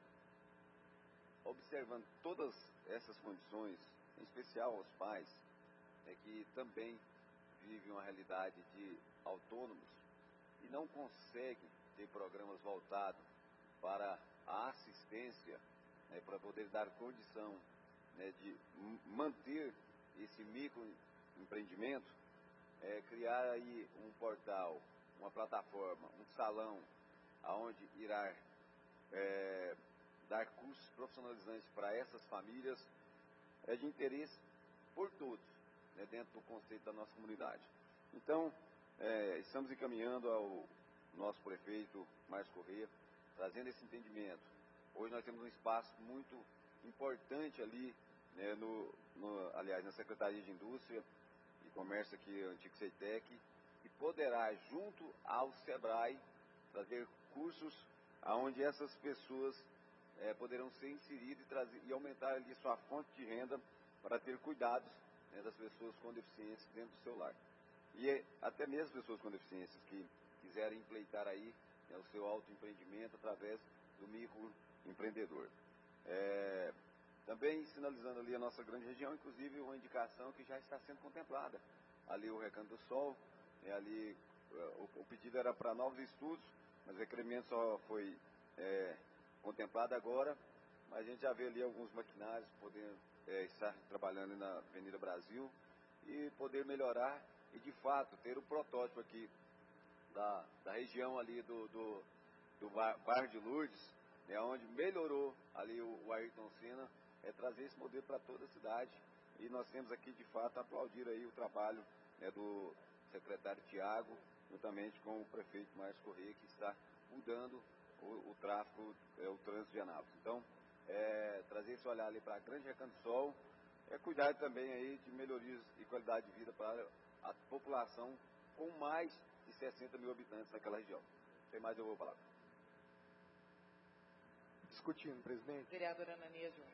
observando todas essas condições, em especial aos pais, é que também vivem uma realidade de autônomos e não conseguem ter programas voltados para a assistência, né, para poder dar condição, né, de manter esse microempreendimento, é, criar aí um portal, uma plataforma, um salão, aonde irá é, dar cursos profissionalizantes para essas famílias, é de interesse por todos, né, dentro do conceito da nossa comunidade. Então, é, estamos encaminhando ao nosso prefeito Márcio Corrêa, trazendo esse entendimento. Hoje nós temos um espaço muito importante ali, né, no, no, aliás, na Secretaria de Indústria e Comércio aqui, antigo CEITEC, e poderá, junto ao SEBRAE, trazer cursos onde essas pessoas é, poderão ser inseridas e, trazer, e aumentar ali sua fonte de renda para ter cuidados, né, das pessoas com deficiência dentro do seu lar. E é, até mesmo pessoas com deficiências que quiserem empleitar aí, né, o seu autoempreendimento através do microempreendedor. É, também sinalizando ali a nossa grande região, inclusive uma indicação que já está sendo contemplada. Ali o Recanto do Sol, é, ali o, o pedido era para novos estudos, mas o requerimento só foi é, contemplado agora, mas a gente já vê ali alguns maquinários podendo é, estar trabalhando na Avenida Brasil e poder melhorar e de fato ter o protótipo aqui da, da região ali do, do, do bar, bairro de Lourdes, né, onde melhorou ali o, o Ayrton Senna, é trazer esse modelo para toda a cidade. E nós temos aqui de fato aplaudir aí o trabalho, né, do secretário Tiago, juntamente com o prefeito Márcio Corrêa, que está mudando o, o tráfego, é, o trânsito de Anápolis. Então, é, trazer esse olhar ali para a Grande Recanto do Sol, é cuidar também aí de melhorias e qualidade de vida para a população com mais de sessenta mil habitantes naquela região. Tem mais, eu vou falar. Discutindo, presidente. Vereadora Ananias Júnior.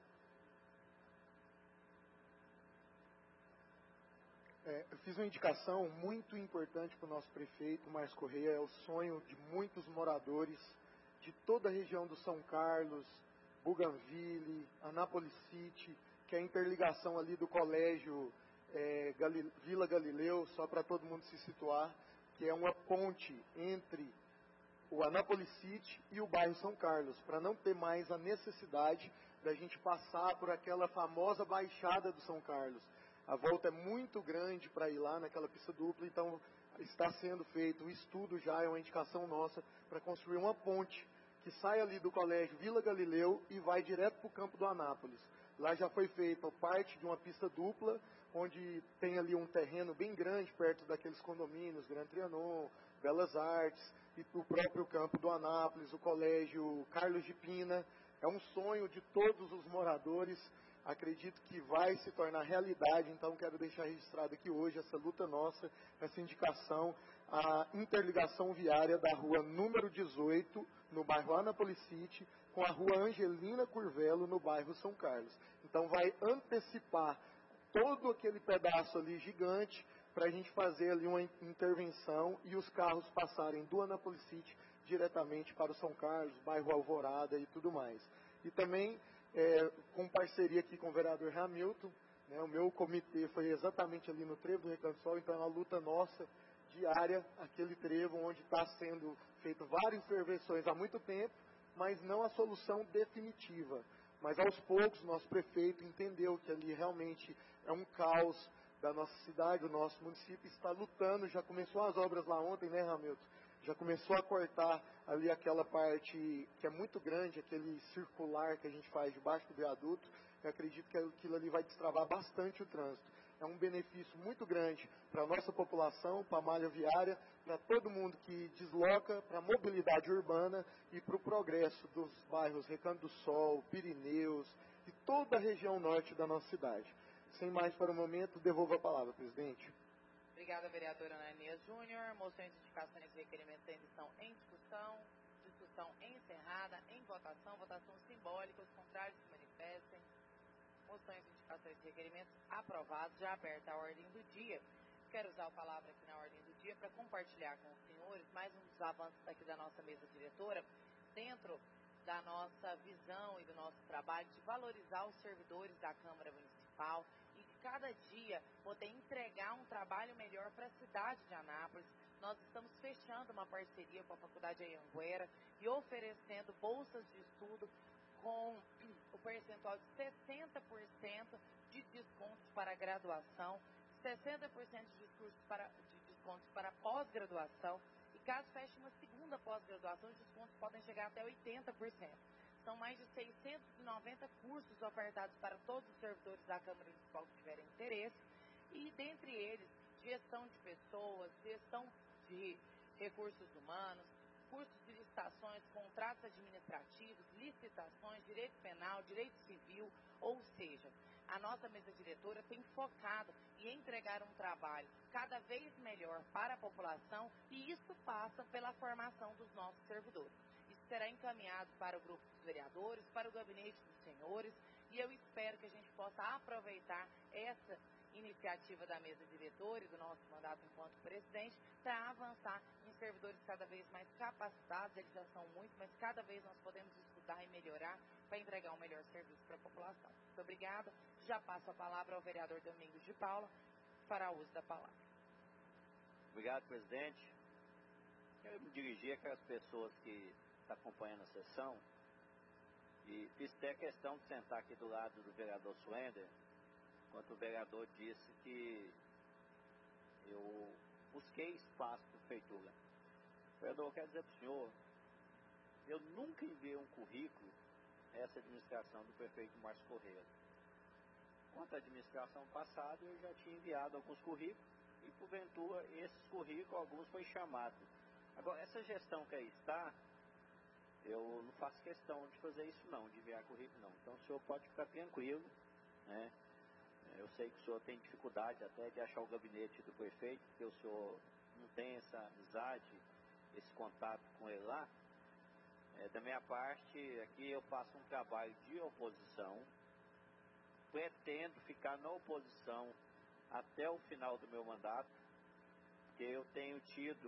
É, eu fiz uma indicação muito importante para o nosso prefeito, Márcio Corrêa, é o sonho de muitos moradores de toda a região do São Carlos, Bougainville, Anápolis City, que é a interligação ali do colégio é, Gali, Vila Galileu, só para todo mundo se situar, que é uma ponte entre o Anápolis City e o bairro São Carlos, para não ter mais a necessidade da gente passar por aquela famosa baixada do São Carlos. A volta é muito grande para ir lá naquela pista dupla, então está sendo feito um estudo já, é uma indicação nossa, para construir uma ponte que sai ali do colégio Vila Galileu e vai direto para o campo do Anápolis. Lá já foi feita parte de uma pista dupla, onde tem ali um terreno bem grande, perto daqueles condomínios, Gran Trianon, Belas Artes, e o próprio campo do Anápolis, o colégio Carlos de Pina. É um sonho de todos os moradores, acredito que vai se tornar realidade, então quero deixar registrado aqui hoje essa luta nossa, essa indicação, a interligação viária da rua número dezoito, no bairro Anápolis City, com a rua Angelina Curvelo, no bairro São Carlos. Então vai antecipar todo aquele pedaço ali gigante, para a gente fazer ali uma intervenção e os carros passarem do Anápolis City diretamente para o São Carlos, bairro Alvorada e tudo mais. E também, é, com parceria aqui com o vereador Hamilton, né, o meu comitê foi exatamente ali no trevo do Recanto do Sol, então é uma luta nossa diária, aquele trevo onde está sendo feito várias intervenções há muito tempo, mas não a solução definitiva. Mas aos poucos, nosso prefeito entendeu que ali realmente é um caos da nossa cidade, o nosso município está lutando, já começou as obras lá ontem, né, Hamilton? Já começou a cortar ali aquela parte que é muito grande, aquele circular que a gente faz debaixo do viaduto. Eu acredito que aquilo ali vai destravar bastante o trânsito. É um benefício muito grande para a nossa população, para a malha viária, para todo mundo que desloca, para a mobilidade urbana e para o progresso dos bairros Recanto do Sol, Pirineus e toda a região norte da nossa cidade. Sem mais para o momento, devolvo a palavra, presidente. Obrigada, vereadora Ananias Júnior. Moções, indicações e requerimentos ainda estão em discussão. Discussão encerrada, em votação. Votação simbólica. Os contrários se manifestem. Moções, indicações e requerimentos aprovados. Já aberta a ordem do dia. Quero usar a palavra aqui na ordem do dia para compartilhar com os senhores mais um dos avanços aqui da nossa mesa diretora, dentro da nossa visão e do nosso trabalho de valorizar os servidores da Câmara Municipal e de cada dia poder entregar um trabalho melhor para a cidade de Anápolis. Nós estamos fechando uma parceria com a Faculdade Anhanguera e oferecendo bolsas de estudo com o percentual de sessenta por cento de descontos para graduação, sessenta por cento de, discursos para, de descontos para pós-graduação, e caso feche uma segunda pós-graduação, os descontos podem chegar até oitenta por cento. São mais de seiscentos e noventa cursos ofertados para todos os servidores da Câmara Municipal que tiverem interesse, e dentre eles, gestão de pessoas, gestão de recursos humanos, cursos de licitações, contratos administrativos, licitações, direito penal, direito civil, ou seja, a nossa mesa diretora tem focado em entregar um trabalho cada vez melhor para a população, e isso passa pela formação dos nossos servidores. Isso será encaminhado para o grupo dos vereadores, para o gabinete dos senhores, e eu espero que a gente possa aproveitar essa iniciativa da mesa diretora e do nosso mandato enquanto presidente para avançar em servidores cada vez mais capacitados. Eles já são muitos, mas cada vez nós podemos estudar e melhorar para entregar um melhor serviço para a população. Muito obrigada. Já passo a palavra ao vereador Domingos de Paula para uso da palavra. Obrigado, presidente. Quero me dirigir àquelas pessoas que estão acompanhando a sessão e fiz até questão de sentar aqui do lado do vereador Suender, enquanto o vereador disse que eu busquei espaço para a prefeitura. Vereador, eu quero dizer para o senhor, eu nunca enviei um currículo a essa administração do prefeito Márcio Correia. Quanto à administração passada, eu já tinha enviado alguns currículos e, porventura, esses currículos, alguns foi chamado. Agora, essa gestão que aí está, eu não faço questão de fazer isso não, de enviar currículo não. Então, o senhor pode ficar tranquilo, né? Eu sei que o senhor tem dificuldade até de achar o gabinete do prefeito, porque o senhor não tem essa amizade, esse contato com ele lá. É, da minha parte, aqui eu faço um trabalho de oposição, pretendo ficar na oposição até o final do meu mandato, porque eu tenho tido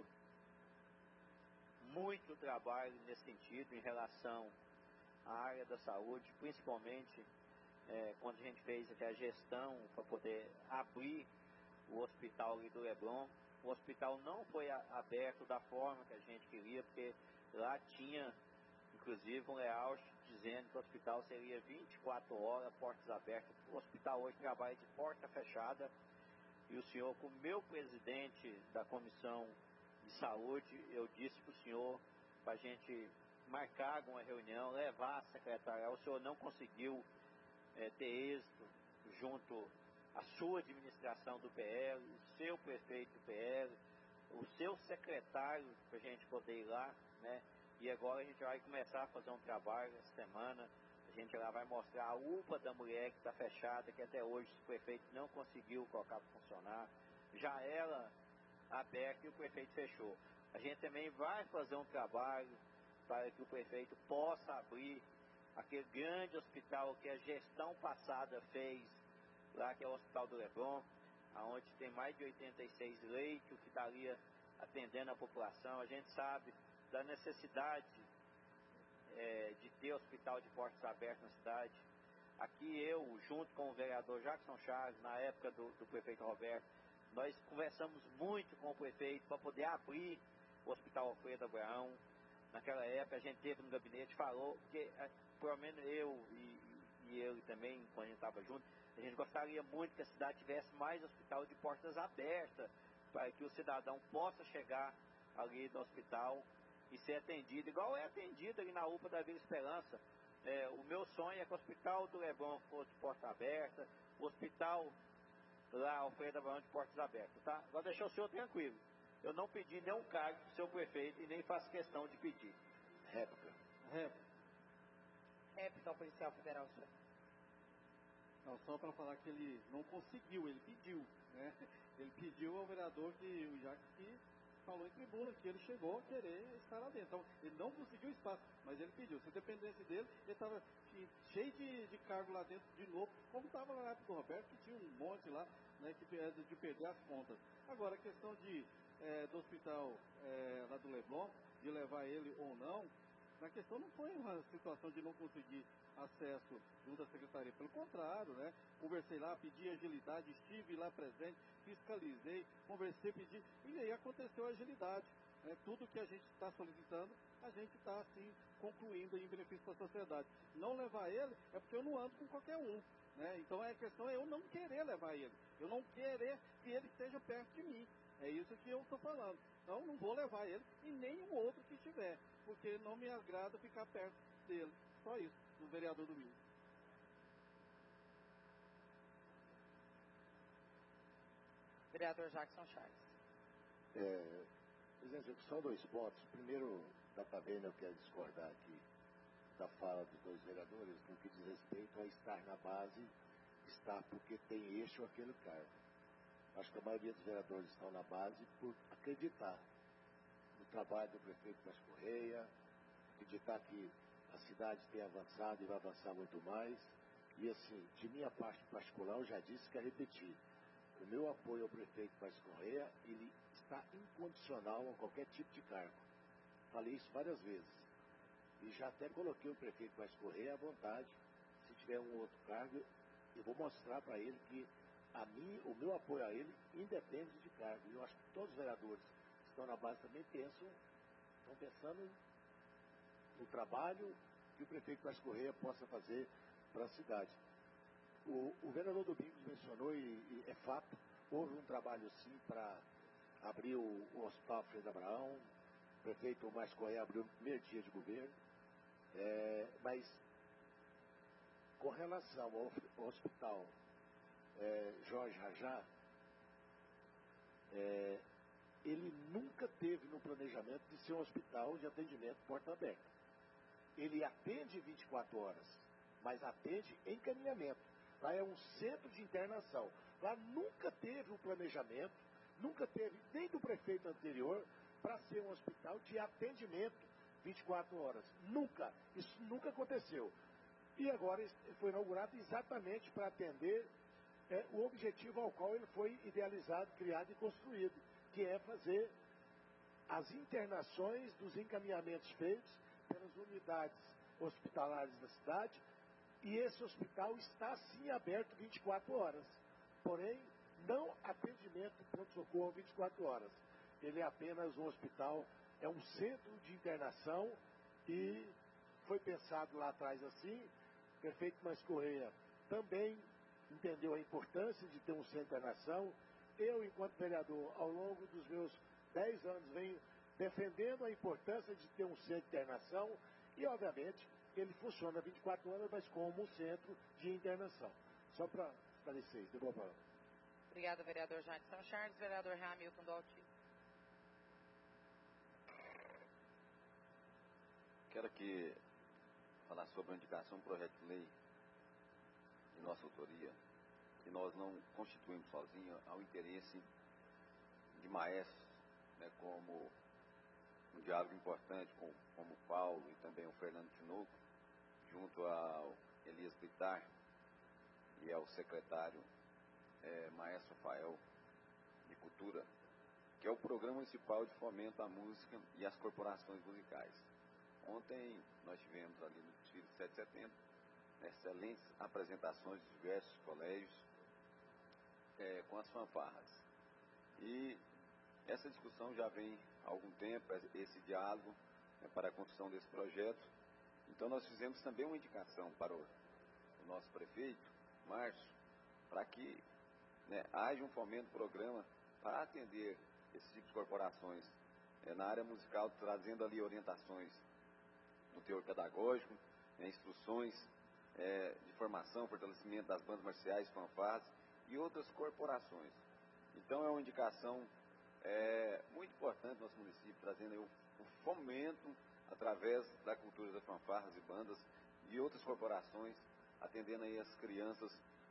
muito trabalho nesse sentido em relação à área da saúde, principalmente É, quando a gente fez aqui a gestão para poder abrir o hospital ali do Leblon. O hospital não foi a, aberto da forma que a gente queria, porque lá tinha, inclusive, um layout dizendo que o hospital seria vinte e quatro horas, portas abertas. O hospital hoje trabalha de porta fechada, e o senhor, como meu presidente da Comissão de Saúde, eu disse para o senhor para a gente marcar uma reunião, levar a secretária. O senhor não conseguiu É, ter êxito junto à sua administração do P L, o seu prefeito do P L, o seu secretário, para a gente poder ir lá, né? E agora a gente vai começar a fazer um trabalho essa semana. A gente lá vai mostrar a U P A da mulher que está fechada, que até hoje o prefeito não conseguiu colocar para funcionar. Já ela aberta e o prefeito fechou. A gente também vai fazer um trabalho para que o prefeito possa abrir aquele grande hospital que a gestão passada fez, lá que é o Hospital do Leblon, onde tem mais de oitenta e seis leitos, que estaria atendendo a população. A gente sabe da necessidade é, de ter hospital de portas abertas na cidade. Aqui eu, junto com o vereador Jackson Chaves, na época do, do prefeito Roberto, nós conversamos muito com o prefeito para poder abrir o Hospital Alfredo Abraão. Naquela época a gente teve no gabinete, falou que pelo menos eu e, e ele também, quando a gente estava junto, a gente gostaria muito que a cidade tivesse mais hospital de portas abertas, para que o cidadão possa chegar ali no hospital e ser atendido, igual é atendido ali na U P A da Vila Esperança. É, o meu sonho é que o hospital do Leblon fosse de porta aberta, o hospital lá, Alfredo Abraão, de portas abertas, tá? Agora deixar o senhor tranquilo. Eu não pedi nenhum cargo para o seu prefeito e nem faço questão de pedir. Réplica. Réplica. Réplica ao policial federal, senhor. Não, só para falar que ele não conseguiu, ele pediu, né? Ele pediu ao vereador que o Jacques que falou em tribuna que ele chegou a querer estar lá dentro. Então, ele não conseguiu espaço, mas ele pediu. Se dependesse dele, ele estava cheio de, de cargo lá dentro de novo, como estava lá na época do Roberto, que tinha um monte lá, né, que de, de perder as contas. Agora, a questão de, é, do hospital é, lá do Leblon, de levar ele ou não, na questão não foi uma situação de não conseguir acesso junto à secretaria. Pelo contrário, né? Conversei lá, pedi agilidade, estive lá presente, fiscalizei, conversei, pedi, e aí aconteceu a agilidade. Né? Tudo que a gente está solicitando, a gente está, assim, concluindo em benefício da sociedade. Não levar ele é porque eu não ando com qualquer um. Né? Então a questão é eu não querer levar ele. Eu não querer que ele esteja perto de mim. É isso que eu estou falando. Então não vou levar ele e nenhum outro que estiver, porque não me agrada ficar perto dele. Só isso, do vereador Domingos. Vereador Jackson Charles. É, presidente, só dois pontos. Primeiro, da Pavena, eu quero discordar aqui da fala dos dois vereadores no que diz respeito a estar na base, estar porque tem eixo aquele cargo. Acho que a maioria dos vereadores estão na base por acreditar no trabalho do prefeito Paz Correia, acreditar que a cidade tem avançado e vai avançar muito mais. E assim, de minha parte particular, eu já disse que é repetir. O meu apoio ao prefeito Paz Correia, ele está incondicional a qualquer tipo de cargo. Falei isso várias vezes. E já até coloquei o prefeito Paz Correia à vontade. Se tiver um outro cargo, eu vou mostrar para ele que a mim, o meu apoio a ele independe de cargo. E eu acho que todos os vereadores que estão na base também pensam, estão pensando no trabalho que o prefeito Paz Correia possa fazer para a cidade. O, o vereador Domingos mencionou, e, e é fato, houve um trabalho sim para abrir o, o Hospital Alfredo Abraão. O prefeito Paz Correia abriu no primeiro dia de governo. É, mas com relação ao, ao Hospital é, Jorge Rajá, é, ele nunca teve no planejamento de ser um hospital de atendimento porta aberta. Ele atende vinte e quatro horas, mas atende encaminhamento. Lá é um centro de internação. Lá nunca teve um planejamento, nunca teve, nem do prefeito anterior, para ser um hospital de atendimento vinte e quatro horas. Nunca. Isso nunca aconteceu. E agora foi inaugurado exatamente para atender é, o objetivo ao qual ele foi idealizado, criado e construído, que é fazer as internações dos encaminhamentos feitos pelas unidades hospitalares da cidade. E esse hospital está sim aberto vinte e quatro horas. Porém, não atendimento pronto-socorro vinte e quatro horas. Ele é apenas um hospital, é um centro de internação e foi pensado lá atrás assim. O prefeito Paz Correia também entendeu a importância de ter um centro de internação. Eu, enquanto vereador, ao longo dos meus dez anos, venho defendendo a importância de ter um centro de internação e, obviamente, ele funciona vinte e quatro horas, mas como um centro de internação. Só para esclarecer isso. Devolvo a palavra. Obrigada, vereador Jackson Charles. Vereador Hamilton do Altivo. Quero aqui falar sobre a indicação do projeto de lei de nossa autoria, que nós não constituímos sozinhos ao interesse de maestros, né, como um diálogo importante com, como o Paulo e também o Fernando Tinoco, junto ao Elias Bittar e ao secretário é, Maestro Rafael de Cultura, que é o Programa Municipal de Fomento à Música e às Corporações Musicais. Ontem nós tivemos ali no desfile de sete de setembro excelentes apresentações de diversos colégios é, com as fanfarras. E essa discussão já vem há algum tempo, esse diálogo é, para a construção desse projeto. Então nós fizemos também uma indicação para o, o nosso prefeito, Márcio, para que né, haja um fomento programa para atender esse tipo de corporações é, na área musical, trazendo ali orientações no teor pedagógico, né, instruções é, de formação, fortalecimento das bandas marciais, fanfarras e outras corporações. Então é uma indicação é, muito importante no nosso município, trazendo aí o, o fomento através da cultura das fanfarras e bandas e outras corporações, atendendo aí as crianças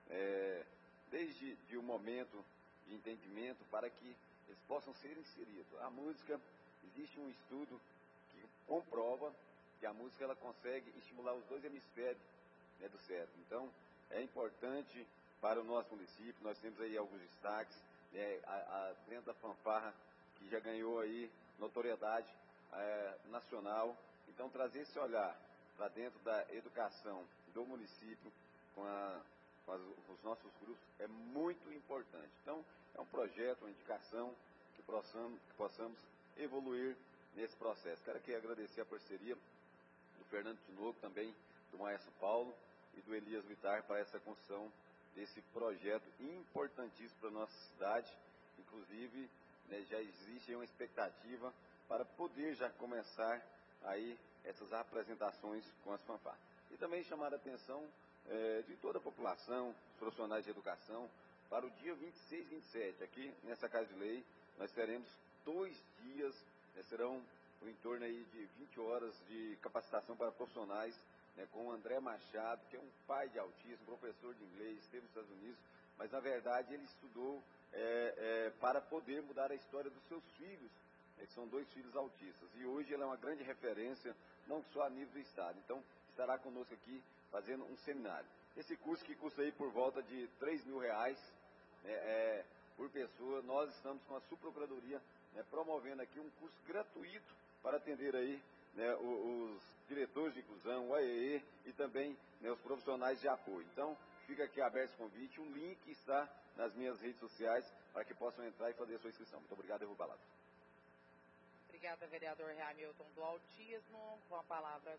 é, desde de um momento de entendimento para que eles possam ser inseridos. A música, existe um estudo que comprova que a música ela consegue estimular os dois hemisférios, né, do cérebro. Então, é importante para o nosso município. Nós temos aí alguns destaques, né, a, a, dentro da fanfarra, que já ganhou aí notoriedade é, nacional. Então, trazer esse olhar para dentro da educação do município com, a, com as, os nossos grupos é muito importante. Então, é um projeto, uma indicação que possamos, que possamos evoluir nesse processo. Quero aqui agradecer a parceria do Fernando Tinoco, também do Maestro Paulo e do Elias Vitar para essa construção desse projeto importantíssimo para a nossa cidade. Inclusive, né, já existe uma expectativa para poder já começar aí essas apresentações com as fanfarras. E também chamar a atenção é, de toda a população, os profissionais de educação, para o dia vinte e seis e vinte e sete, aqui nessa Casa de Lei, nós teremos dois dias, né, serão em torno aí de vinte horas de capacitação para profissionais, né, com o André Machado, que é um pai de autismo, professor de inglês, esteve nos Estados Unidos, mas na verdade ele estudou é, é, para poder mudar a história dos seus filhos, né, que são dois filhos autistas, e hoje ele é uma grande referência, não só a nível do estado. Então, estará conosco aqui fazendo um seminário. Esse curso que custa aí por volta de três mil reais, né, é, por pessoa. Nós estamos com a Subprocuradoria, né, promovendo aqui um curso gratuito para atender aí, né, os, os diretores de inclusão, o A E E e também, né, os profissionais de apoio. Então, fica aqui aberto esse convite. Um link está nas minhas redes sociais para que possam entrar e fazer a sua inscrição. Muito obrigado, eu vou palavra. Obrigada, vereador Hamilton do Autismo. Com a palavra.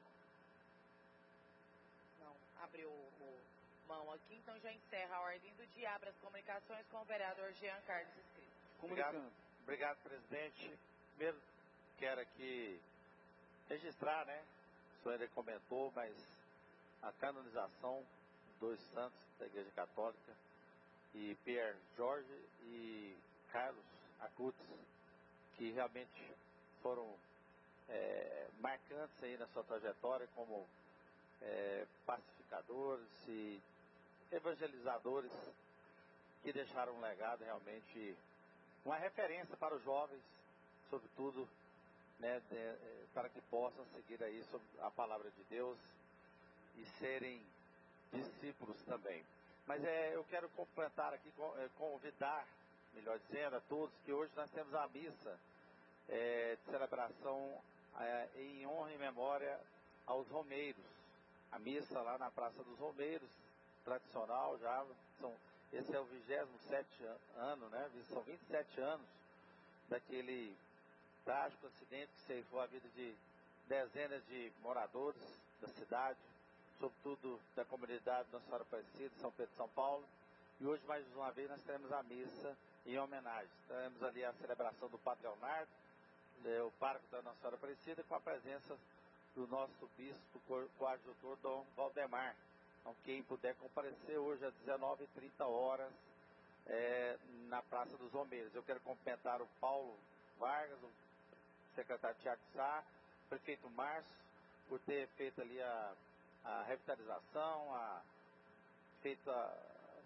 Não, abriu o mão aqui, então já encerra a ordem do dia. Abre as comunicações com o vereador Jean Carlos inscrito. Obrigado, obrigado, presidente. Primeiro, quero aqui registrar, né? O senhor ele comentou, mas a canonização dos santos da Igreja Católica, e Pierre Jorge e Carlos Acutis, que realmente foram é, marcantes aí na sua trajetória como é, pacificadores e evangelizadores, que deixaram um legado realmente, uma referência para os jovens, sobretudo, né, de, para que possam seguir aí sobre a palavra de Deus e serem discípulos também. Mas é, eu quero complementar aqui, convidar, melhor dizendo, a todos que hoje nós temos a missa é, de celebração é, em honra e memória aos Romeiros. A missa lá na Praça dos Romeiros, tradicional já, são, esse é o vigésimo sétimo ano, né? São vinte e sete anos daquele trágico acidente que ceifou a vida de dezenas de moradores da cidade, sobretudo da comunidade Nossa Senhora Aparecida, São Pedro de São Paulo. E hoje, mais uma vez, nós teremos a missa em homenagem. Teremos ali a celebração do Padre Leonardo, o pároco da Nossa Senhora Aparecida, com a presença do nosso bispo coadjutor, Dom Valdemar. Então, quem puder comparecer hoje às dezenove e trinta horas é, na Praça dos Romeiros. Eu quero cumprimentar o Paulo Vargas, o secretário Tiago Sá, o prefeito Márcio, por ter feito ali a, a revitalização, a, feito a,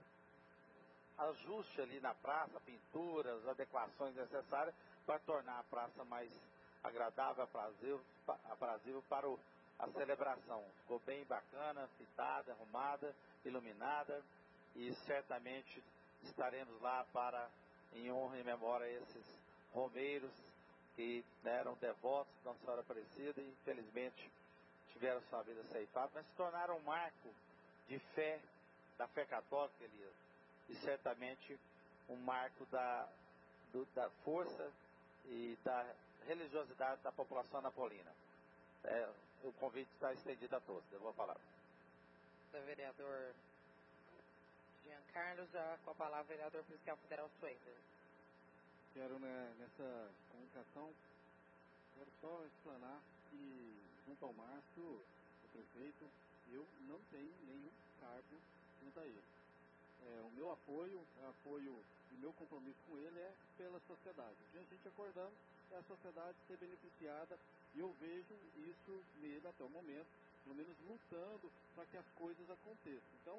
ajuste ali na praça, pinturas, adequações necessárias para tornar a praça mais agradável, aprazível, aprazível para o, a celebração. Ficou bem bacana, pintada, arrumada, iluminada, e certamente estaremos lá para, em honra e memória a esses romeiros que, né, eram devotos da Nossa Senhora Aparecida e infelizmente tiveram sua vida ceifada, mas se tornaram um marco de fé, da fé católica, Elias, e certamente um marco da, do, da força e da religiosidade da população napolina. É, o convite está estendido a todos. Eu vou falar. Do vereador Jean Carlos, já com a palavra, vereador fiscal federal Suender. Quero, né, nessa comunicação, quero só explanar que, junto ao Márcio, o prefeito, eu não tenho nenhum cargo junto a ele. É, o meu apoio, o apoio e meu compromisso com ele é pela sociedade. O que a gente acordando é a sociedade ser beneficiada, e eu vejo isso nele até o momento, pelo menos lutando para que as coisas aconteçam. Então,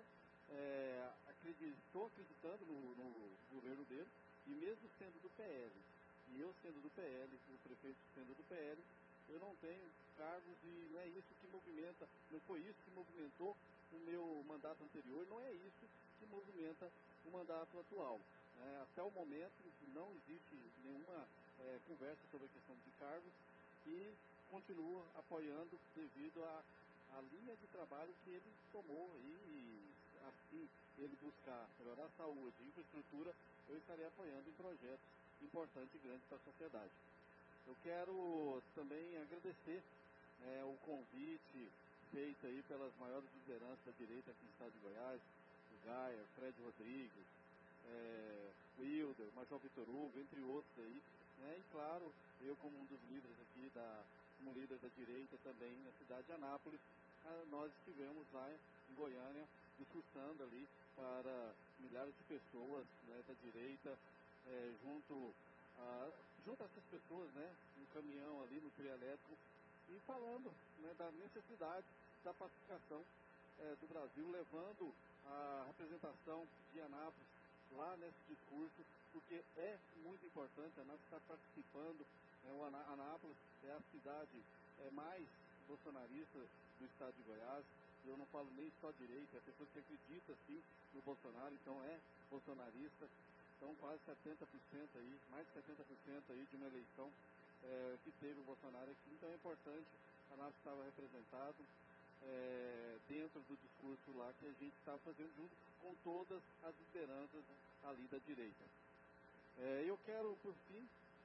é, acredito, estou acreditando no, no governo dele, e mesmo sendo do P L, e eu sendo do P L, o prefeito sendo do P L, eu não tenho cargos e não é isso que movimenta, não foi isso que movimentou o meu mandato anterior, não é isso que movimenta o mandato atual. É, até o momento não existe nenhuma é, conversa sobre a questão de cargos e continuo apoiando devido à a, a linha de trabalho que ele tomou e assim ele buscar melhorar a saúde e infraestrutura, eu estarei apoiando em projetos importantes e grandes para a sociedade. Eu quero também agradecer é, o convite feito aí pelas maiores lideranças da direita aqui no estado de Goiás, o Gaia, Fred Rodrigues, é, o Hilder, o Major Vitor Hugo, entre outros aí, né? E claro, eu como um dos líderes aqui, da, como líder da direita também na cidade de Anápolis, a, nós estivemos lá em Goiânia discursando ali para milhares de pessoas, né, da direita, é, junto a, junto a essas pessoas, né, no caminhão ali, no trio elétrico, e falando, né, da necessidade da pacificação é, do Brasil, levando a representação de Anápolis lá nesse discurso, porque é muito importante. Anápolis está participando, é, o Aná, Anápolis é a cidade é, mais bolsonarista do estado de Goiás. Eu não falo nem só direita, é pessoa que acredita sim no Bolsonaro, então é bolsonarista. Então quase setenta por cento aí, mais de setenta por cento aí de uma eleição é, que teve o Bolsonaro aqui. Então é importante, a Anápolis estava representado é, dentro do discurso lá que a gente estava fazendo junto com todas as lideranças ali da direita. É, eu quero, por fim,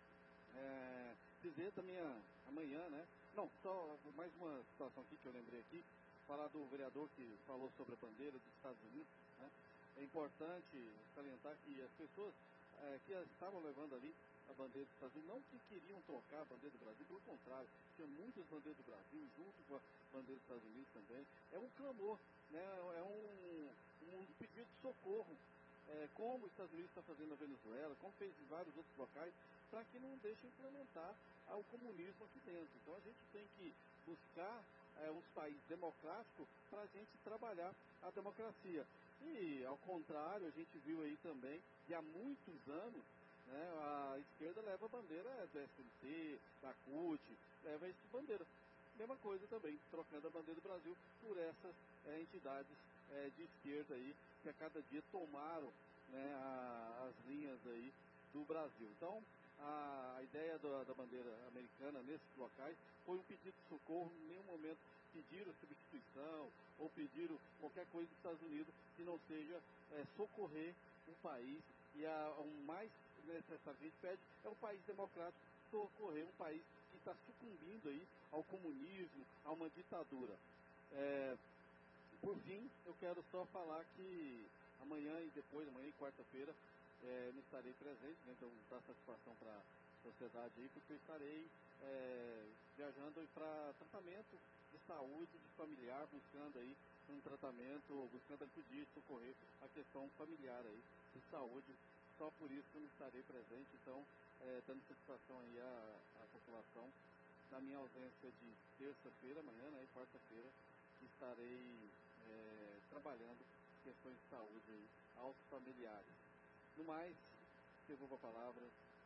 é, dizer da minha amanhã, né? Não, só mais uma situação aqui que eu lembrei aqui, falar do vereador que falou sobre a bandeira dos Estados Unidos, né? É importante salientar que as pessoas é, que estavam levando ali a bandeira dos Estados Unidos, não que queriam trocar a bandeira do Brasil, pelo contrário, tinha muitas bandeiras do Brasil junto com a bandeira dos Estados Unidos também. É um clamor, né? É um, um pedido de socorro, é, como os Estados Unidos está fazendo na Venezuela, como fez em vários outros locais, para que não deixe implementar o comunismo aqui dentro. Então a gente tem que buscar é, uns países democráticos para a gente trabalhar a democracia. E, ao contrário, a gente viu aí também que há muitos anos, né, a esquerda leva a bandeira do S M T, da C U T, leva essa bandeira. Mesma coisa também, trocando a bandeira do Brasil por essas é, entidades é, de esquerda aí, que a cada dia tomaram, né, a, as linhas aí do Brasil. Então, a, a ideia da, da bandeira americana nesses locais foi um pedido de socorro, em nenhum momento pediram substituição ou pediram qualquer coisa dos Estados Unidos que não seja é, socorrer o país. E a, o mais necessário que a gente pede é um país democrático socorrer um país que está sucumbindo aí ao comunismo, a uma ditadura. É, por fim, eu quero só falar que amanhã e depois, amanhã e quarta-feira, é, eu estarei presente, né, então dar satisfação para a sociedade aí, porque eu estarei é, viajando para tratamento de saúde de familiar, buscando aí um tratamento, buscando acudir, socorrer a questão familiar aí de saúde. Só por isso que eu não estarei presente, então, é, dando satisfação aí à, à população na minha ausência de terça-feira, amanhã, né, e quarta-feira, que estarei é, trabalhando questões de saúde aí aos familiares. No mais, devolvo a palavra.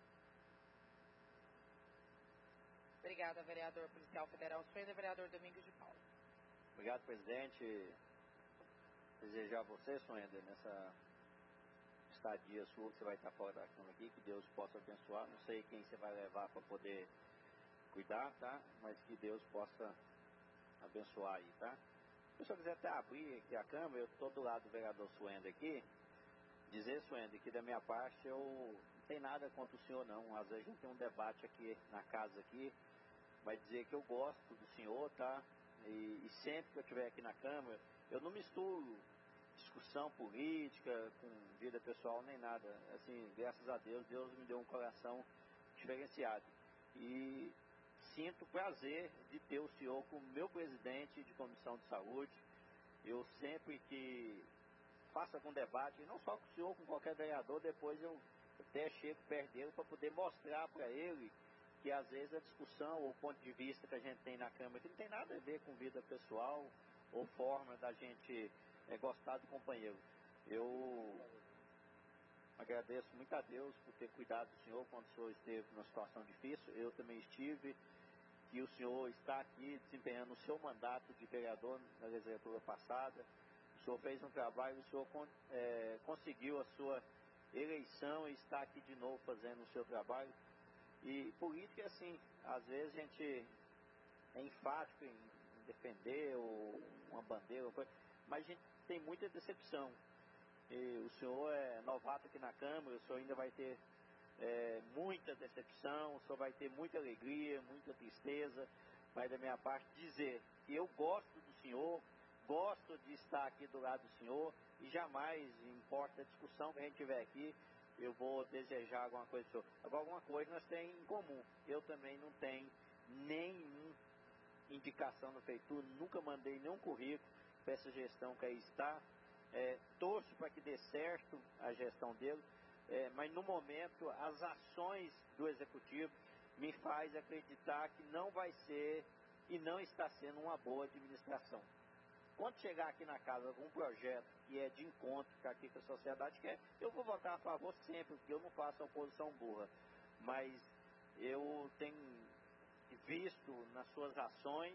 Obrigada, vereador policial federal Suenda, vereador Domingos de Paula. Obrigado, presidente. Desejar a você, Suenda, nessa estadia sua que você vai estar fora da cama aqui, que Deus possa abençoar. Não sei quem você vai levar para poder cuidar, tá? Mas que Deus possa abençoar aí, tá? Se o senhor quiser até abrir aqui a câmera, eu estou do lado do vereador Suenda aqui. Dizer, Suenda, que da minha parte eu não tenho nada contra o senhor não. Às vezes a gente tem um debate aqui na casa aqui, mas dizer que eu gosto do senhor, tá? E, e sempre que eu estiver aqui na Câmara, eu não misturo discussão política com vida pessoal nem nada. Assim, graças a Deus, Deus me deu um coração diferenciado. E sinto prazer de ter o senhor como meu presidente de comissão de saúde. Eu sempre que faço algum debate, não só com o senhor, com qualquer vereador, depois eu até chego perto dele para poder mostrar para ele que às vezes a discussão ou o ponto de vista que a gente tem na Câmara que não tem nada a ver com vida pessoal ou forma da gente é, gostar do companheiro. Eu agradeço muito a Deus por ter cuidado do senhor quando o senhor esteve numa situação difícil. Eu também estive, e o senhor está aqui desempenhando o seu mandato de vereador na legislatura passada. O senhor fez um trabalho, o senhor é, conseguiu a sua eleição e está aqui de novo fazendo o seu trabalho. E política é assim, às vezes a gente é enfático em defender ou uma bandeira, mas a gente tem muita decepção. E o senhor é novato aqui na Câmara, o senhor ainda vai ter é, muita decepção, o senhor vai ter muita alegria, muita tristeza. Mas da minha parte dizer que eu gosto do senhor, gosto de estar aqui do lado do senhor, e jamais importa a discussão que a gente tiver aqui, eu vou desejar alguma coisa do senhor. Agora, alguma coisa nós temos em comum. Eu também não tenho nenhuma indicação no prefeitura, nunca mandei nenhum currículo para essa gestão que aí está. É, torço para que dê certo a gestão dele, é, mas no momento as ações do executivo me faz acreditar que não vai ser e não está sendo uma boa administração. Quando chegar aqui na casa algum projeto que é de encontro com aquilo que a sociedade quer, eu vou votar a favor sempre, porque eu não faço oposição burra. Mas eu tenho visto nas suas ações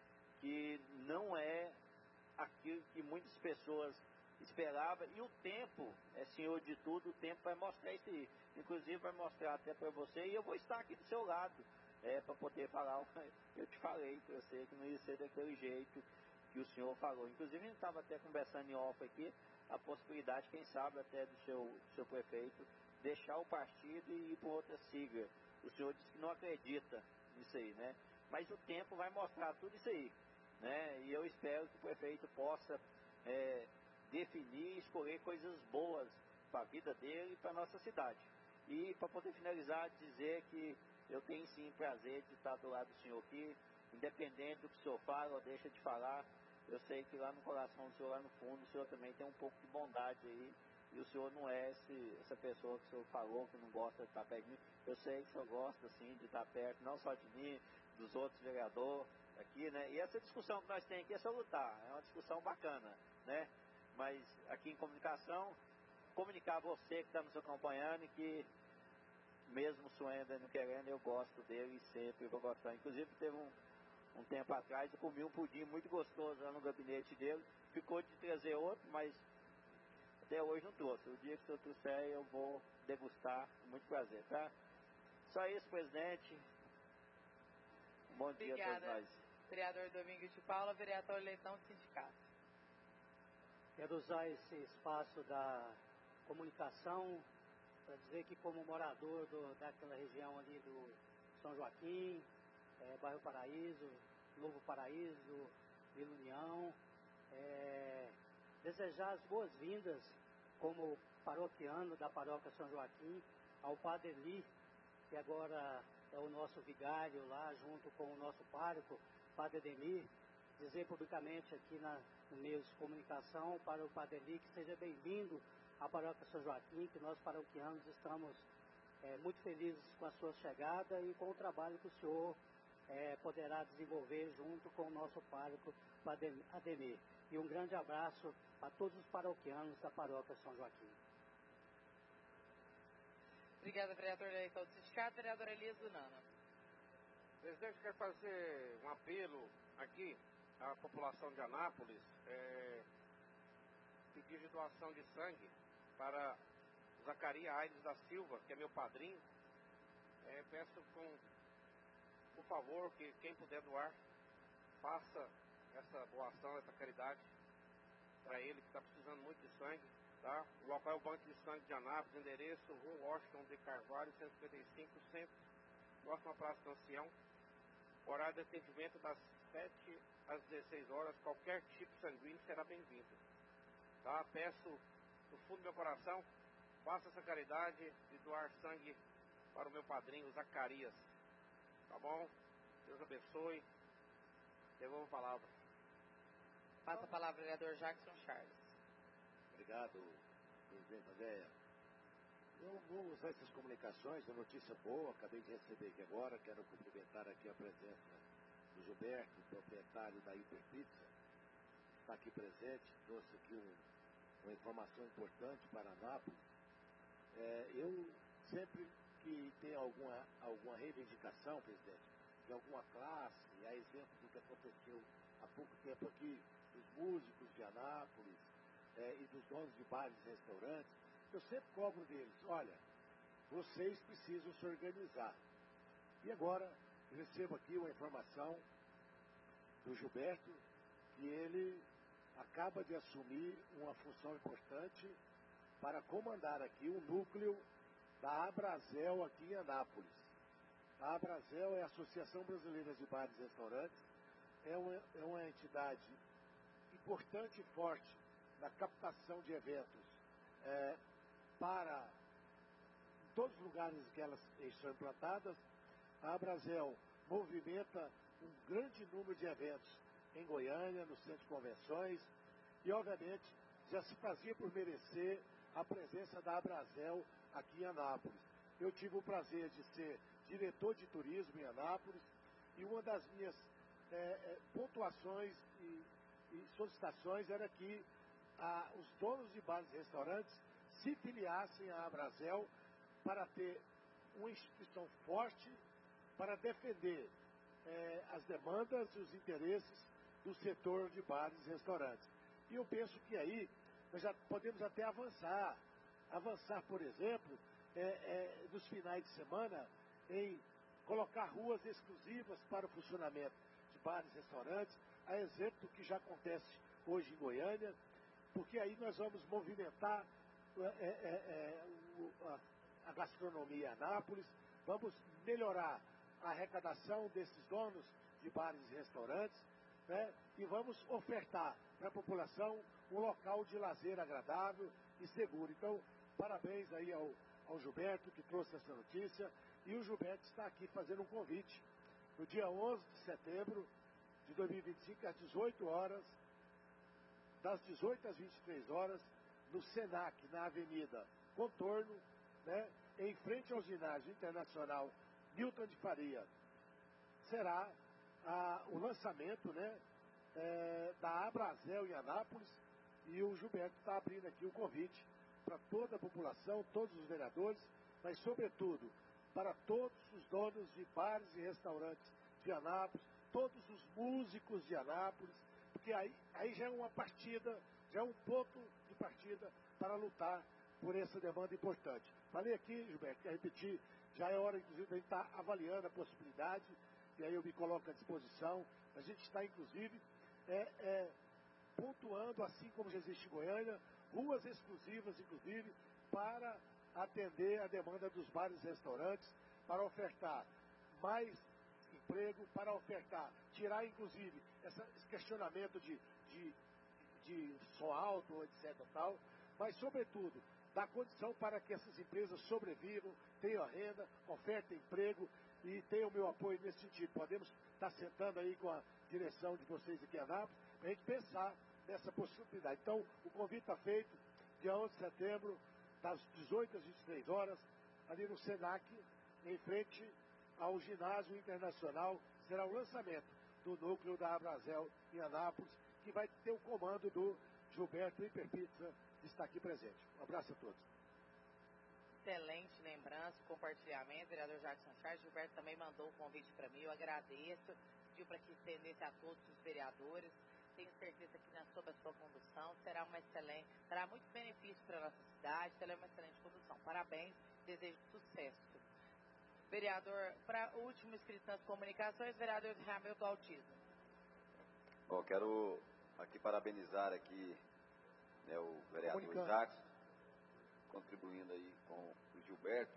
que não é aquilo que muitas pessoas esperavam, e o tempo é senhor de tudo, o tempo vai mostrar isso aí. Inclusive vai mostrar até para você, e eu vou estar aqui do seu lado, é, para poder falar. Eu te falei que eu sei que não ia ser daquele jeito que o senhor falou. Inclusive a gente estava até conversando em off aqui, a possibilidade, quem sabe, até do seu, do seu prefeito deixar o partido e ir para outra sigla. O senhor disse que não acredita nisso aí, né? Mas o tempo vai mostrar tudo isso aí, né? E eu espero que o prefeito possa é, definir e escolher coisas boas para a vida dele e para a nossa cidade. E para poder finalizar, dizer que eu tenho sim prazer de estar do lado do senhor aqui, independente do que o senhor fala ou deixa de falar. Eu sei que lá no coração do senhor, lá no fundo, o senhor também tem um pouco de bondade aí, e o senhor não é esse, essa pessoa que o senhor falou que não gosta de estar perto de mim. Eu sei que o senhor gosta sim de estar perto, não só de mim, dos outros vereadores aqui, né? E essa discussão que nós temos aqui é só lutar, é uma discussão bacana, né? Mas aqui em comunicação, comunicar a você que está nos acompanhando, e que mesmo o senhor ainda não querendo, eu gosto dele e sempre vou gostar. Inclusive teve um Um tempo atrás eu comi um pudim muito gostoso lá no gabinete dele, ficou de trazer outro, mas até hoje não trouxe. O dia que o senhor trouxer eu vou degustar, com muito prazer, tá? Só isso, presidente. Um bom dia a todos nós. Vereador Domingos de Paula, vereador Leitão do Sindicato. Quero usar esse espaço da comunicação para dizer que, como morador do, daquela região ali do São Joaquim, É, Bairro Paraíso, Novo Paraíso, Vila União, é, desejar as boas-vindas como paroquiano da paróquia São Joaquim ao Padre Eli, que agora é o nosso vigário lá, junto com o nosso pároco, Padre Ademir. Dizer publicamente aqui na, no meio de comunicação para o Padre Eli que seja bem-vindo à paróquia São Joaquim, que nós paroquianos estamos é, muito felizes com a sua chegada e com o trabalho que o senhor É, poderá desenvolver junto com o nosso pároco Ademir. E um grande abraço a todos os paroquianos da paróquia São Joaquim. Obrigada, vereador Leitão do Sindicato. Vereador Elias Nana. Presidente, quero fazer um apelo aqui à população de Anápolis, é, pedir de doação de sangue para Zacarias Aires da Silva, que é meu padrinho. É, peço com Por favor, que quem puder doar, faça essa doação, essa caridade para ele, que está precisando muito de sangue, tá? O local é o Banco de Sangue de Anápolis, endereço Rua Washington de Carvalho, cento e cinquenta e cinco, centro, próxima Praça do Ancião. Horário de atendimento das sete às dezesseis horas, qualquer tipo sanguíneo será bem-vindo, tá? Peço do fundo do meu coração, faça essa caridade de doar sangue para o meu padrinho Zacarias. Tá bom? Deus abençoe. Devolvo a palavra. Passa a palavra, vereador Jackson Charles. Obrigado, presidente Andréia. Eu vou usar essas comunicações, uma notícia boa, acabei de receber aqui agora. Quero cumprimentar aqui a presença do Gilberto, proprietário da Hiperpizza. está aqui presente, trouxe aqui um, uma informação importante para Anápolis. É, eu sempre que tem alguma, alguma reivindicação, presidente, de alguma classe, a exemplo do que aconteceu há pouco tempo aqui, dos músicos de Anápolis é, e dos donos de bares e restaurantes, eu sempre cobro deles, olha, vocês precisam se organizar. E agora eu recebo aqui uma informação do Gilberto, que ele acaba de assumir uma função importante para comandar aqui o núcleo da Abrazel aqui em Anápolis. A Abrazel é a Associação Brasileira de Bares e Restaurantes, é uma, é uma entidade importante e forte na captação de eventos é, para em todos os lugares que elas estão implantadas. A Abrazel movimenta um grande número de eventos em Goiânia, no centro de convenções, e obviamente já se fazia por merecer a presença da Abrazel aqui em Anápolis. Eu tive o prazer de ser diretor de turismo em Anápolis, e uma das minhas é, é, pontuações e, e solicitações era que a, os donos de bares e restaurantes se filiassem à Abrazel para ter uma instituição forte para defender é, as demandas e os interesses do setor de bares e restaurantes. E eu penso que aí nós já podemos até avançar. Avançar, por exemplo, é, é, nos finais de semana, em colocar ruas exclusivas para o funcionamento de bares e restaurantes, a exemplo do que já acontece hoje em Goiânia, porque aí nós vamos movimentar é, é, é, o, a, a gastronomia em Anápolis, vamos melhorar a arrecadação desses donos de bares e restaurantes, né, e vamos ofertar para a população um local de lazer agradável e seguro. Então, parabéns aí ao, ao Gilberto, que trouxe essa notícia, e o Gilberto está aqui fazendo um convite no dia onze de setembro de dois mil e vinte e cinco, às dezoito horas, das dezoito às vinte e três horas, no Senac, na Avenida Contorno, né, em frente ao ginásio internacional Newton de Faria. Será a, o lançamento, né, é, da Abrazel em Anápolis, e o Gilberto está abrindo aqui o convite para toda a população, todos os vereadores, mas sobretudo para todos os donos de bares e restaurantes de Anápolis, todos os músicos de Anápolis, porque aí, aí já é uma partida, já é um ponto de partida para lutar por essa demanda importante. Falei aqui, Gilberto, quero repetir, já é hora, inclusive, de a gente estar avaliando a possibilidade, e aí eu me coloco à disposição. A gente está, inclusive, é, é, pontuando, assim como já existe em Goiânia, ruas exclusivas, inclusive, para atender a demanda dos bares e restaurantes, para ofertar mais emprego, para ofertar, tirar, inclusive, essa, esse questionamento de, de, de som alto, etc. Tal, mas, sobretudo, dar condição para que essas empresas sobrevivam, tenham renda, ofertem emprego e tenham o meu apoio nesse sentido. Podemos estar sentando aí com a direção de vocês aqui em Anápolis para a gente pensar nessa possibilidade. Então, o convite está feito, dia onze de setembro, das dezoito às vinte e três horas, ali no Senac, em frente ao Ginásio Internacional, será o lançamento do núcleo da Abrazel em Anápolis, que vai ter o comando do Gilberto Hiperpizza, que está aqui presente. Um abraço a todos. Excelente lembrança, compartilhamento, vereador Jackson Charles. Gilberto também mandou o convite para mim, eu agradeço, pediu para que estendesse a todos os vereadores. Tenho certeza que na, sob a sua condução será uma excelente, terá muito benefício para a nossa cidade, será uma excelente condução. Parabéns, desejo sucesso. Vereador, para o último inscrito nas comunicações, vereador Ramel do Autismo. Bom, quero aqui parabenizar aqui, né, o vereador Jackson, contribuindo aí com o Gilberto,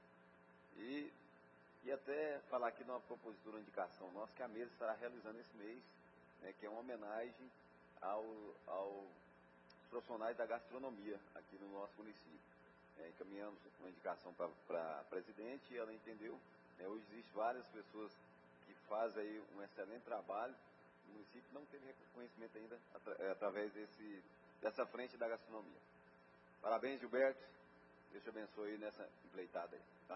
e, e até falar aqui de uma propositura, uma indicação nossa, que a mesa estará realizando esse mês, né, que é uma homenagem ao, aos profissionais da gastronomia aqui no nosso município. É, encaminhamos uma indicação para a presidente e ela entendeu. Né, hoje existem várias pessoas que fazem aí um excelente trabalho. O município não teve reconhecimento ainda atra, através desse, dessa frente da gastronomia. Parabéns, Gilberto. Deus te abençoe nessa empleitada aí. Tá?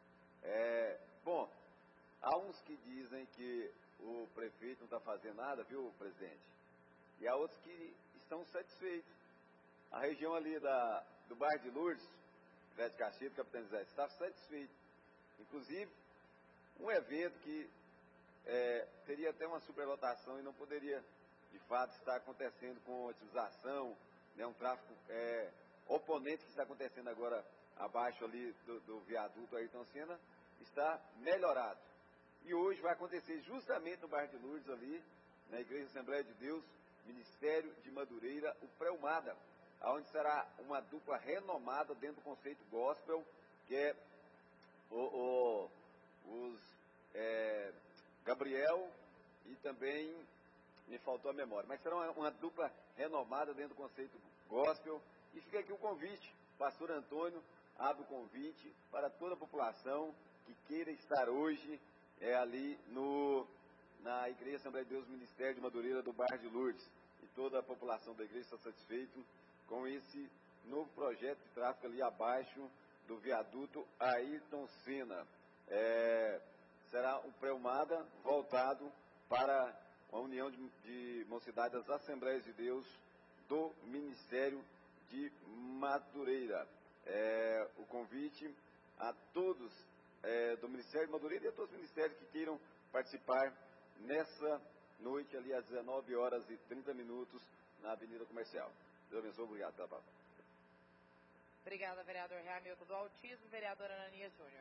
É, bom, há uns que dizem que o prefeito não está fazendo nada, viu, presidente? e há outros que estão satisfeitos. A região ali da, do bairro de Lourdes, Fred Caxias, Capitão Zé, está satisfeito. Inclusive, um evento que é, teria até uma superlotação e não poderia, de fato, estar acontecendo com otimização, né, um tráfego é, oponente que está acontecendo agora abaixo ali do, do viaduto Ayrton Senna, está melhorado. E hoje vai acontecer justamente no bairro de Lourdes ali, na Igreja Assembleia de Deus, Ministério de Madureira, o Preumada, onde será uma dupla renomada dentro do conceito gospel, que é o, o, os é, Gabriel e também, me faltou a memória, mas será uma, uma dupla renomada dentro do conceito gospel. E fica aqui o convite, pastor Antônio abre o convite para toda a população que queira estar hoje é, ali no, na Igreja Assembleia de Deus, Ministério de Madureira do bairro de Lourdes. E toda a população da igreja está satisfeita com esse novo projeto de tráfego ali abaixo do viaduto Ayrton Senna. É, será um Preumada voltado para a união de, de mocidade das Assembleias de Deus do Ministério de Madureira. É, o convite a todos é, do Ministério de Madureira e a todos os ministérios que queiram participar nessa noite ali às dezenove horas e trinta minutos na Avenida Comercial. Deus abençoe, obrigado pela palavra. Obrigada, vereador Hamilton do Autismo, vereador Ananias Júnior.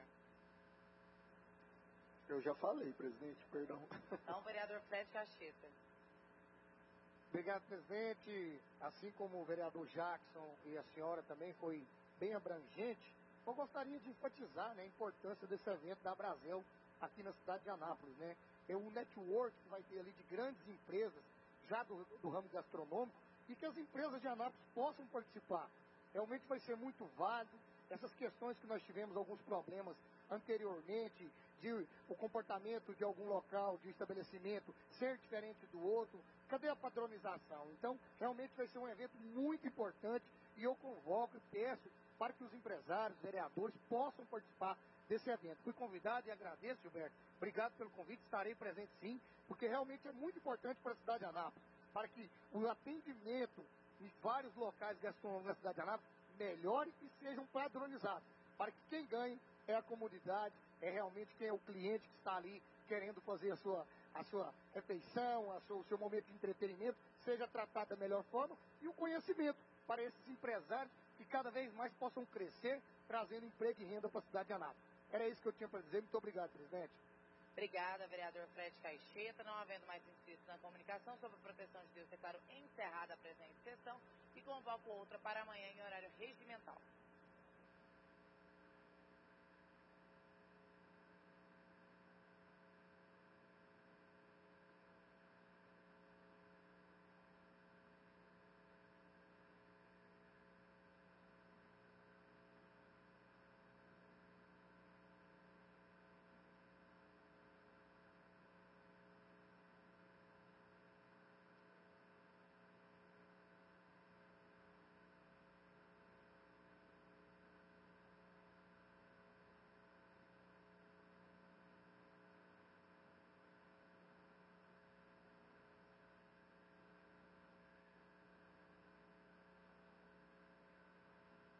Eu já falei, presidente, perdão. Então, vereador Fred Caixeta. Obrigado, presidente. Assim como o vereador Jackson e a senhora também foi bem abrangente, eu gostaria de enfatizar, né, a importância desse evento da Brasel aqui na cidade de Anápolis, né? É um network que vai ter ali de grandes empresas, já do, do ramo gastronômico, e que as empresas de Anápolis possam participar. Realmente vai ser muito válido. Essas questões que nós tivemos alguns problemas anteriormente, de o comportamento de algum local, de estabelecimento ser diferente do outro, cadê a padronização? Então, realmente vai ser um evento muito importante e eu convoco e peço para que os empresários, vereadores possam participar desse evento. Fui convidado e agradeço, Gilberto. Obrigado pelo convite, estarei presente sim, porque realmente é muito importante para a cidade de Anápolis, para que o atendimento em vários locais gastronômicos da cidade de Anápolis melhore e sejam padronizados, para que quem ganhe é a comunidade, é realmente quem é o cliente que está ali querendo fazer a sua, a sua refeição, a sua, o seu momento de entretenimento, seja tratado da melhor forma, e o conhecimento para esses empresários que cada vez mais possam crescer, trazendo emprego e renda para a cidade de Anápolis. Era isso que eu tinha para dizer. Muito obrigado, presidente. Obrigada, vereador Fred Caixeta. Não havendo mais inscritos na comunicação sobre a proteção de Deus, declaro encerrada a presente sessão e convoco outra para amanhã em horário regimental.